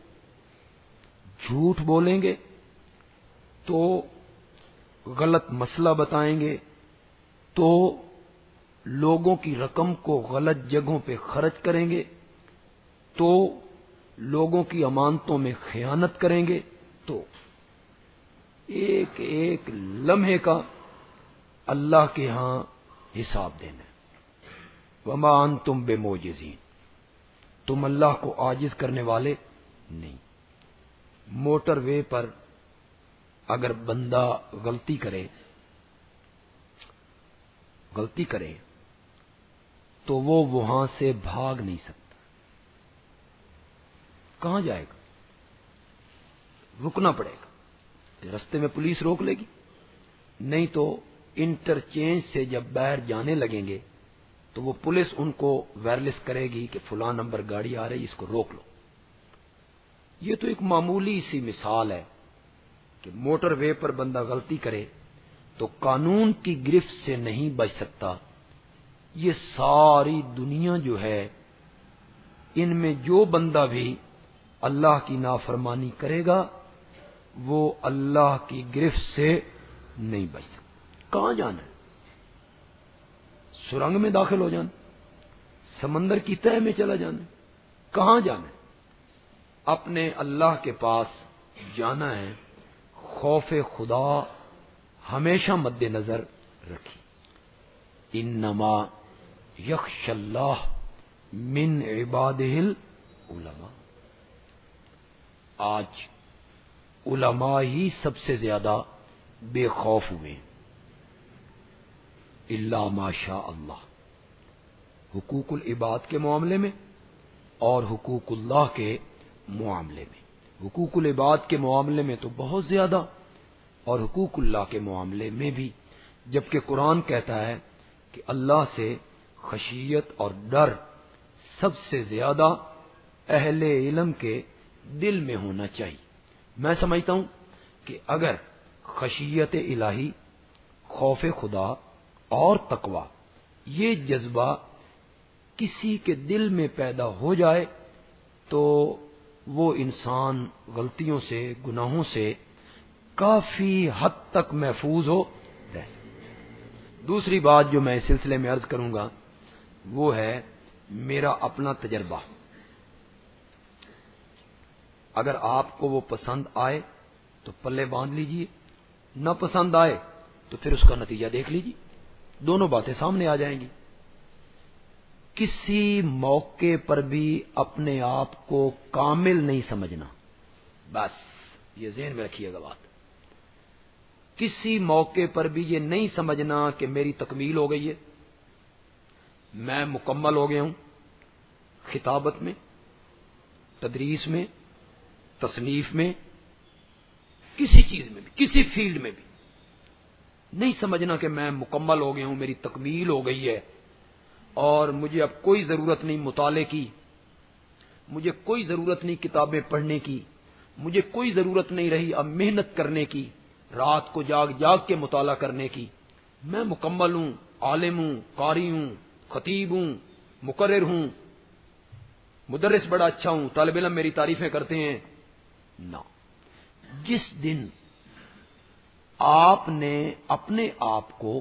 Speaker 2: جھوٹ بولیں گے تو غلط مسئلہ بتائیں گے تو لوگوں کی رقم کو غلط جگہوں پہ خرچ کریں گے تو لوگوں کی امانتوں میں خیانت کریں گے، تو ایک ایک لمحے کا اللہ کے ہاں حساب دینا ہے۔ وما انتم بموجزین، تم اللہ کو عاجز کرنے والے نہیں۔ موٹر وے پر اگر بندہ غلطی کرے غلطی کرے تو وہ وہاں سے بھاگ نہیں سکتا۔ کہاں جائے گا؟ رکنا پڑے گا۔ رستے میں پولیس روک لے گی، نہیں تو انٹرچینج سے جب باہر جانے لگیں گے تو وہ پولیس ان کو وائرلیس کرے گی کہ فلاں نمبر گاڑی آ رہی، اس کو روک لو۔ یہ تو ایک معمولی سی مثال ہے کہ موٹر وے پر بندہ غلطی کرے تو قانون کی گرفت سے نہیں بچ سکتا۔ یہ ساری دنیا جو ہے ان میں جو بندہ بھی اللہ کی نافرمانی کرے گا وہ اللہ کی گرفت سے نہیں بچ سکتا۔ کہاں جانا ہے؟ سرنگ میں داخل ہو جانا، سمندر کی تہہ میں چلا جانا، کہاں جانا ہے؟ اپنے اللہ کے پاس جانا ہے۔ خوف خدا ہمیشہ مد نظر رکھی۔ انما یخشی اللہ من عبادہ العلماء۔ آج علماء ہی سب سے زیادہ بے خوف ہوئے، الا ما شاء اللہ، حقوق العباد کے معاملے میں اور حقوق اللہ کے معاملے میں۔ حقوق العباد کے معاملے میں تو بہت زیادہ، اور حقوق اللہ کے معاملے میں بھی، جبکہ قرآن کہتا ہے کہ اللہ سے خشیت اور ڈر سب سے زیادہ اہل علم کے دل میں ہونا چاہیے۔ میں سمجھتا ہوں کہ اگر خشیت الہی، خوف خدا اور تقوی یہ جذبہ کسی کے دل میں پیدا ہو جائے تو وہ انسان غلطیوں سے، گناہوں سے کافی حد تک محفوظ ہو رہ سکتا۔ دوسری بات جو میں اس سلسلے میں عرض کروں گا وہ ہے میرا اپنا تجربہ۔ اگر آپ کو وہ پسند آئے تو پلے باندھ لیجئے، نہ پسند آئے تو پھر اس کا نتیجہ دیکھ لیجئے، دونوں باتیں سامنے آ جائیں گی۔ کسی موقع پر بھی اپنے آپ کو کامل نہیں سمجھنا، بس یہ ذہن میں رکھیے گا بات۔ کسی موقع پر بھی یہ نہیں سمجھنا کہ میری تکمیل ہو گئی ہے، میں مکمل ہو گیا ہوں، خطابت میں، تدریس میں، تصنیف میں، کسی چیز میں بھی، کسی فیلڈ میں بھی نہیں سمجھنا کہ میں مکمل ہو گیا ہوں، میری تکمیل ہو گئی ہے اور مجھے اب کوئی ضرورت نہیں مطالعے کی، مجھے کوئی ضرورت نہیں کتابیں پڑھنے کی، مجھے کوئی ضرورت نہیں رہی اب محنت کرنے کی، رات کو جاگ جاگ کے مطالعہ کرنے کی، میں مکمل ہوں، عالم ہوں، قاری ہوں، خطیب ہوں، مقرر ہوں، مدرس بڑا اچھا ہوں، طالب علم میری تعریفیں کرتے ہیں۔ نہ، جس دن آپ نے اپنے آپ کو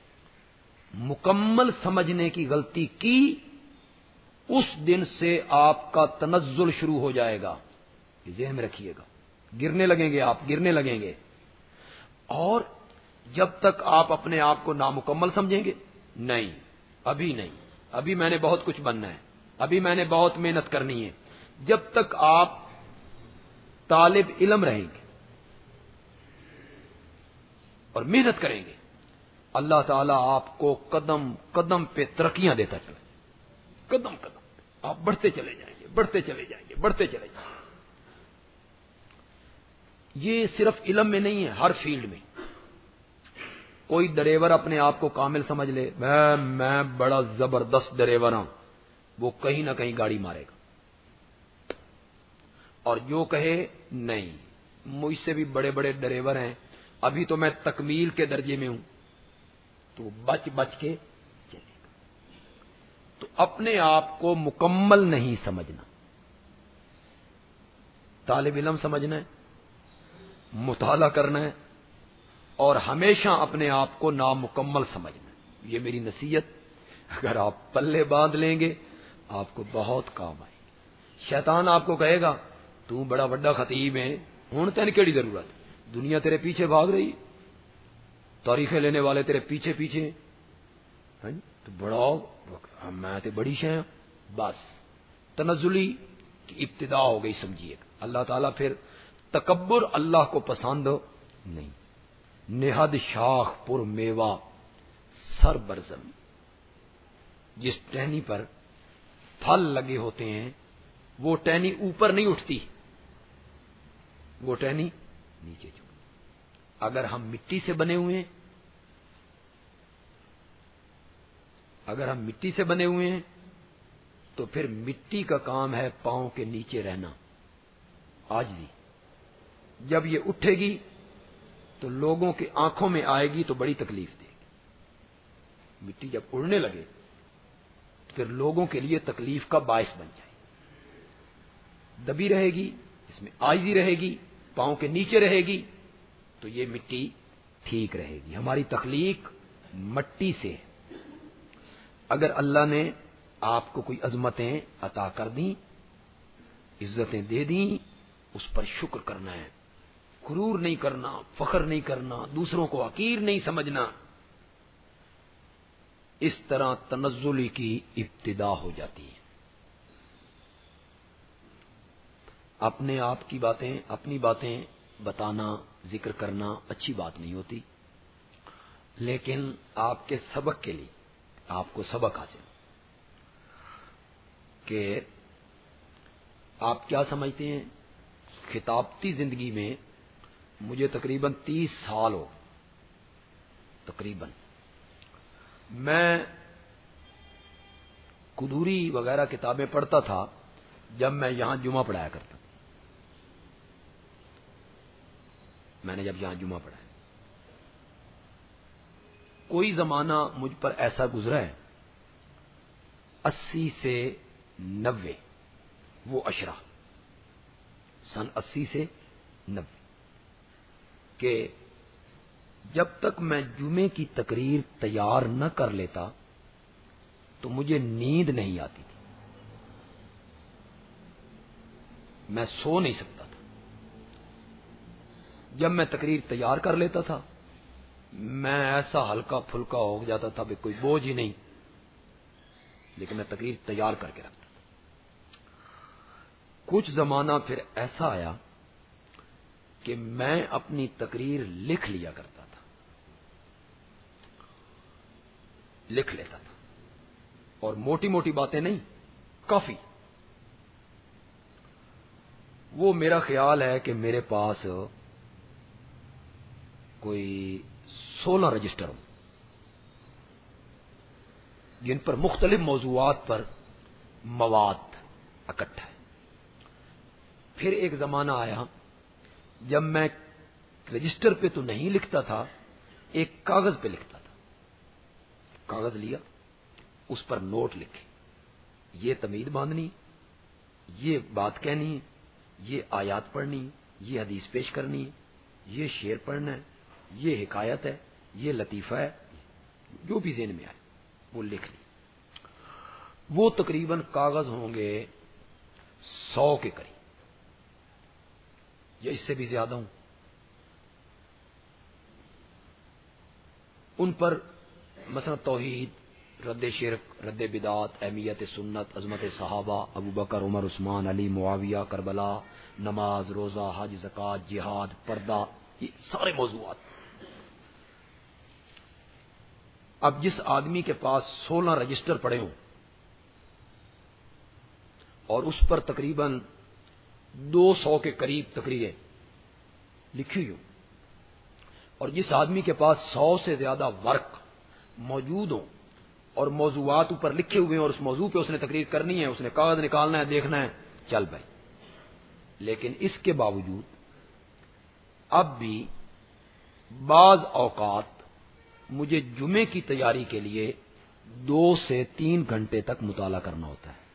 Speaker 2: مکمل سمجھنے کی غلطی کی اس دن سے آپ کا تنزل شروع ہو جائے گا، یہ ذہن میں رکھیے گا، گرنے لگیں گے، آپ گرنے لگیں گے۔ اور جب تک آپ اپنے آپ کو نامکمل سمجھیں گے، نہیں ابھی نہیں، ابھی میں نے بہت کچھ بننا ہے، ابھی میں نے بہت محنت کرنی ہے، جب تک آپ طالب علم رہیں گے اور محنت کریں گے، اللہ تعالیٰ آپ کو قدم قدم پہ ترقیاں دیتا چلے، قدم قدم پہ آپ بڑھتے چلے جائیں گے، بڑھتے چلے جائیں گے، بڑھتے چلے جائیں گے۔ یہ صرف علم میں نہیں ہے، ہر فیلڈ میں۔ کوئی ڈرائیور اپنے آپ کو کامل سمجھ لے، میں میں بڑا زبردست ڈرائیور ہوں، وہ کہیں نہ کہیں گاڑی مارے گا، اور جو کہے نہیں مجھ سے بھی بڑے بڑے ڈرائیور ہیں، ابھی تو میں تکمیل کے درجے میں ہوں، تو بچ بچ کے چلے گا۔ تو اپنے آپ کو مکمل نہیں سمجھنا، طالب علم سمجھنا ہے، مطالعہ کرنا ہے، اور ہمیشہ اپنے آپ کو نامکمل سمجھنا ہے۔ یہ میری نصیحت اگر آپ پلے باندھ لیں گے آپ کو بہت کام آئے۔ شیطان آپ کو کہے گا تو بڑا بڑا خطیب ہے، ہوں تین کیڑی ضرورت، دنیا تیرے پیچھے بھاگ رہی، تاریخیں لینے والے تیرے پیچھے پیچھے، تو بڑا میں تے بڑی شے، بس تنزلی کی ابتدا ہو گئی، سمجھیے۔ اللہ تعالیٰ پھر تکبر اللہ کو پسند نہیں۔ نہد شاخ پر میوہ سر برزم، جس ٹہنی پر پھل لگے ہوتے ہیں وہ ٹہنی اوپر نہیں اٹھتی، وہ ٹہنی نیچے جھکتی۔ اگر ہم مٹی سے بنے ہوئے ہیں اگر ہم مٹی سے بنے ہوئے ہیں تو پھر مٹی کا کام ہے پاؤں کے نیچے رہنا، عاجزی۔ جب یہ اٹھے گی تو لوگوں کی آنکھوں میں آئے گی تو بڑی تکلیف دے گی۔ مٹی جب اڑنے لگے تو پھر لوگوں کے لیے تکلیف کا باعث بن جائے، دبی رہے گی، اس میں آئزی رہے گی، پاؤں کے نیچے رہے گی، تو یہ مٹی ٹھیک رہے گی۔ ہماری تخلیق مٹی سے ہے۔ اگر اللہ نے آپ کو کوئی عظمتیں عطا کر دیں، عزتیں دے دیں، اس پر شکر کرنا ہے، غرور نہیں کرنا، فخر نہیں کرنا، دوسروں کو حقیر نہیں سمجھنا۔ اس طرح تنزلی کی ابتدا ہو جاتی ہے۔ اپنے آپ کی باتیں، اپنی باتیں بتانا، ذکر کرنا اچھی بات نہیں ہوتی، لیکن آپ کے سبق کے لیے آپ کو سبق حاصل کہ آپ کیا سمجھتے ہیں؟ خطابتی زندگی میں مجھے تقریباً تیس سال ہو، تقریباً میں قدوری وغیرہ کتابیں پڑھتا تھا جب میں یہاں جمعہ پڑھایا کرتا تھا۔ میں نے جب یہاں جمعہ پڑھایا، کوئی زمانہ مجھ پر ایسا گزرا ہے اسی سے نوے، وہ اشرا سن اسی سے نوے، کہ جب تک میں جمعے کی تقریر تیار نہ کر لیتا تو مجھے نیند نہیں آتی تھی، میں سو نہیں سکتا تھا۔ جب میں تقریر تیار کر لیتا تھا میں ایسا ہلکا پھلکا ہو جاتا تھا کہ کوئی بوجھ ہی نہیں، لیکن میں تقریر تیار کر کے رکھتا تھا۔ کچھ زمانہ پھر ایسا آیا کہ میں اپنی تقریر لکھ لیا کرتا تھا، لکھ لیتا تھا، اور موٹی موٹی باتیں نہیں، کافی۔ وہ میرا خیال ہے کہ میرے پاس کوئی سولہ رجسٹر ہوں جن پر مختلف موضوعات پر مواد اکٹھا ہے۔ پھر ایک زمانہ آیا جب میں رجسٹر پہ تو نہیں لکھتا تھا، ایک کاغذ پہ لکھتا تھا۔ کاغذ لیا، اس پر نوٹ لکھے، یہ تمہید باندھنی، یہ بات کہنی، یہ آیات پڑھنی، یہ حدیث پیش کرنی، یہ شعر پڑھنا ہے، یہ حکایت ہے، یہ لطیفہ ہے، جو بھی ذہن میں آئے وہ لکھ لی۔ وہ تقریباً کاغذ ہوں گے سو کے قریب یا اس سے بھی زیادہ ہوں۔ ان پر مثلا توحید، رد شرک، رد بدعات، اہمیت سنت، عظمت صحابہ، ابو بکر، عمر، عثمان، علی، معاویہ، کربلا، نماز، روزہ، حج، زکوٰۃ، جہاد، پردہ، یہ سارے موضوعات۔ اب جس آدمی کے پاس سولہ رجسٹر پڑے ہوں اور اس پر تقریباً دو سو کے قریب تقریریں لکھی ہوں، اور جس آدمی کے پاس سو سے زیادہ ورق موجود ہوں اور موضوعات اوپر لکھے ہوئے ہیں اور اس موضوع پہ اس نے تقریر کرنی ہے، اس نے کاغذ نکالنا ہے، دیکھنا ہے، چل بھائی۔ لیکن اس کے باوجود اب بھی بعض اوقات مجھے جمعے کی تیاری کے لیے دو سے تین گھنٹے تک مطالعہ کرنا ہوتا ہے،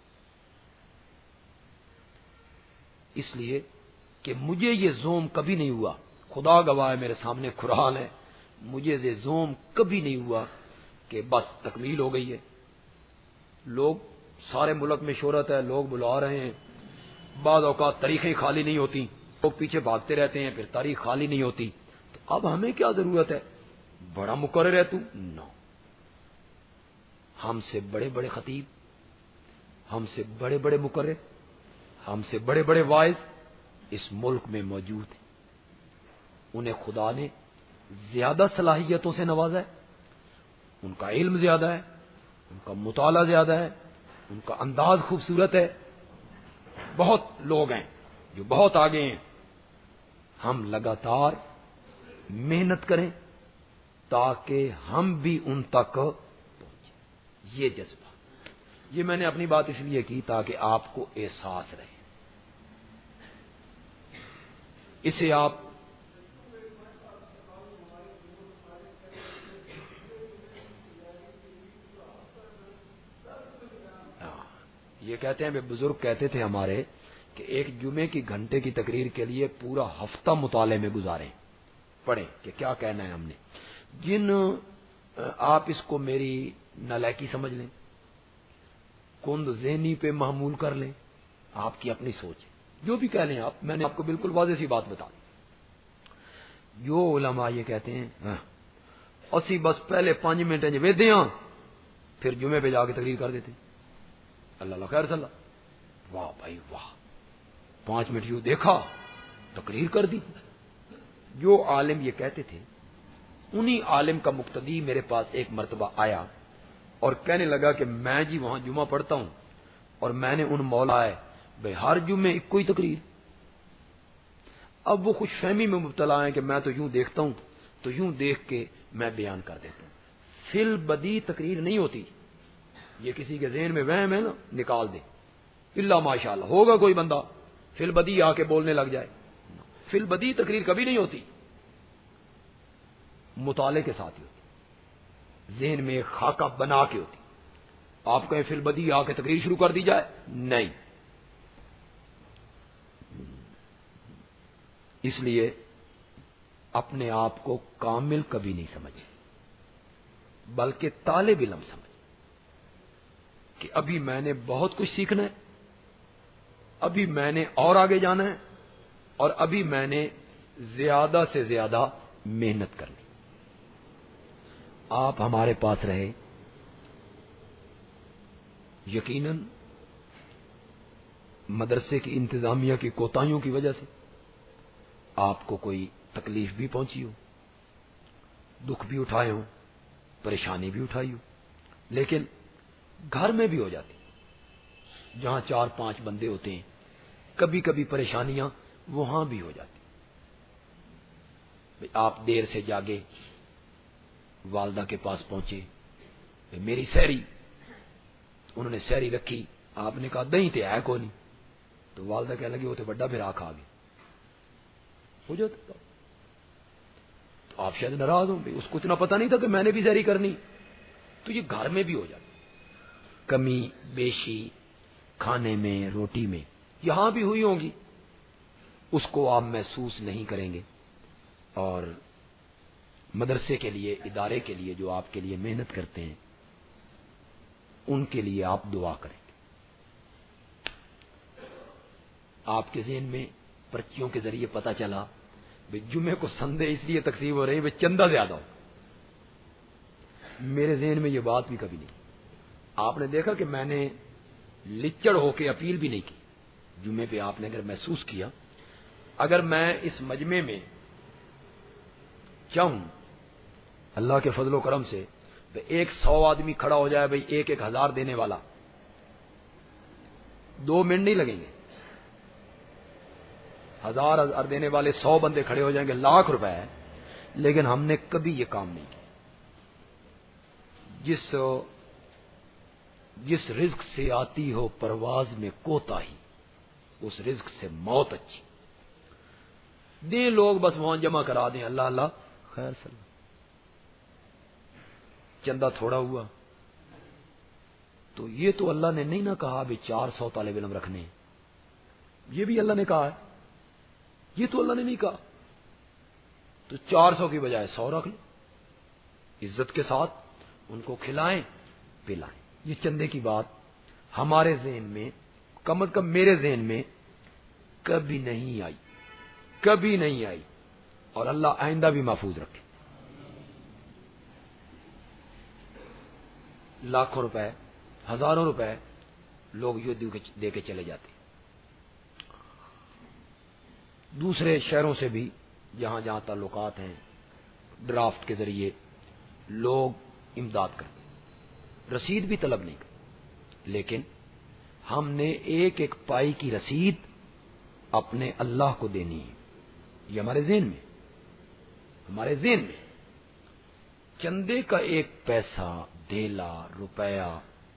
Speaker 2: اس لیے کہ مجھے یہ زوم کبھی نہیں ہوا، خدا گواہ ہے میرے سامنے قرآن ہے، مجھے یہ زوم کبھی نہیں ہوا کہ بس تکمیل ہو گئی ہے، لوگ سارے ملک میں شہرت ہے، لوگ بلا رہے ہیں، بعض اوقات تاریخیں خالی نہیں ہوتی، لوگ پیچھے بھاگتے رہتے ہیں، پھر تاریخ خالی نہیں ہوتی، تو اب ہمیں کیا ضرورت ہے؟ بڑا مقرر ہے تو نو، ہم سے بڑے بڑے خطیب، ہم سے بڑے بڑے مقرر، ہم سے بڑے بڑے واعظ اس ملک میں موجود ہیں، انہیں خدا نے زیادہ صلاحیتوں سے نوازا ہے، ان کا علم زیادہ ہے، ان کا مطالعہ زیادہ ہے، ان کا انداز خوبصورت ہے، بہت لوگ ہیں جو بہت آگے ہیں۔ ہم لگاتار محنت کریں تاکہ ہم بھی ان تک پہنچیں، یہ جذبہ، یہ میں نے اپنی بات اس لیے کی تاکہ آپ کو احساس رہے، اسے آپ یہ کہتے ہیں، بزرگ کہتے تھے ہمارے کہ ایک جمعے کی گھنٹے کی تقریر کے لیے پورا ہفتہ مطالعے میں گزاریں، پڑھیں کہ کیا کہنا ہے ہم نے. جن آپ اس کو میری نالائکی سمجھ لیں، کند ذہنی پہ محمول کر لیں، آپ کی اپنی سوچ ہے، جو بھی کہہ لیں آپ. میں نے آپ کو بالکل واضح سی بات بتا دی. جو علماء یہ کہتے ہیں اسی بس پہلے پانچ منٹ ویدے ہاں پھر جمعے پہ جا کے تقریر کر دیتے. اللہ اللہ خیر صلی. واہ بھائی واہ، پانچ منٹ یوں دیکھا تقریر کر دی. جو عالم یہ کہتے تھے انہی عالم کا مقتدی میرے پاس ایک مرتبہ آیا اور کہنے لگا کہ میں جی وہاں جمعہ پڑھتا ہوں اور میں نے ان مولا ہے بھائی ہر جمعے ایک کوئی تقریر. اب وہ خوش فہمی میں مبتلا ہے کہ میں تو یوں دیکھتا ہوں تو یوں دیکھ کے میں بیان کر دیتا ہوں. فی البدی تقریر نہیں ہوتی، یہ کسی کے ذہن میں وہم ہے نا نکال دے. اللہ ماشاء اللہ ہوگا کوئی بندہ فی البدی آ کے بولنے لگ جائے. فی البدی تقریر کبھی نہیں ہوتی، مطالعے کے ساتھ ہی ہوتی، ذہن میں ایک خاکہ بنا کے ہوتی. آپ کہیں فی البدی آ کے تقریر شروع کر دی جائے، نہیں. اس لیے اپنے آپ کو کامل کبھی نہیں سمجھے، بلکہ طالب علم سمجھ کہ ابھی میں نے بہت کچھ سیکھنا ہے، ابھی میں نے اور آگے جانا ہے، اور ابھی میں نے زیادہ سے زیادہ محنت کرنی. آپ ہمارے پاس رہے، یقیناً مدرسے کی انتظامیہ کی کوتاہیوں کی وجہ سے آپ کو کوئی تکلیف بھی پہنچی ہو، دکھ بھی اٹھائے ہوں، پریشانی بھی اٹھائی ہو، لیکن گھر میں بھی ہو جاتی. جہاں چار پانچ بندے ہوتے ہیں کبھی کبھی پریشانیاں وہاں بھی ہو جاتی. آپ دیر سے جاگے، والدہ کے پاس پہنچے، میری سحری، انہوں نے سحری رکھی، آپ نے کہا دہی تے ہے کو نہیں، تو والدہ کہنے لگی وہ تو بڑا پھر آ کھا گیا. ہو جاتا تو آپ شاید ناراض ہوں، اس کو اتنا پتہ نہیں تھا کہ میں نے بھی سحری کرنی. تو یہ گھر میں بھی ہو جاتی کمی بیشی، کھانے میں، روٹی میں، یہاں بھی ہوئی ہوں گی، اس کو آپ محسوس نہیں کریں گے. اور مدرسے کے لیے، ادارے کے لیے جو آپ کے لیے محنت کرتے ہیں ان کے لیے آپ دعا کریں گے. آپ کے ذہن میں پرچیوں کے ذریعے پتہ چلا بھئی جمعے کو سندے اس لیے تقسیم ہو رہی ہے چندہ زیادہ ہو. میرے ذہن میں یہ بات بھی کبھی نہیں. آپ نے دیکھا کہ میں نے لچڑ ہو کے اپیل بھی نہیں کی. جمعے پہ آپ نے اگر محسوس کیا، اگر میں اس مجمع میں چاہوں اللہ کے فضل و کرم سے ایک سو آدمی کھڑا ہو جائے بھئی ایک ایک ہزار دینے والا، دو منٹ نہیں لگیں گے. ہزار ہزار دینے والے سو بندے کھڑے ہو جائیں گے، لاکھ روپے ہے. لیکن ہم نے کبھی یہ کام نہیں کیا. جس جس رزق سے آتی ہو پرواز میں کوتاہی، اس رزق سے موت اچھی. دیں لوگ بس وہاں جمع کرا دیں، اللہ اللہ خیر صلی. چندہ تھوڑا ہوا تو یہ تو اللہ نے نہیں نہ کہا بھی چار سو طالب علم رکھنے، یہ بھی اللہ نے کہا ہے، یہ تو اللہ نے نہیں کہا. تو چار سو کی بجائے سو رکھ لیں، عزت کے ساتھ ان کو کھلائیں پلائیں. یہ چندے کی بات ہمارے ذہن میں، کم از کم میرے ذہن میں کبھی نہیں آئی، کبھی نہیں آئی. اور اللہ آئندہ بھی محفوظ رکھے. لاکھوں روپے، ہزاروں روپے لوگ یہ دے کے چلے جاتے. دوسرے شہروں سے بھی جہاں جہاں تعلقات ہیں، ڈرافٹ کے ذریعے لوگ امداد کرتے، رسید بھی طلب نہیں کرتے. لیکن ہم نے ایک ایک پائی کی رسید اپنے اللہ کو دینی ہے. یہ ہمارے ذہن میں، ہمارے ذہن میں چندے کا ایک پیسہ، دھیلا، روپیہ،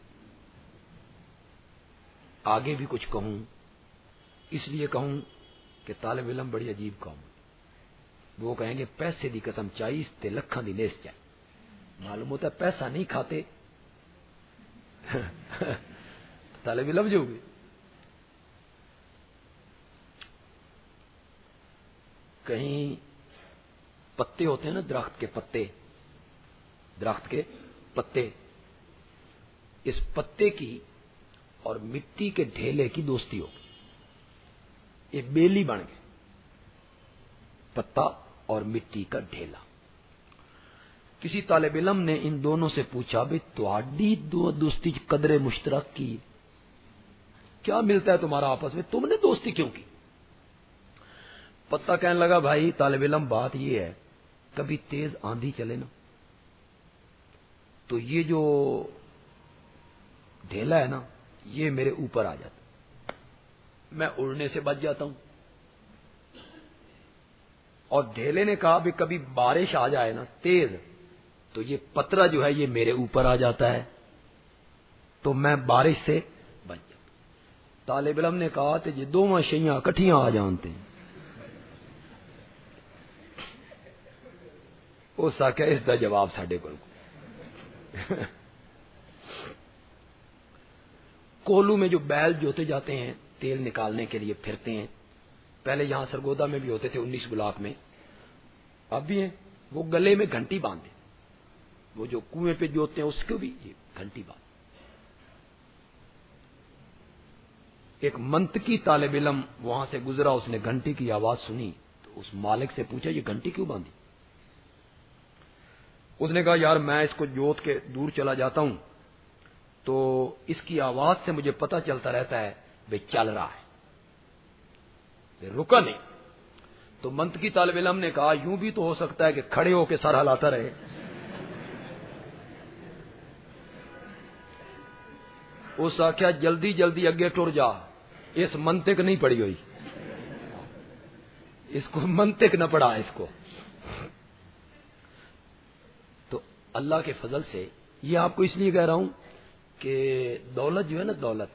Speaker 2: آگے بھی کچھ کہوں اس لیے کہوں کہ طالب علم بڑی عجیب قوم. وہ کہیں گے پیسے دی قسم چاہیے تے لکھاں دی نیس چاہیے. معلوم ہوتا ہے پیسہ نہیں کھاتے طالب علم جو ہوئے. کہیں پتے ہوتے ہیں نا، درخت کے پتے، درخت کے پتے، اس پتے کی اور مٹی کے ڈھیلے کی دوستی ہو، یہ بیلی بن گئے، پتا اور مٹی کا ڈھیلا۔ کسی طالب علم نے ان دونوں سے پوچھا بھئی تہاڈی دو دوستی قدر مشترک کی، کیا ملتا ہے تمہارا آپس میں، تم نے دوستی کیوں کی؟ پتا کہنے لگا بھائی طالب علم بات یہ ہے، کبھی تیز آندھی چلے نا تو یہ جو ڈھیلا ہے نا یہ میرے اوپر آ جاتا، میں اڑنے سے بچ جاتا ہوں۔ اور ڈھیلے نے کہا بھی کبھی بارش آ جائے نا تیز تو یہ پترا جو ہے یہ میرے اوپر آ جاتا ہے تو میں بارش سے بچ جاتا۔ طالب علم نے کہا کہ یہ دونوں شیاں کٹھیاں آ جانتے ہیں، اس آخیا اس دا جواب ساڈے کول کولو میں جو بیل جوتے جاتے ہیں تیل نکالنے کے لیے پھرتے ہیں، پہلے یہاں سرگودا میں بھی ہوتے تھے، انیس بلاک میں اب بھی ہیں، وہ گلے میں گھنٹی باندھے، وہ جو کنویں پہ جوتے ہیں اس کو بھی یہ گھنٹی باندھ۔ ایک منطقی طالب علم وہاں سے گزرا، اس نے گھنٹی کی آواز سنی تو اس مالک سے پوچھا یہ گھنٹی کیوں باندھی؟ اس نے کہا یار میں اس کو جوت کے دور چلا جاتا ہوں تو اس کی آواز سے مجھے پتہ چلتا رہتا ہے بھئی چل رہا ہے، رکا نہیں۔ تو منطقی طالب علم نے کہا یوں بھی تو ہو سکتا ہے کہ کھڑے ہو کے سر ہلاتا رہے۔ اس آخیا جلدی جلدی اگے ٹر جا، اس منطق نہیں پڑی ہوئی، اس کو منطق نہ پڑا اس کو۔ تو اللہ کے فضل سے یہ آپ کو اس لیے کہہ رہا ہوں کہ دولت جو ہے نا، دولت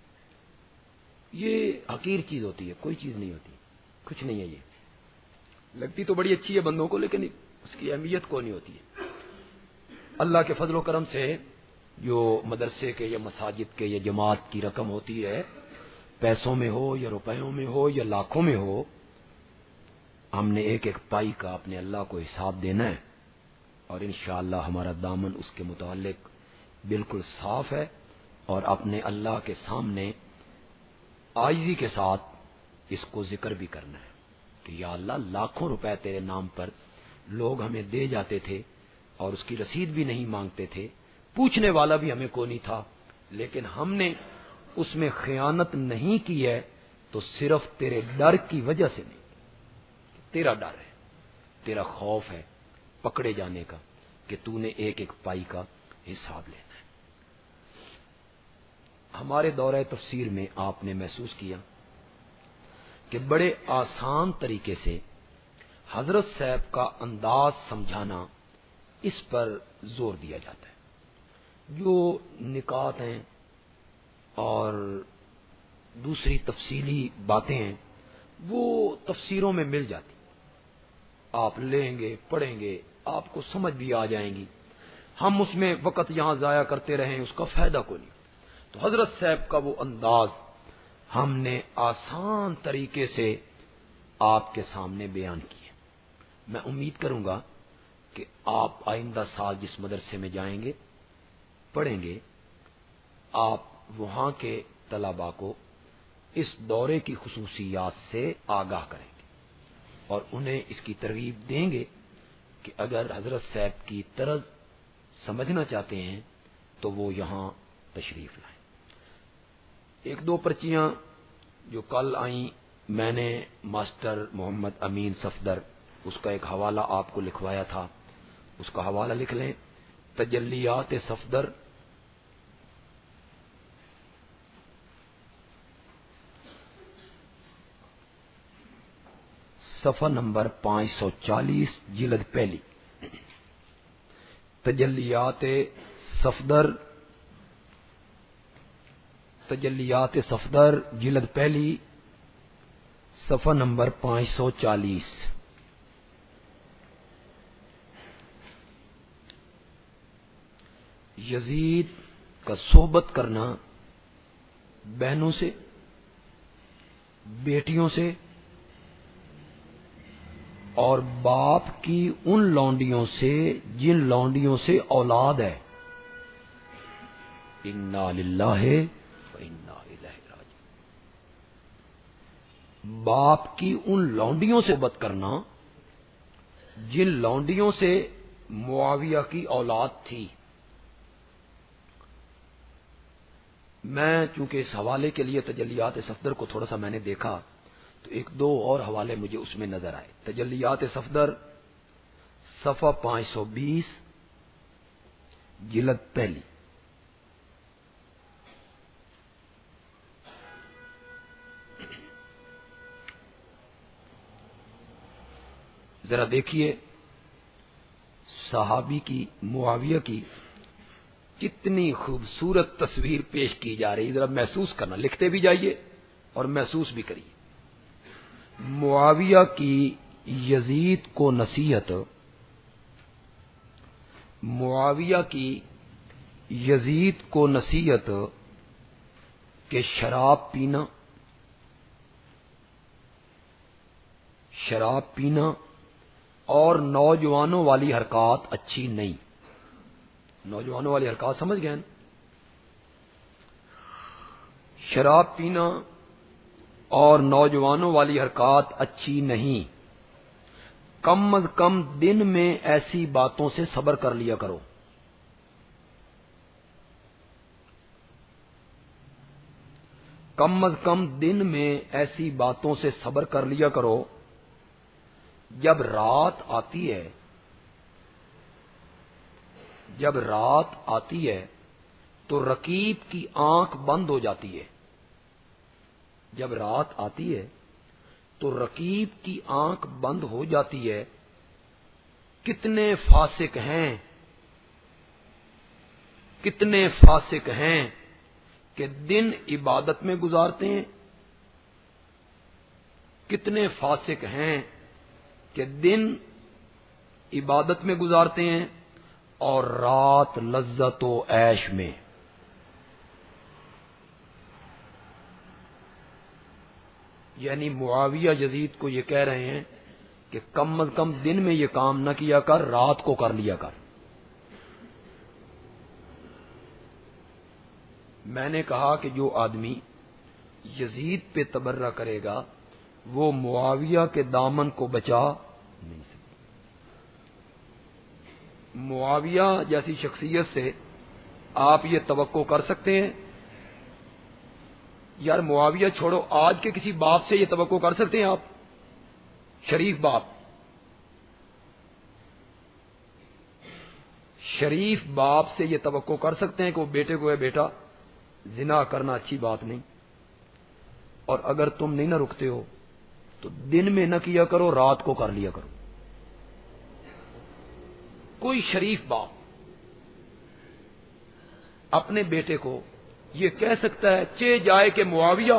Speaker 2: یہ حقیر چیز ہوتی ہے، کوئی چیز نہیں ہوتی، کچھ نہیں ہے، یہ لگتی تو بڑی اچھی ہے بندوں کو لیکن اس کی اہمیت کو نہیں ہوتی ہے۔ اللہ کے فضل و کرم سے جو مدرسے کے یا مساجد کے یا جماعت کی رقم ہوتی ہے، پیسوں میں ہو یا روپیوں میں ہو یا لاکھوں میں ہو، ہم نے ایک ایک پائی کا اپنے اللہ کو حساب دینا ہے، اور انشاءاللہ ہمارا دامن اس کے متعلق بالکل صاف ہے، اور اپنے اللہ کے سامنے عاجزی کے ساتھ اس کو ذکر بھی کرنا ہے کہ یا اللہ لاکھوں روپے تیرے نام پر لوگ ہمیں دے جاتے تھے اور اس کی رسید بھی نہیں مانگتے تھے، پوچھنے والا بھی ہمیں کوئی نہیں تھا، لیکن ہم نے اس میں خیانت نہیں کی ہے تو صرف تیرے ڈر کی وجہ سے نہیں، تیرا ڈر ہے، تیرا خوف ہے پکڑے جانے کا کہ تو نے ایک ایک پائی کا حساب لینا ہے۔ ہمارے دورہ تفسیر میں آپ نے محسوس کیا کہ بڑے آسان طریقے سے حضرت صاحب کا انداز سمجھانا، اس پر زور دیا جاتا ہے۔ جو نکات ہیں اور دوسری تفصیلی باتیں ہیں وہ تفسیروں میں مل جاتی، آپ لیں گے پڑھیں گے آپ کو سمجھ بھی آ جائیں گی، ہم اس میں وقت یہاں ضائع کرتے رہیں اس کا فائدہ کو نہیں۔ تو حضرت صاحب کا وہ انداز ہم نے آسان طریقے سے آپ کے سامنے بیان کیے۔ میں امید کروں گا کہ آپ آئندہ سال جس مدرسے میں جائیں گے پڑھیں گے، آپ وہاں کے طلباء کو اس دورے کی خصوصیات سے آگاہ کریں گے اور انہیں اس کی ترغیب دیں گے کہ اگر حضرت صاحب کی طرز سمجھنا چاہتے ہیں تو وہ یہاں تشریف لائیں۔ ایک دو پرچیاں جو کل آئیں، میں نے ماسٹر محمد امین صفدر اس کا ایک حوالہ آپ کو لکھوایا تھا، اس کا حوالہ لکھ لیں، تجلیات صفدر، صفحہ نمبر پانچ سو چالیس، جلد پہلی، تجلیات صفدر، تجلیات صفدر جلد پہلی، صفحہ نمبر پانچ سو چالیس۔ یزید کا صحبت کرنا بہنوں سے، بیٹیوں سے اور باپ کی ان لونڈیوں سے جن لونڈیوں سے اولاد ہے. انا للہ و انا الیہ راجعون. باپ کی ان لونڈیوں سے بات کرنا جن لونڈیوں سے معاویہ کی اولاد تھی. میں چونکہ اس حوالے کے لیے تجلیات صفدر کو تھوڑا سا میں نے دیکھا تو ایک دو اور حوالے مجھے اس میں نظر آئے. تجلیات صفدر صفحہ پانچ سو بیس جلد پہلی. ذرا دیکھیے صحابی کی معاویہ کی کتنی خوبصورت تصویر پیش کی جا رہی. ذرا محسوس کرنا، لکھتے بھی جائیے اور محسوس بھی کریے. معاویہ کی یزید کو نصیحت معاویہ کی یزید کو نصیحت کہ شراب پینا شراب پینا اور نوجوانوں والی حرکات اچھی نہیں. نوجوانوں والی حرکات سمجھ گئے نا؟ شراب پینا اور نوجوانوں والی حرکات اچھی نہیں. کم از کم دن میں ایسی باتوں سے صبر کر لیا کرو. کم از کم دن میں ایسی باتوں سے صبر کر لیا کرو. جب رات آتی ہے جب رات آتی ہے تو رقیب کی آنکھ بند ہو جاتی ہے. جب رات آتی ہے تو رقیب کی آنکھ بند ہو جاتی ہے. کتنے فاسق ہیں کتنے فاسق ہیں کہ دن عبادت میں گزارتے ہیں. کتنے فاسق ہیں کہ دن عبادت میں گزارتے ہیں اور رات لذت و عیش میں. یعنی معاویہ یزید کو یہ کہہ رہے ہیں کہ کم از کم دن میں یہ کام نہ کیا کر، رات کو کر لیا کر. میں نے کہا کہ جو آدمی یزید پہ تبرہ کرے گا وہ معاویہ کے دامن کو بچا نہیں سکتا. معاویہ جیسی شخصیت سے آپ یہ توقع کر سکتے ہیں؟ یار معاویہ چھوڑو، آج کے کسی باپ سے یہ توقع کر سکتے ہیں آپ؟ شریف باپ شریف باپ سے یہ توقع کر سکتے ہیں کہ وہ بیٹے کو ہے بیٹا زنا کرنا اچھی بات نہیں، اور اگر تم نہیں نہ رکتے ہو تو دن میں نہ کیا کرو، رات کو کر لیا کرو. کوئی شریف باپ اپنے بیٹے کو یہ کہہ سکتا ہے چے جائے کہ معاویہ.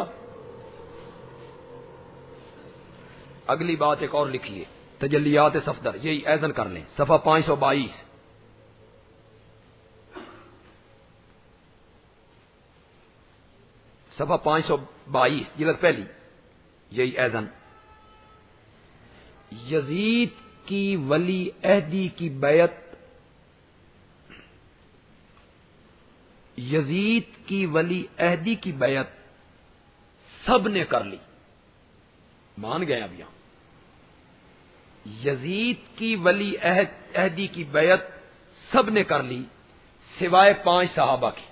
Speaker 2: اگلی بات ایک اور لکھیے، تجلیات صفدر، یہی ایزن کر لیں، صفحہ پانچ سو بائیس. صفحہ پانچ سو بائیس جلد پہلی، یہی ایزن. یزید کی ولی عہدی کی بیعت یزید کی ولی عہدی کی بیعت سب نے کر لی. مان گئے اب یہاں یزید کی ولی عہد عہدی کی بیعت سب نے کر لی سوائے پانچ صحابہ کے.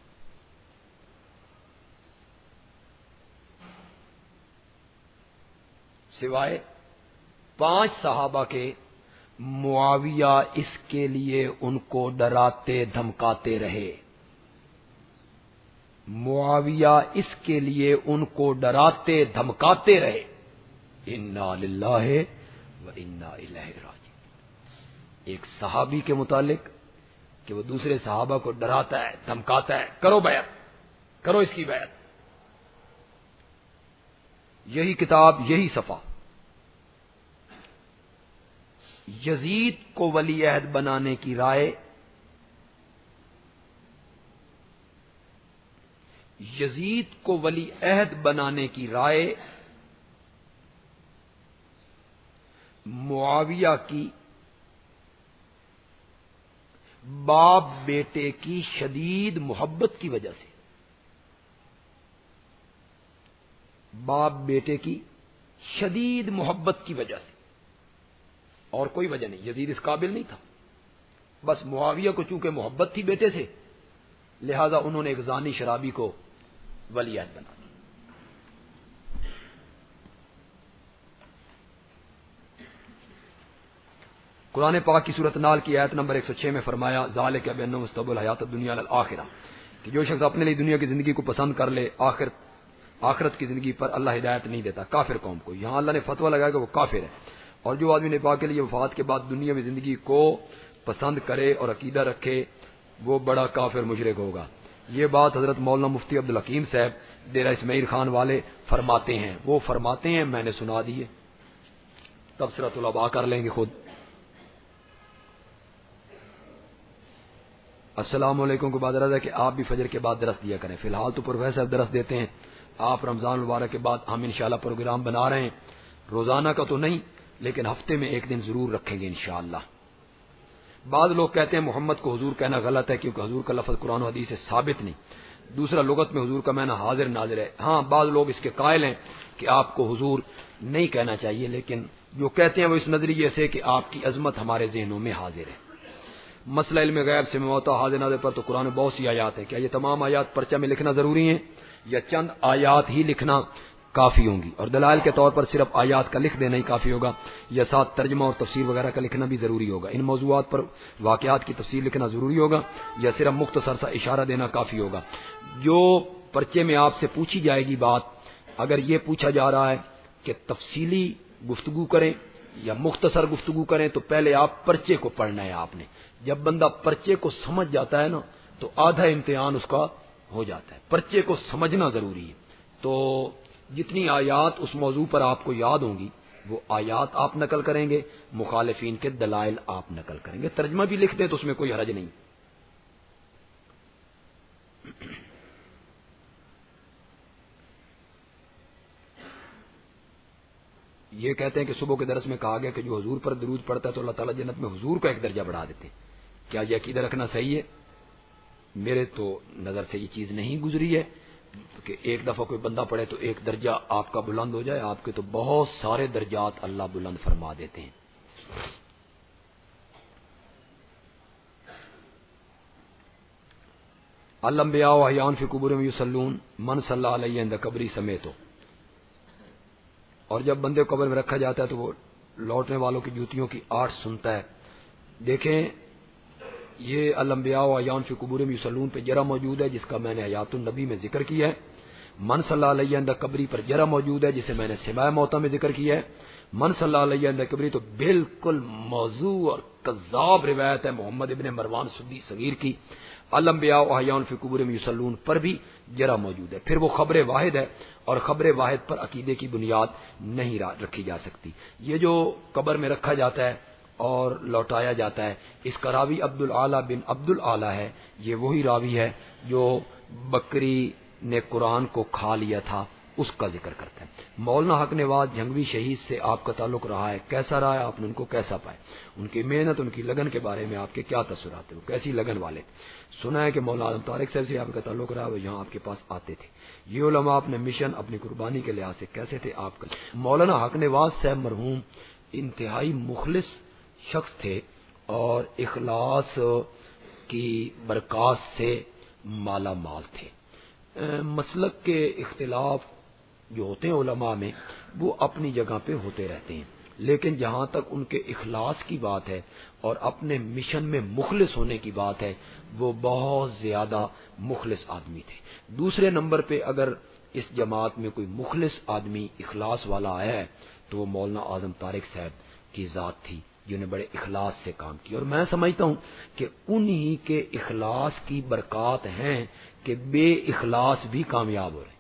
Speaker 2: سوائے پانچ صحابہ کے. معاویہ اس کے لیے ان کو ڈراتے دھمکاتے رہے. معاویہ اس کے لیے ان کو ڈراتے دھمکاتے رہے. انا للہ و انا الیہ راجعون. ایک صحابی کے متعلق کہ وہ دوسرے صحابہ کو ڈراتا ہے دھمکاتا ہے، کرو بیعت، کرو اس کی بیعت. یہی کتاب، یہی صفحہ. یزید کو ولی عہد بنانے کی رائے یزید کو ولی عہد بنانے کی رائے معاویہ کی باپ بیٹے کی شدید محبت کی وجہ سے، باپ بیٹے کی شدید محبت کی وجہ سے، اور کوئی وجہ نہیں. یزید اس قابل نہیں تھا، بس معاویہ کو چونکہ محبت تھی بیٹے سے، لہذا انہوں نے ایک زانی شرابی کو ولی عہد بنا دیا. قرآن پاک کی سورۃ نال کی آیت نمبر ایک سو چھ میں فرمایا ذالک بانہم استحبوا الحیات الدنیا علی الآخرہ، کہ جو شخص اپنے لیے دنیا کی زندگی کو پسند کر لے آخرت آخرت کی زندگی پر اللہ ہدایت نہیں دیتا کافر قوم کو. یہاں اللہ نے فتویٰ لگایا کہ وہ کافر ہے، اور جو آدمی نبی پاک کے لیے وفات کے بعد دنیا میں زندگی کو پسند کرے اور عقیدہ رکھے وہ بڑا کافر مشرک ہوگا. یہ بات حضرت مولانا مفتی عبدالحکیم صاحب ڈیرہ اسماعیل خان والے فرماتے ہیں. وہ فرماتے ہیں، میں نے سنا دیے، تبصرۃ الاباء کر لیں گے خود. السلام علیکم کو بعد رضا کہ آپ بھی فجر کے بعد درس دیا کریں. فی الحال تو پروفیسر صاحب درس دیتے ہیں، آپ رمضان المبارک کے بعد ہم انشاءاللہ پروگرام بنا رہے ہیں، روزانہ کا تو نہیں لیکن ہفتے میں ایک دن ضرور رکھیں گے انشاءاللہ. بعض لوگ کہتے ہیں محمد کو حضور کہنا غلط ہے کیونکہ حضور کا لفظ قرآن و حدیث سے ثابت نہیں. دوسرا، لغت میں حضور کا معنی حاضر ناظر ہے. ہاں بعض لوگ اس کے قائل ہیں کہ آپ کو حضور نہیں کہنا چاہیے، لیکن جو کہتے ہیں وہ اس نظریے سے کہ آپ کی عظمت ہمارے ذہنوں میں حاضر ہے. مسئلہ علم غیب سے موتا حاضر ناظر پر تو قرآن میں بہت سی آیات ہیں. کیا یہ تمام آیات پرچہ میں لکھنا ضروری ہیں یا چند آیات ہی لکھنا کافی ہوں گی؟ اور دلائل کے طور پر صرف آیات کا لکھ دینا ہی کافی ہوگا یا ساتھ ترجمہ اور تفسیر وغیرہ کا لکھنا بھی ضروری ہوگا؟ ان موضوعات پر واقعات کی تفسیر لکھنا ضروری ہوگا یا صرف مختصر سا اشارہ دینا کافی ہوگا؟ جو پرچے میں آپ سے پوچھی جائے گی بات، اگر یہ پوچھا جا رہا ہے کہ تفصیلی گفتگو کریں یا مختصر گفتگو کریں تو پہلے آپ پرچے کو پڑھنا ہے. آپ نے جب بندہ پرچے کو سمجھ جاتا ہے نا تو آدھا امتحان اس کا ہو جاتا ہے. پرچے کو سمجھنا ضروری ہے. تو جتنی آیات اس موضوع پر آپ کو یاد ہوں گی وہ آیات آپ نقل کریں گے، مخالفین کے دلائل آپ نقل کریں گے. ترجمہ بھی لکھ دیں تو اس میں کوئی حرج نہیں. یہ کہتے ہیں کہ صبح کے درس میں کہا گیا کہ جو حضور پر درود پڑتا ہے تو اللہ تعالیٰ جنت میں حضور کا ایک درجہ بڑھا دیتے ہیں. کیا یہ عقیدہ رکھنا صحیح ہے؟ میرے تو نظر سے یہ چیز نہیں گزری ہے کہ ایک دفعہ کوئی بندہ پڑھے تو ایک درجہ آپ کا بلند ہو جائے. آپ کے تو بہت سارے درجات اللہ بلند فرما دیتے ہیں. الانبیاء واحیان فی قبورہم یصلون من صلی علیہ عند قبری سمیتو. اور جب بندے کو قبر میں رکھا جاتا ہے تو وہ لوٹنے والوں کی جوتیوں کی آٹھ سنتا ہے. دیکھیں یہ الانبیاء واحیان فی قبورہم یصلون پہ جرا موجود ہے جس کا میں نے حیات النبی میں ذکر کیا ہے. من صلی علیہ عند قبری پر جرا موجود ہے جسے میں نے سباہ موتا میں ذکر کیا ہے. من صلی علیہ عند قبری تو بالکل موضوع اور کذاب روایت ہے محمد ابن مروان سدی صغیر کی. الانبیاء واحیان فی قبورہم یصلون پر بھی جرا موجود ہے. پھر وہ خبر واحد ہے اور خبر واحد پر عقیدے کی بنیاد نہیں رکھی جا سکتی. یہ جو قبر میں رکھا جاتا ہے اور لوٹایا جاتا ہے اس کا راوی عبد العالی بن عبد العالی ہے. یہ وہی راوی ہے جو بکری نے قرآن کو کھا لیا تھا اس کا ذکر کرتا ہے. مولانا حق نواز جھنگوی شہید سے آپ کا تعلق رہا ہے، کیسا رہا ہے؟ آپ نے ان کو کیسا پائے؟ ان کی محنت ان کی لگن کے بارے میں آپ کے کیا تاثرات ہیں؟ وہ کیسی لگن والے؟ سنا ہے کہ مولانا اعظم طارق صاحب سے آپ کا تعلق رہا ہے، وہ یہاں آپ کے پاس آتے تھے. یہ علماء اپنے مشن اپنی قربانی کے لحاظ سے کیسے تھے آپ کا؟ مولانا حق نواز صاحب مرحوم انتہائی مخلص شخص تھے اور اخلاص کی برکات سے مالا مال تھے. مسلک کے اختلاف جو ہوتے ہیں علماء میں وہ اپنی جگہ پہ ہوتے رہتے ہیں، لیکن جہاں تک ان کے اخلاص کی بات ہے اور اپنے مشن میں مخلص ہونے کی بات ہے وہ بہت زیادہ مخلص آدمی تھے. دوسرے نمبر پہ اگر اس جماعت میں کوئی مخلص آدمی اخلاص والا آیا ہے تو وہ مولانا اعظم طارق صاحب کی ذات تھی جنہوں نے بڑے اخلاص سے کام کیا. اور میں سمجھتا ہوں کہ انہی کے اخلاص کی برکات ہیں کہ بے اخلاص بھی کامیاب ہو رہے ہیں.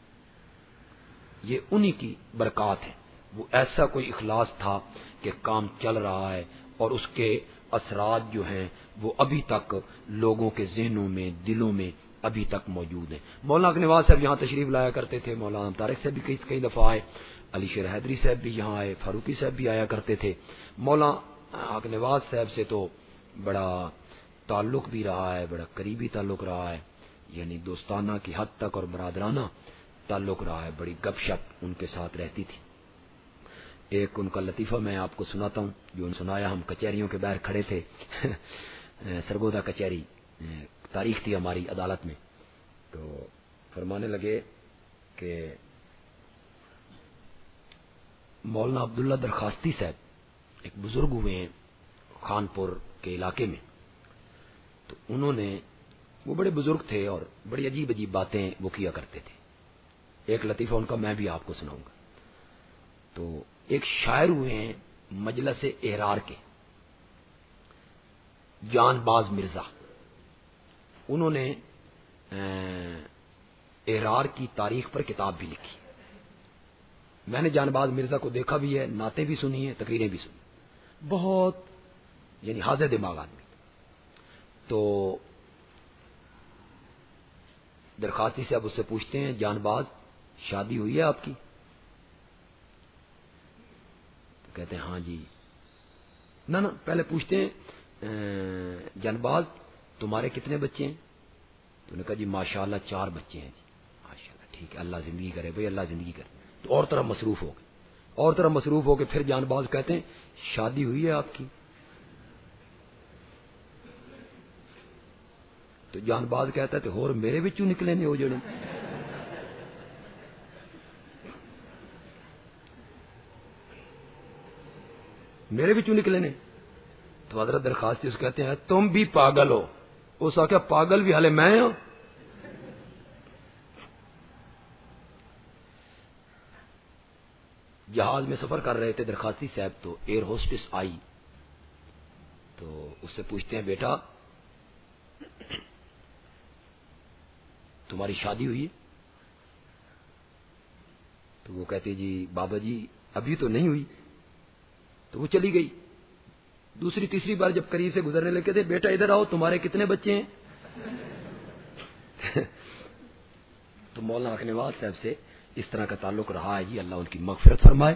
Speaker 2: یہ انہی کی برکات ہے. وہ ایسا کوئی اخلاص تھا کہ کام چل رہا ہے اور اس کے اثرات جو ہیں وہ ابھی تک لوگوں کے ذہنوں میں دلوں میں ابھی تک موجود ہیں. مولانا نواز صاحب یہاں تشریف لایا کرتے تھے، مولانا طارق صاحب بھی کئی کئی دفعہ آئے علی شیر حیدری صاحب بھی یہاں آئے، فاروقی صاحب بھی آیا کرتے تھے. مولانا حق نواز صاحب سے تو بڑا تعلق بھی رہا ہے، بڑا قریبی تعلق رہا ہے، یعنی دوستانہ کی حد تک اور برادرانہ تعلق رہا ہے. بڑی گپ شپ ان کے ساتھ رہتی تھی. ایک ان کا لطیفہ میں آپ کو سناتا ہوں جو ان سنایا. ہم کچہریوں کے باہر کھڑے تھے سرگودا کچہری، تاریخ تھی ہماری عدالت میں. تو فرمانے لگے کہ مولانا عبداللہ درخواستی صاحب ایک بزرگ ہوئے ہیں خانپور کے علاقے میں. تو انہوں نے، وہ بڑے بزرگ تھے اور بڑی عجیب عجیب باتیں وہ کیا کرتے تھے. ایک لطیفہ ان کا میں بھی آپ کو سناؤں گا. تو ایک شاعر ہوئے ہیں مجلس احرار کے، جان باز مرزا. انہوں نے احرار کی تاریخ پر کتاب بھی لکھی. میں نے جان باز مرزا کو دیکھا بھی ہے، نعتیں بھی سنی ہیں، تقریریں بھی سنی. بہت یعنی حاضر دماغ آدمی. تو درخواستی سے اب اس سے پوچھتے ہیں، جان باز شادی ہوئی ہے آپ کی؟ تو کہتے ہیں ہاں جی. نہ نہ پہلے پوچھتے ہیں جان باز تمہارے کتنے بچے ہیں؟ تو انہوں نے کہا جی ماشاءاللہ چار بچے ہیں. جی ماشاءاللہ، ٹھیک ہے، اللہ زندگی کرے بھائی، اللہ زندگی کرے. تو اور طرف مصروف ہو گئے، اور طرف مصروف ہو کے پھر جان باز کہتے ہیں شادی ہوئی ہے آپ کی؟ تو جان باز کہتا ہے تو اور میرے بچوں نکلے نے وہ جڑے. میرے بچوں نکلے نے. تو حضرت درخواست اس کہتے ہیں تم بھی پاگل ہو. اس آ کیا پاگل بھی حالے میں ہوں. جہاز میں سفر کر رہے تھے درخواستی صاحب، تو ایئر ہوسٹس آئی. تو اس سے پوچھتے ہیں بیٹا تمہاری شادی ہوئی ہے؟ تو وہ کہتے جی بابا جی ابھی تو نہیں ہوئی. تو وہ چلی گئی. دوسری تیسری بار جب قریب سے گزرنے لگے تھے، بیٹا ادھر آؤ تمہارے کتنے بچے ہیں؟ تو مولانا حق نواز صاحب سے اس طرح کا تعلق رہا ہے. جی اللہ ان کی مغفرت فرمائے.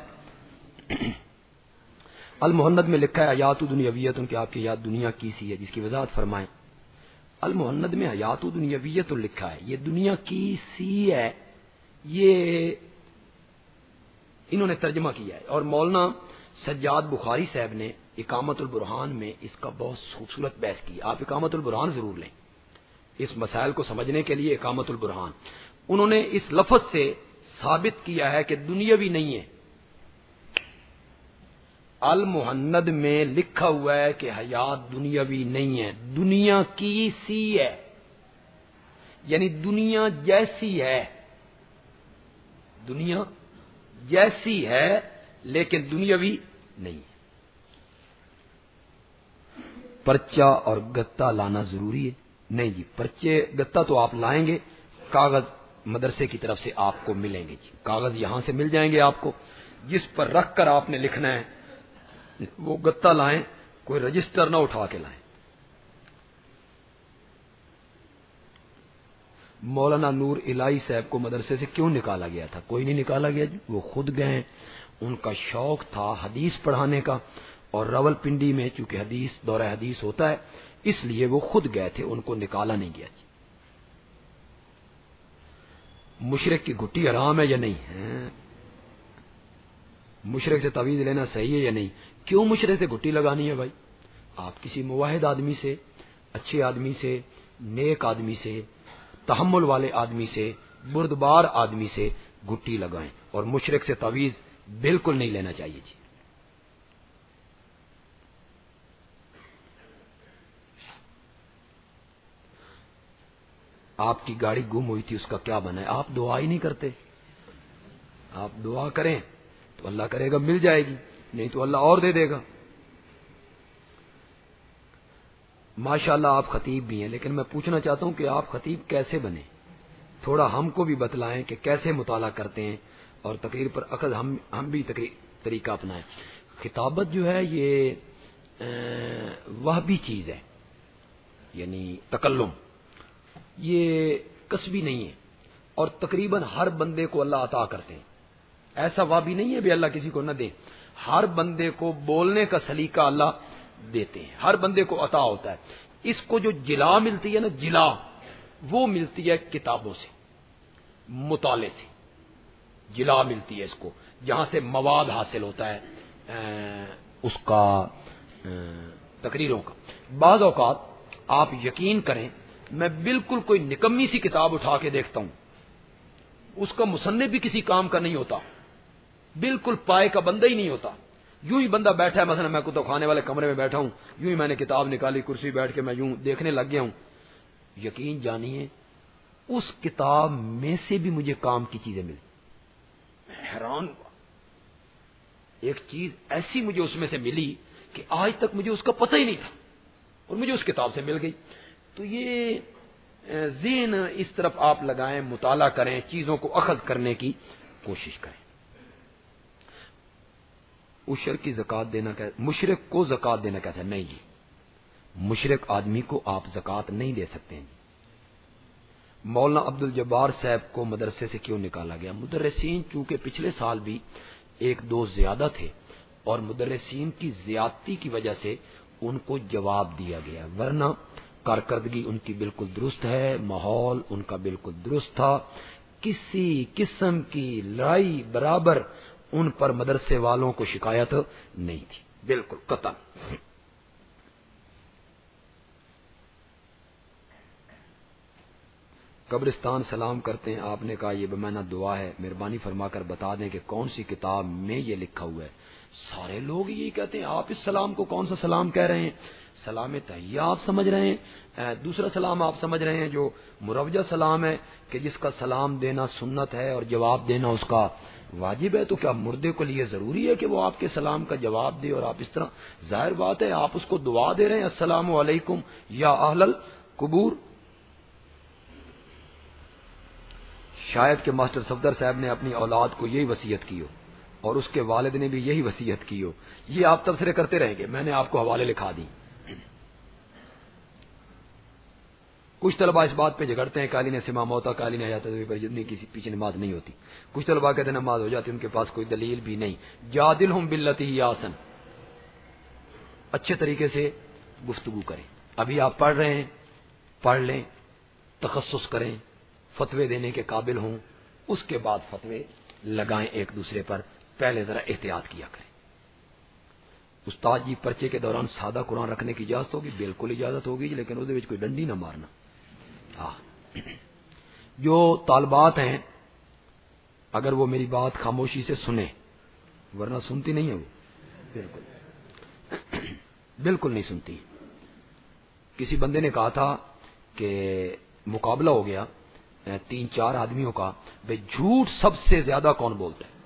Speaker 2: المحند میں لکھا ہے حیات دنیاویت، ان کی آپ کی یاد دنیا کی سی ہے، جس کی وضاحت فرمائیں. المحند میں حیات دنیاویت لکھا ہے، یہ دنیا کی سی ہے، یہ انہوں نے ترجمہ کیا ہے. اور مولانا سجاد بخاری صاحب نے اقامت البرہان میں اس کا بہت خوبصورت بحث کی. آپ اقامت البرہان ضرور لیں اس مسائل کو سمجھنے کے لیے. اقامت البرہان انہوں نے اس لفظ سے ثابت کیا ہے کہ دنیاوی نہیں ہے. المحند میں لکھا ہوا ہے کہ حیات دنیاوی نہیں ہے، دنیا کی سی ہے، یعنی دنیا جیسی ہے. دنیا جیسی ہے لیکن دنیاوی نہیں ہے. پرچہ اور گتا لانا ضروری ہے؟ نہیں جی، پرچے گتا تو آپ لائیں گے، کاغذ مدرسے کی طرف سے آپ کو ملیں گے. جی کاغذ یہاں سے مل جائیں گے آپ کو، جس پر رکھ کر آپ نے لکھنا ہے وہ گتا لائیں، کوئی رجسٹر نہ اٹھا کے لائیں. مولانا نور الہی صاحب کو مدرسے سے کیوں نکالا گیا تھا؟ کوئی نہیں نکالا گیا جی، وہ خود گئے. ان کا شوق تھا حدیث پڑھانے کا، اور راول پنڈی میں چونکہ حدیث دورہ حدیث ہوتا ہے اس لیے وہ خود گئے تھے، ان کو نکالا نہیں گیا. جی مشرک کی گھٹی حرام ہے یا نہیں ہے؟ مشرک سے تعویذ لینا صحیح ہے یا نہیں؟ کیوں مشرک سے گھٹی لگانی ہے بھائی؟ آپ کسی موحد آدمی سے، اچھے آدمی سے، نیک آدمی سے، تحمل والے آدمی سے، بردبار آدمی سے گھٹی لگائیں، اور مشرک سے تعویذ بالکل نہیں لینا چاہیے. جی آپ کی گاڑی گم ہوئی تھی، اس کا کیا بنا ہے؟ آپ دعا ہی نہیں کرتے. آپ دعا کریں تو اللہ کرے گا مل جائے گی، نہیں تو اللہ اور دے دے گا. ماشاءاللہ آپ خطیب بھی ہیں، لیکن میں پوچھنا چاہتا ہوں کہ آپ خطیب کیسے بنے؟ تھوڑا ہم کو بھی بتلائیں کہ کیسے مطالعہ کرتے ہیں اور تقریر پر اخذ ہم ہم بھی طریقہ اپنائیں. خطابت جو ہے یہ وہ بھی چیز ہے، یعنی تکلم یہ کسبی نہیں ہے، اور تقریباً ہر بندے کو اللہ عطا کرتے ہیں. ایسا وابی نہیں ہے بھی اللہ کسی کو نہ دے، ہر بندے کو بولنے کا سلیقہ اللہ دیتے ہیں، ہر بندے کو عطا ہوتا ہے۔ اس کو جو جلا ملتی ہے نا، جلا وہ ملتی ہے کتابوں سے، مطالعے سے جلا ملتی ہے اس کو، جہاں سے مواد حاصل ہوتا ہے اس کا تقریروں کا۔ بعض اوقات آپ یقین کریں، میں بالکل کوئی نکمی سی کتاب اٹھا کے دیکھتا ہوں، اس کا مصنف بھی کسی کام کا نہیں ہوتا، بالکل پائے کا بندہ ہی نہیں ہوتا، یوں ہی بندہ بیٹھا ہے، مثلا میں کتب خانے والے کمرے میں بیٹھا ہوں، یوں ہی میں نے کتاب نکالی، کرسی بیٹھ کے میں یوں دیکھنے لگ گیا ہوں، یقین جانیے اس کتاب میں سے بھی مجھے کام کی چیزیں ملی، میں حیران ہوا، ایک چیز ایسی مجھے اس میں سے ملی کہ آج تک مجھے اس کا پتہ ہی نہیں تھا اور مجھے اس کتاب سے مل گئی۔ تو یہ ذہن اس طرف آپ لگائیں، مطالعہ کریں، چیزوں کو اخذ کرنے کی کوشش کریں۔ عشر کی زکات دینا کیسے؟ مشرک کو زکات دینا کیسے؟ نہیں جی، مشرک آدمی کو آپ زکات نہیں دے سکتے ہیں۔ مولانا عبد الجبار صاحب کو مدرسے سے کیوں نکالا گیا؟ مدرسین چونکہ پچھلے سال بھی ایک دو زیادہ تھے اور مدرسین کی زیادتی کی وجہ سے ان کو جواب دیا گیا، ورنہ کارکردگی ان کی بالکل درست ہے، ماحول ان کا بالکل درست تھا، کسی قسم کی لڑائی برابر ان پر مدرسے والوں کو شکایت نہیں تھی، بالکل قطعا۔ قبرستان سلام کرتے ہیں، آپ نے کہا یہ بمعنی دعا ہے، مہربانی فرما کر بتا دیں کہ کون سی کتاب میں یہ لکھا ہوا ہے۔ سارے لوگ یہی کہتے ہیں، آپ اس سلام کو کون سا سلام کہہ رہے ہیں؟ سلام تحیہ آپ سمجھ رہے ہیں، دوسرا سلام آپ سمجھ رہے ہیں جو مروجہ سلام ہے کہ جس کا سلام دینا سنت ہے اور جواب دینا اس کا واجب ہے، تو کیا مردے کے لیے ضروری ہے کہ وہ آپ کے سلام کا جواب دے؟ اور آپ اس طرح، ظاہر بات ہے آپ اس کو دعا دے رہے ہیں، السلام علیکم یا اہل القبور۔ شاید کہ ماسٹر صفدر صاحب نے اپنی اولاد کو یہی وصیت کی ہو اور اس کے والد نے بھی یہی وصیت کی ہو، یہ آپ تبصرے کرتے رہیں گے، میں نے آپ کو حوالے لکھا دی۔ کچھ طلباء اس بات پہ جھگڑتے ہیں، کالی نے سمام ہوتا، کالی نے آ جاتا تو جتنی کسی پیچھے نماز نہیں ہوتی، کچھ طلباء کہتے ہیں نماز ہو جاتی، ان کے پاس کوئی دلیل بھی نہیں۔ جادلہم باللتی ہی احسن، اچھے طریقے سے گفتگو کریں۔ ابھی آپ پڑھ رہے ہیں، پڑھ لیں، تخصص کریں، فتوے دینے کے قابل ہوں، اس کے بعد فتوے لگائیں ایک دوسرے پر، پہلے ذرا احتیاط کیا کریں۔ استاد جی پرچے کے دوران سادہ قرآن رکھنے کی اجازت ہوگی؟ بالکل اجازت ہوگی، لیکن اس وچ کوئی ڈنڈی نہ مارنا۔ ہاں، جو طالبات ہیں اگر وہ میری بات خاموشی سے سنیں، ورنہ سنتی نہیں ہے، وہ بالکل بالکل نہیں سنتی۔ کسی بندے نے کہا تھا کہ مقابلہ ہو گیا تین چار آدمیوں کا، بھائی جھوٹ سب سے زیادہ کون بولتا ہے؟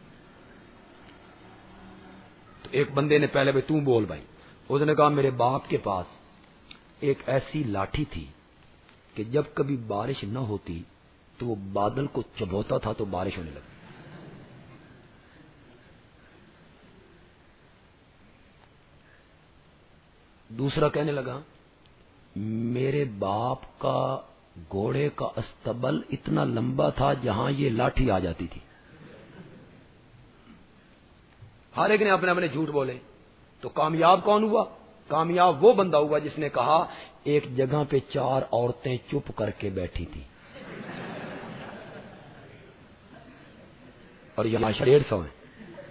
Speaker 2: تو ایک بندے نے پہلے بھائی تو بول بھائی، اس نے کہا میرے باپ کے پاس ایک ایسی لاٹھی تھی کہ جب کبھی بارش نہ ہوتی تو وہ بادل کو چبوتا تھا تو بارش ہونے لگتی۔ دوسرا کہنے لگا میرے باپ کا گھوڑے کا استبل اتنا لمبا تھا جہاں یہ لاٹھی آ جاتی تھی۔ ہر ایک نے اپنے اپنے جھوٹ بولے، تو کامیاب کون ہوا؟ کامیاب وہ بندہ ہوا جس نے کہا ایک جگہ پہ چار عورتیں چپ کر کے بیٹھی تھی اور یہاں ڈیڑھ سو ہیں،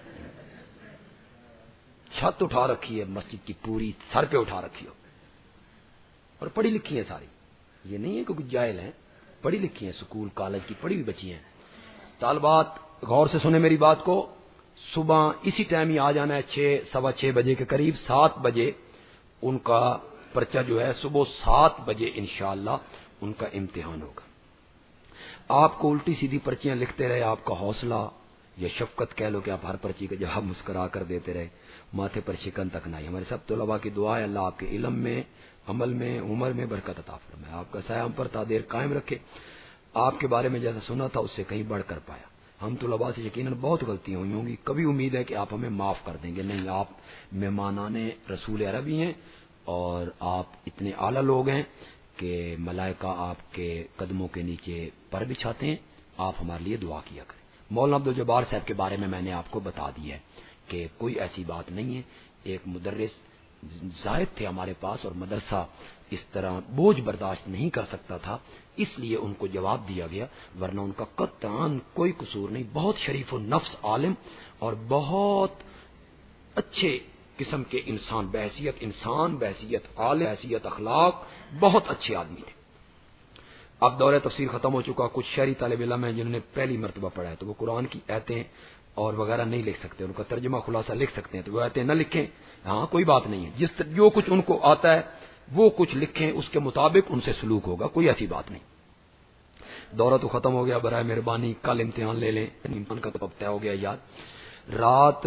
Speaker 2: چھت اٹھا رکھی ہے مسجد کی پوری، سر پہ اٹھا رکھی ہو، اور پڑھی لکھی ہیں ساری، یہ نہیں ہے کہ کچھ جاہل ہیں، پڑھی لکھی ہیں، سکول کالج کی پڑھی ہوئی بچی ہیں۔ طالبات غور سے سنیں میری بات کو، صبح اسی ٹائم ہی آ جانا ہے، چھ سوا چھ بجے کے قریب، سات بجے ان کا پرچہ جو ہے، صبح سات بجے انشاءاللہ ان کا امتحان ہوگا۔ آپ کو الٹی سیدھی پرچیاں لکھتے رہے، آپ کا حوصلہ یا شفقت کہہ لو کہ آپ ہر پرچی کا جواب مسکرا کر دیتے رہے، ماتھے پر شکن تک نہ آئی۔ ہمارے سب طلباء کی دعا ہے اللہ آپ کے علم میں، عمل میں، عمر میں برکت عطا فرمائے، آپ کا سایہ ہم پر تا دیر قائم رکھے۔ آپ کے بارے میں جیسا سنا تھا اس سے کہیں بڑھ کر پایا۔ ہم طلباء سے یقیناً بہت غلطیاں ہوئی ہوں گی، کبھی امید ہے کہ آپ ہمیں معاف کر دیں گے، نہیں، آپ مہمانان رسول عربی ہیں اور آپ اتنے اعلیٰ لوگ ہیں کہ ملائکہ آپ کے قدموں کے نیچے پر بچھاتے ہیں، آپ ہمارے لیے دعا کیا کریں۔ مولانا عبدالجبار صاحب کے بارے میں میں نے آپ کو بتا دیا ہے کہ کوئی ایسی بات نہیں ہے. ایک مدرس زائد تھے ہمارے پاس اور مدرسہ اس طرح بوجھ برداشت نہیں کر سکتا تھا، اس لیے ان کو جواب دیا گیا، ورنہ ان کا قطعاً کوئی قصور نہیں. بہت شریف النفس عالم اور بہت اچھے قسم کے انسان، بحیثیت انسان، بحیثیت عالم، بحیثیت اخلاق، بہت اچھے آدمی تھے. اب دور تفسیر ختم ہو چکا. کچھ شہری طالب علم ہیں جنہوں نے پہلی مرتبہ پڑھا ہے تو وہ قرآن کی آیتیں اور وغیرہ نہیں لکھ سکتے، ان کا ترجمہ خلاصہ لکھ سکتے ہیں تو وہ آیتیں نہ لکھیں، ہاں کوئی بات نہیں ہے. جس جو کچھ ان کو آتا ہے وہ کچھ لکھیں، اس کے مطابق ان سے سلوک ہوگا، کوئی ایسی بات نہیں. دورہ تو ختم ہو گیا، برائے مہربانی کل امتحان لے لیں. امتحان کا تو اب طے ہو گیا یار. رات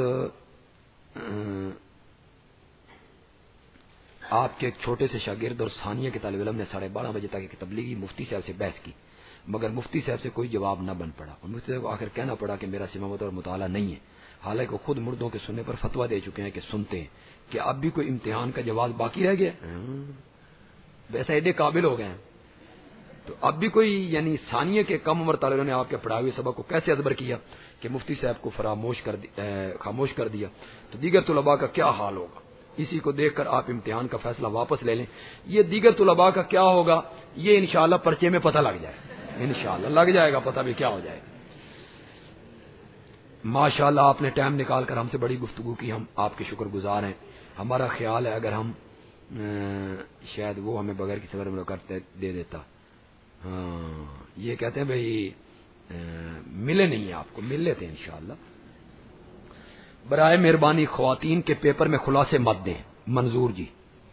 Speaker 2: آپ کے ایک چھوٹے سے شاگرد اور ثانیہ کے طالب علم نے ساڑھے بارہ بجے تک ایک تبلیغی مفتی صاحب سے بحث کی، مگر مفتی صاحب سے کوئی جواب نہ بن پڑا اور مفتی صاحب کو آخر کہنا پڑا کہ میرا سماوت اور مطالعہ نہیں ہے، حالانکہ وہ خود مردوں کے سننے پر فتویٰ دے چکے ہیں کہ سنتے ہیں کہ اب بھی کوئی امتحان کا جواز باقی رہ گیا. ویسے ایڈے قابل ہو گئے ہیں تو اب بھی کوئی، یعنی ثانیہ کے کم عمر طالب نے آپ کے پڑھائے ہوئے سبق کو کیسے ادبر کیا کہ مفتی صاحب کو فراموش کر دی خاموش کر دیا، تو دیگر طلباء کا کیا حال ہوگا. اسی کو دیکھ کر آپ امتحان کا فیصلہ واپس لے لیں. یہ دیگر طلباء کا کیا ہوگا یہ انشاءاللہ پرچے میں پتہ لگ جائے، انشاءاللہ لگ جائے گا پتہ بھی کیا ہو جائے گا. ماشاءاللہ آپ نے ٹائم نکال کر ہم سے بڑی گفتگو کی، ہم آپ کے شکر گزار ہیں. ہمارا خیال ہے اگر ہم شاید وہ ہمیں بغیر کسی بار ملاقات دے دیتا. ہاں یہ کہتے ہیں بھائی ملے نہیں ہیں، آپ کو مل لیتے ہیں انشاءاللہ. برائے مہربانی خواتین کے پیپر میں خلاصے مت دیں. منظور جی،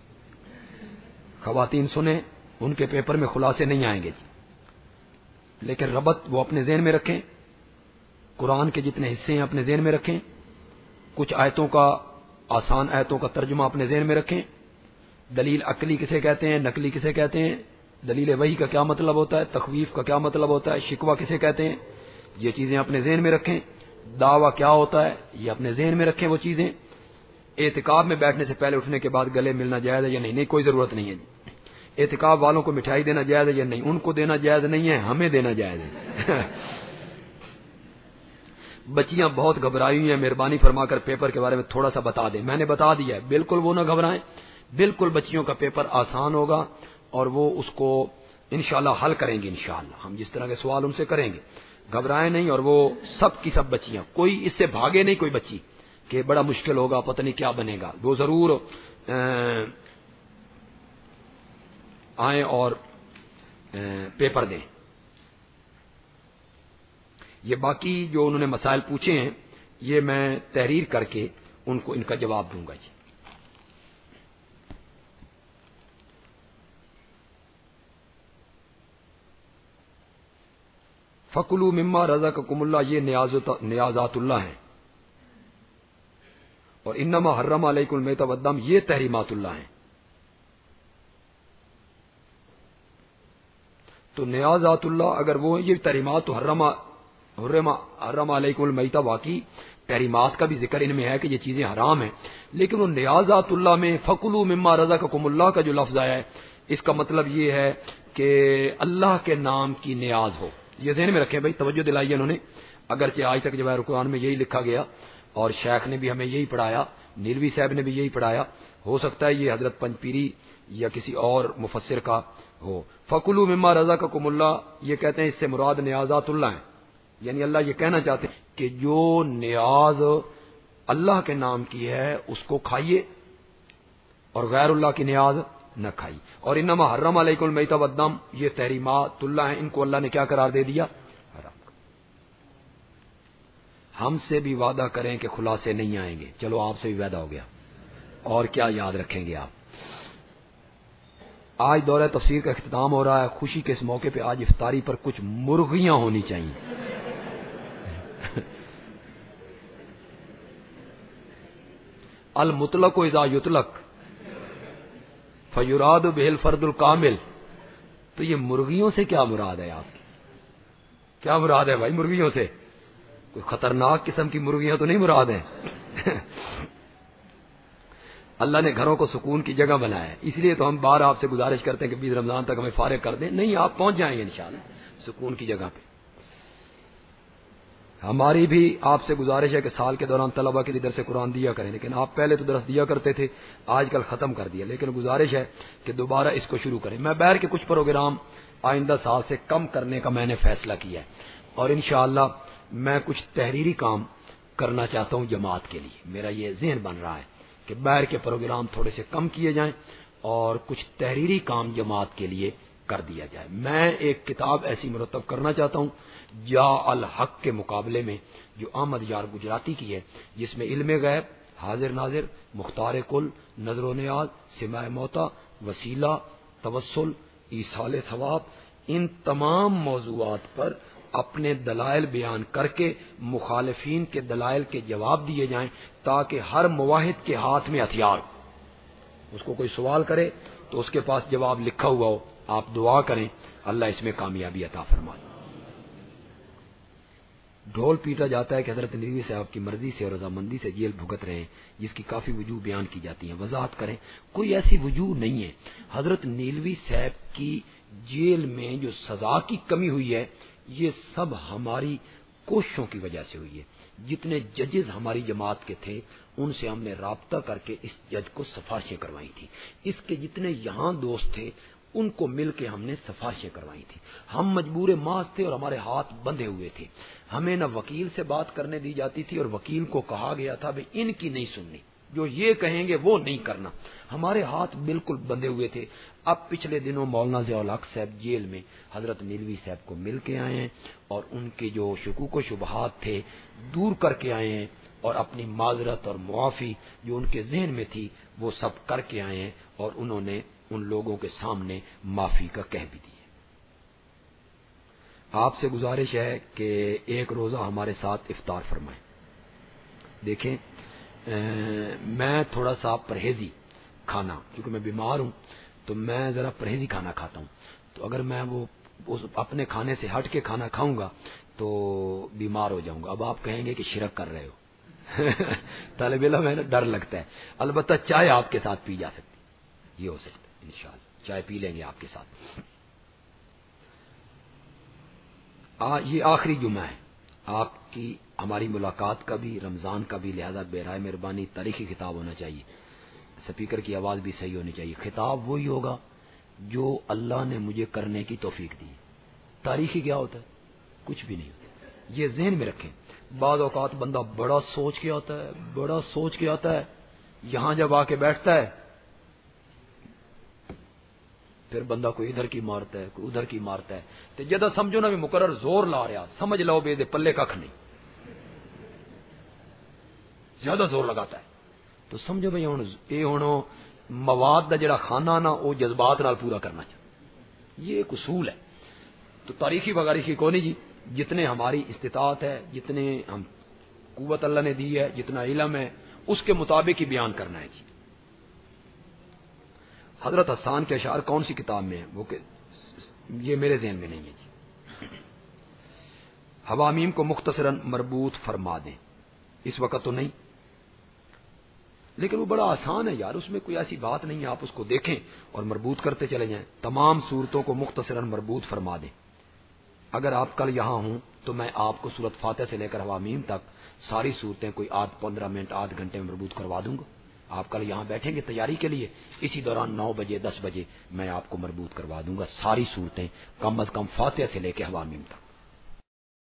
Speaker 2: خواتین سنیں، ان کے پیپر میں خلاصے نہیں آئیں گے جی، لیکن ربط وہ اپنے ذہن میں رکھیں. قرآن کے جتنے حصے ہیں اپنے ذہن میں رکھیں. کچھ آیتوں کا، آسان آیتوں کا ترجمہ اپنے ذہن میں رکھیں. دلیل عقلی کسے کہتے ہیں، نقلی کسے کہتے ہیں، دلیل وحی کا کیا مطلب ہوتا ہے، تخویف کا کیا مطلب ہوتا ہے، شکوہ کسے کہتے ہیں، یہ چیزیں اپنے ذہن میں رکھیں. دعویٰ کیا ہوتا ہے یہ اپنے ذہن میں رکھیں وہ چیزیں. اعتکاف میں بیٹھنے سے پہلے اٹھنے کے بعد گلے ملنا جائز ہے یا نہیں؟ نہیں، کوئی ضرورت نہیں ہے. اعتکاف والوں کو مٹھائی دینا جائز ہے یا نہیں؟ ان کو دینا جائز نہیں ہے، ہمیں دینا جائز ہے. بچیاں بہت گھبرائی ہوئی ہیں، مہربانی فرما کر پیپر کے بارے میں تھوڑا سا بتا دیں. میں نے بتا دیا ہے، بالکل وہ نہ گھبرائیں. بالکل بچیوں کا پیپر آسان ہوگا اور وہ اس کو انشاءاللہ حل کریں گے. انشاءاللہ ہم جس طرح کے سوال ان سے کریں گے، گھبرائیں نہیں. اور وہ سب کی سب بچیاں، کوئی اس سے بھاگے نہیں کوئی بچی کہ بڑا مشکل ہوگا پتہ نہیں کیا بنے گا. وہ ضرور آئیں اور پیپر دیں. یہ باقی جو انہوں نے مسائل پوچھے ہیں یہ میں تحریر کر کے ان کو ان کا جواب دوں گا جی. فکلوا مما رزقکم اللہ، یہ نیازات اللہ ہیں. اور انما حرم علیکم المیت والدم، یہ تحریمات اللہ ہیں. تو نیازات اللہ اگر وہ یہ تحریمات تو حرم حرم حرم علیکم المیت، واقعی تحریمات کا بھی ذکر ان میں ہے کہ یہ چیزیں حرام ہیں، لیکن وہ نیازات اللہ میں فکلوا مما رزقکم اللہ کا جو لفظ آیا ہے اس کا مطلب یہ ہے کہ اللہ کے نام کی نیاز ہو. یہ ذہن میں رکھیں بھائی، توجہ دلائی انہوں نے. اگرچہ آج تک جواہر القرآن میں یہی لکھا گیا اور شیخ نے بھی ہمیں یہی پڑھایا، نیلوی صاحب نے بھی یہی پڑھایا، ہو سکتا ہے یہ حضرت پنج پیری یا کسی اور مفسر کا ہو. فکلوا مما رزقکم اللہ، یہ کہتے ہیں اس سے مراد نیازات اللہ ہیں. یعنی اللہ یہ کہنا چاہتے ہیں کہ جو نیاز اللہ کے نام کی ہے اس کو کھائیے اور غیر اللہ کی نیاز نہ کھائی. اور انما حرم علیکم المیت والدم، یہ تحریمات اللہ ہیں، ان کو اللہ نے کیا قرار دے دیا؟ حرام. ہم سے بھی وعدہ کریں کہ خلاصے نہیں آئیں گے. چلو آپ سے بھی وعدہ ہو گیا، اور کیا یاد رکھیں گے آپ. آج دورہ تفسیر کا اختتام ہو رہا ہے. خوشی کے اس موقع پہ آج افطاری پر کچھ مرغیاں ہونی چاہیے. المطلق اذا یطلق فیراد بہ الفرد الکامل. تو یہ مرغیوں سے کیا مراد ہے؟ آپ کی کیا مراد ہے بھائی مرغیوں سے؟ کوئی خطرناک قسم کی مرغیاں تو نہیں مراد ہیں. اللہ نے گھروں کو سکون کی جگہ بنایا ہے، اس لیے تو ہم بار آپ سے گزارش کرتے ہیں کہ بیس رمضان تک ہمیں فارغ کر دیں. نہیں، آپ پہنچ جائیں گے انشاءاللہ سکون کی جگہ پہ. ہماری بھی آپ سے گزارش ہے کہ سال کے دوران طلبہ کے لیے درس قرآن دیا کریں، لیکن آپ پہلے تو درس دیا کرتے تھے، آج کل ختم کر دیا، لیکن گزارش ہے کہ دوبارہ اس کو شروع کریں۔ میں بہر کے کچھ پروگرام آئندہ سال سے کم کرنے کا میں نے فیصلہ کیا ہے، اور انشاءاللہ میں کچھ تحریری کام کرنا چاہتا ہوں جماعت کے لیے۔ میرا یہ ذہن بن رہا ہے کہ بہر کے پروگرام تھوڑے سے کم کیے جائیں اور کچھ تحریری کام جماعت کے لیے کر دیا جائے۔ میں ایک کتاب ایسی مرتب کرنا چاہتا ہوں یا الحق کے مقابلے میں، جو احمد یار گجراتی کی ہے، جس میں علم غیب، حاضر ناظر، مختار کل، نظر و نیاز، سماع موتا، وسیلہ، توسل، ایصال ثواب، ان تمام موضوعات پر اپنے دلائل بیان کر کے مخالفین کے دلائل کے جواب دیے جائیں، تاکہ ہر موحد کے ہاتھ میں ہتھیار ہو۔ اس کو کوئی سوال کرے تو اس کے پاس جواب لکھا ہوا ہو، آپ دعا کریں اللہ اس میں کامیابی عطا فرمائے۔ ڈھول پیٹا جاتا ہے کہ حضرت نبوی صاحب کی مرضی سے اور رضامندی سے جیل بھگت رہے ہیں، جس کی کافی وجوہ بیان کی جاتی ہیں، وضاحت کریں۔ کوئی ایسی وجوہ نہیں ہے۔ حضرت نیلوی صاحب کی جیل میں جو سزا کی کمی ہوئی ہے، یہ سب ہماری کوششوں کی وجہ سے ہوئی ہے۔ جتنے ججز ہماری جماعت کے تھے ان سے ہم نے رابطہ کر کے اس جج کو سفارشیں کروائی تھی۔ اس کے جتنے یہاں دوست تھے ان کو مل کے ہم نے سفارشیں کروائی تھی۔ ہم مجبور محض تھے اور ہمارے ہاتھ بندھے ہوئے تھے۔ ہمیں نہ وکیل سے بات کرنے دی جاتی تھی، اور وکیل کو کہا گیا تھا بھئی ان کی نہیں سننی، جو یہ کہیں گے وہ نہیں کرنا۔ ہمارے ہاتھ بالکل بندھے ہوئے تھے۔ اب پچھلے دنوں مولانا ضیاء الحق صاحب جیل میں حضرت نیلوی صاحب کو مل کے آئے ہیں، اور ان کے جو شکوک و شبہات تھے دور کر کے آئے ہیں، اور اپنی معذرت اور معافی جو ان کے ذہن میں تھی وہ سب کر کے آئے ہیں، اور انہوں نے ان لوگوں کے سامنے معافی کا کہہ بھی دی ہے۔ آپ سے گزارش ہے کہ ایک روزہ ہمارے ساتھ افطار فرمائیں۔ دیکھیں میں تھوڑا سا پرہیزی کھانا، کیونکہ میں بیمار ہوں تو میں ذرا پرہیزی کھانا کھاتا ہوں، تو اگر میں وہ اپنے کھانے سے ہٹ کے کھانا کھاؤں گا تو بیمار ہو جاؤں گا۔ اب آپ کہیں گے کہ شرک کر رہے ہو طالب علم ہے نا، ڈر لگتا ہے۔ البتہ چائے آپ کے ساتھ پی جا سکتی، یہ ہو سکتا ہے انشاءاللہ، چائے پی لیں گے آپ کے ساتھ۔ آ, یہ آخری جمعہ ہے آپ کی ہماری ملاقات کا بھی، رمضان کا بھی، لہذا برائے مہربانی تاریخی خطاب ہونا چاہیے، سپیکر کی آواز بھی صحیح ہونی چاہیے۔ خطاب وہی ہوگا جو اللہ نے مجھے کرنے کی توفیق دی۔ تاریخی کیا ہوتا ہے؟ کچھ بھی نہیں ہوتا، یہ ذہن میں رکھیں۔ بعض اوقات بندہ بڑا سوچ کے آتا ہے، بڑا سوچ کے آتا ہے، یہاں جب آ کے بیٹھتا ہے پھر بندہ کوئی ادھر کی مارتا ہے، کوئی ادھر کی مارتا ہے، تو جدہ سمجھو نا بھی مقرر زور لا رہا، سمجھ لو بے دے پلے کھ نہیں، زیادہ زور لگاتا ہے تو سمجھو بھائی ہوں یہ ہوں مواد دا جڑا کھانا نا وہ جذبات نال پورا کرنا چاہیے، یہ ایک اصول ہے۔ تو تاریخی وغیرہ کو نہیں جی، جتنے ہماری استطاعت ہے، جتنے ہم قوت اللہ نے دی ہے، جتنا علم ہے اس کے مطابق ہی بیان کرنا ہے جی۔ حضرت حسان کے اشعار کون سی کتاب میں ہیں وہ کہ یہ میرے ذہن میں نہیں ہے جی۔ حوامیم کو مختصراً مربوط فرما دیں، اس وقت تو نہیں، لیکن وہ بڑا آسان ہے یار، اس میں کوئی ایسی بات نہیں ہے، آپ اس کو دیکھیں اور مربوط کرتے چلے جائیں۔ تمام صورتوں کو مختصراً مربوط فرما دیں۔ اگر آپ کل یہاں ہوں تو میں آپ کو سورۃ فاتحہ سے لے کر حوامیم تک ساری صورتیں کوئی آدھ پندرہ منٹ آدھ گھنٹے میں مربوط کروا دوں گا۔ آپ کل یہاں بیٹھیں گے تیاری کے لیے، اسی دوران نو بجے دس بجے میں آپ کو مربوط کروا دوں گا ساری صورتیں، کم از کم فاتحہ سے لے کے حوامیم تک۔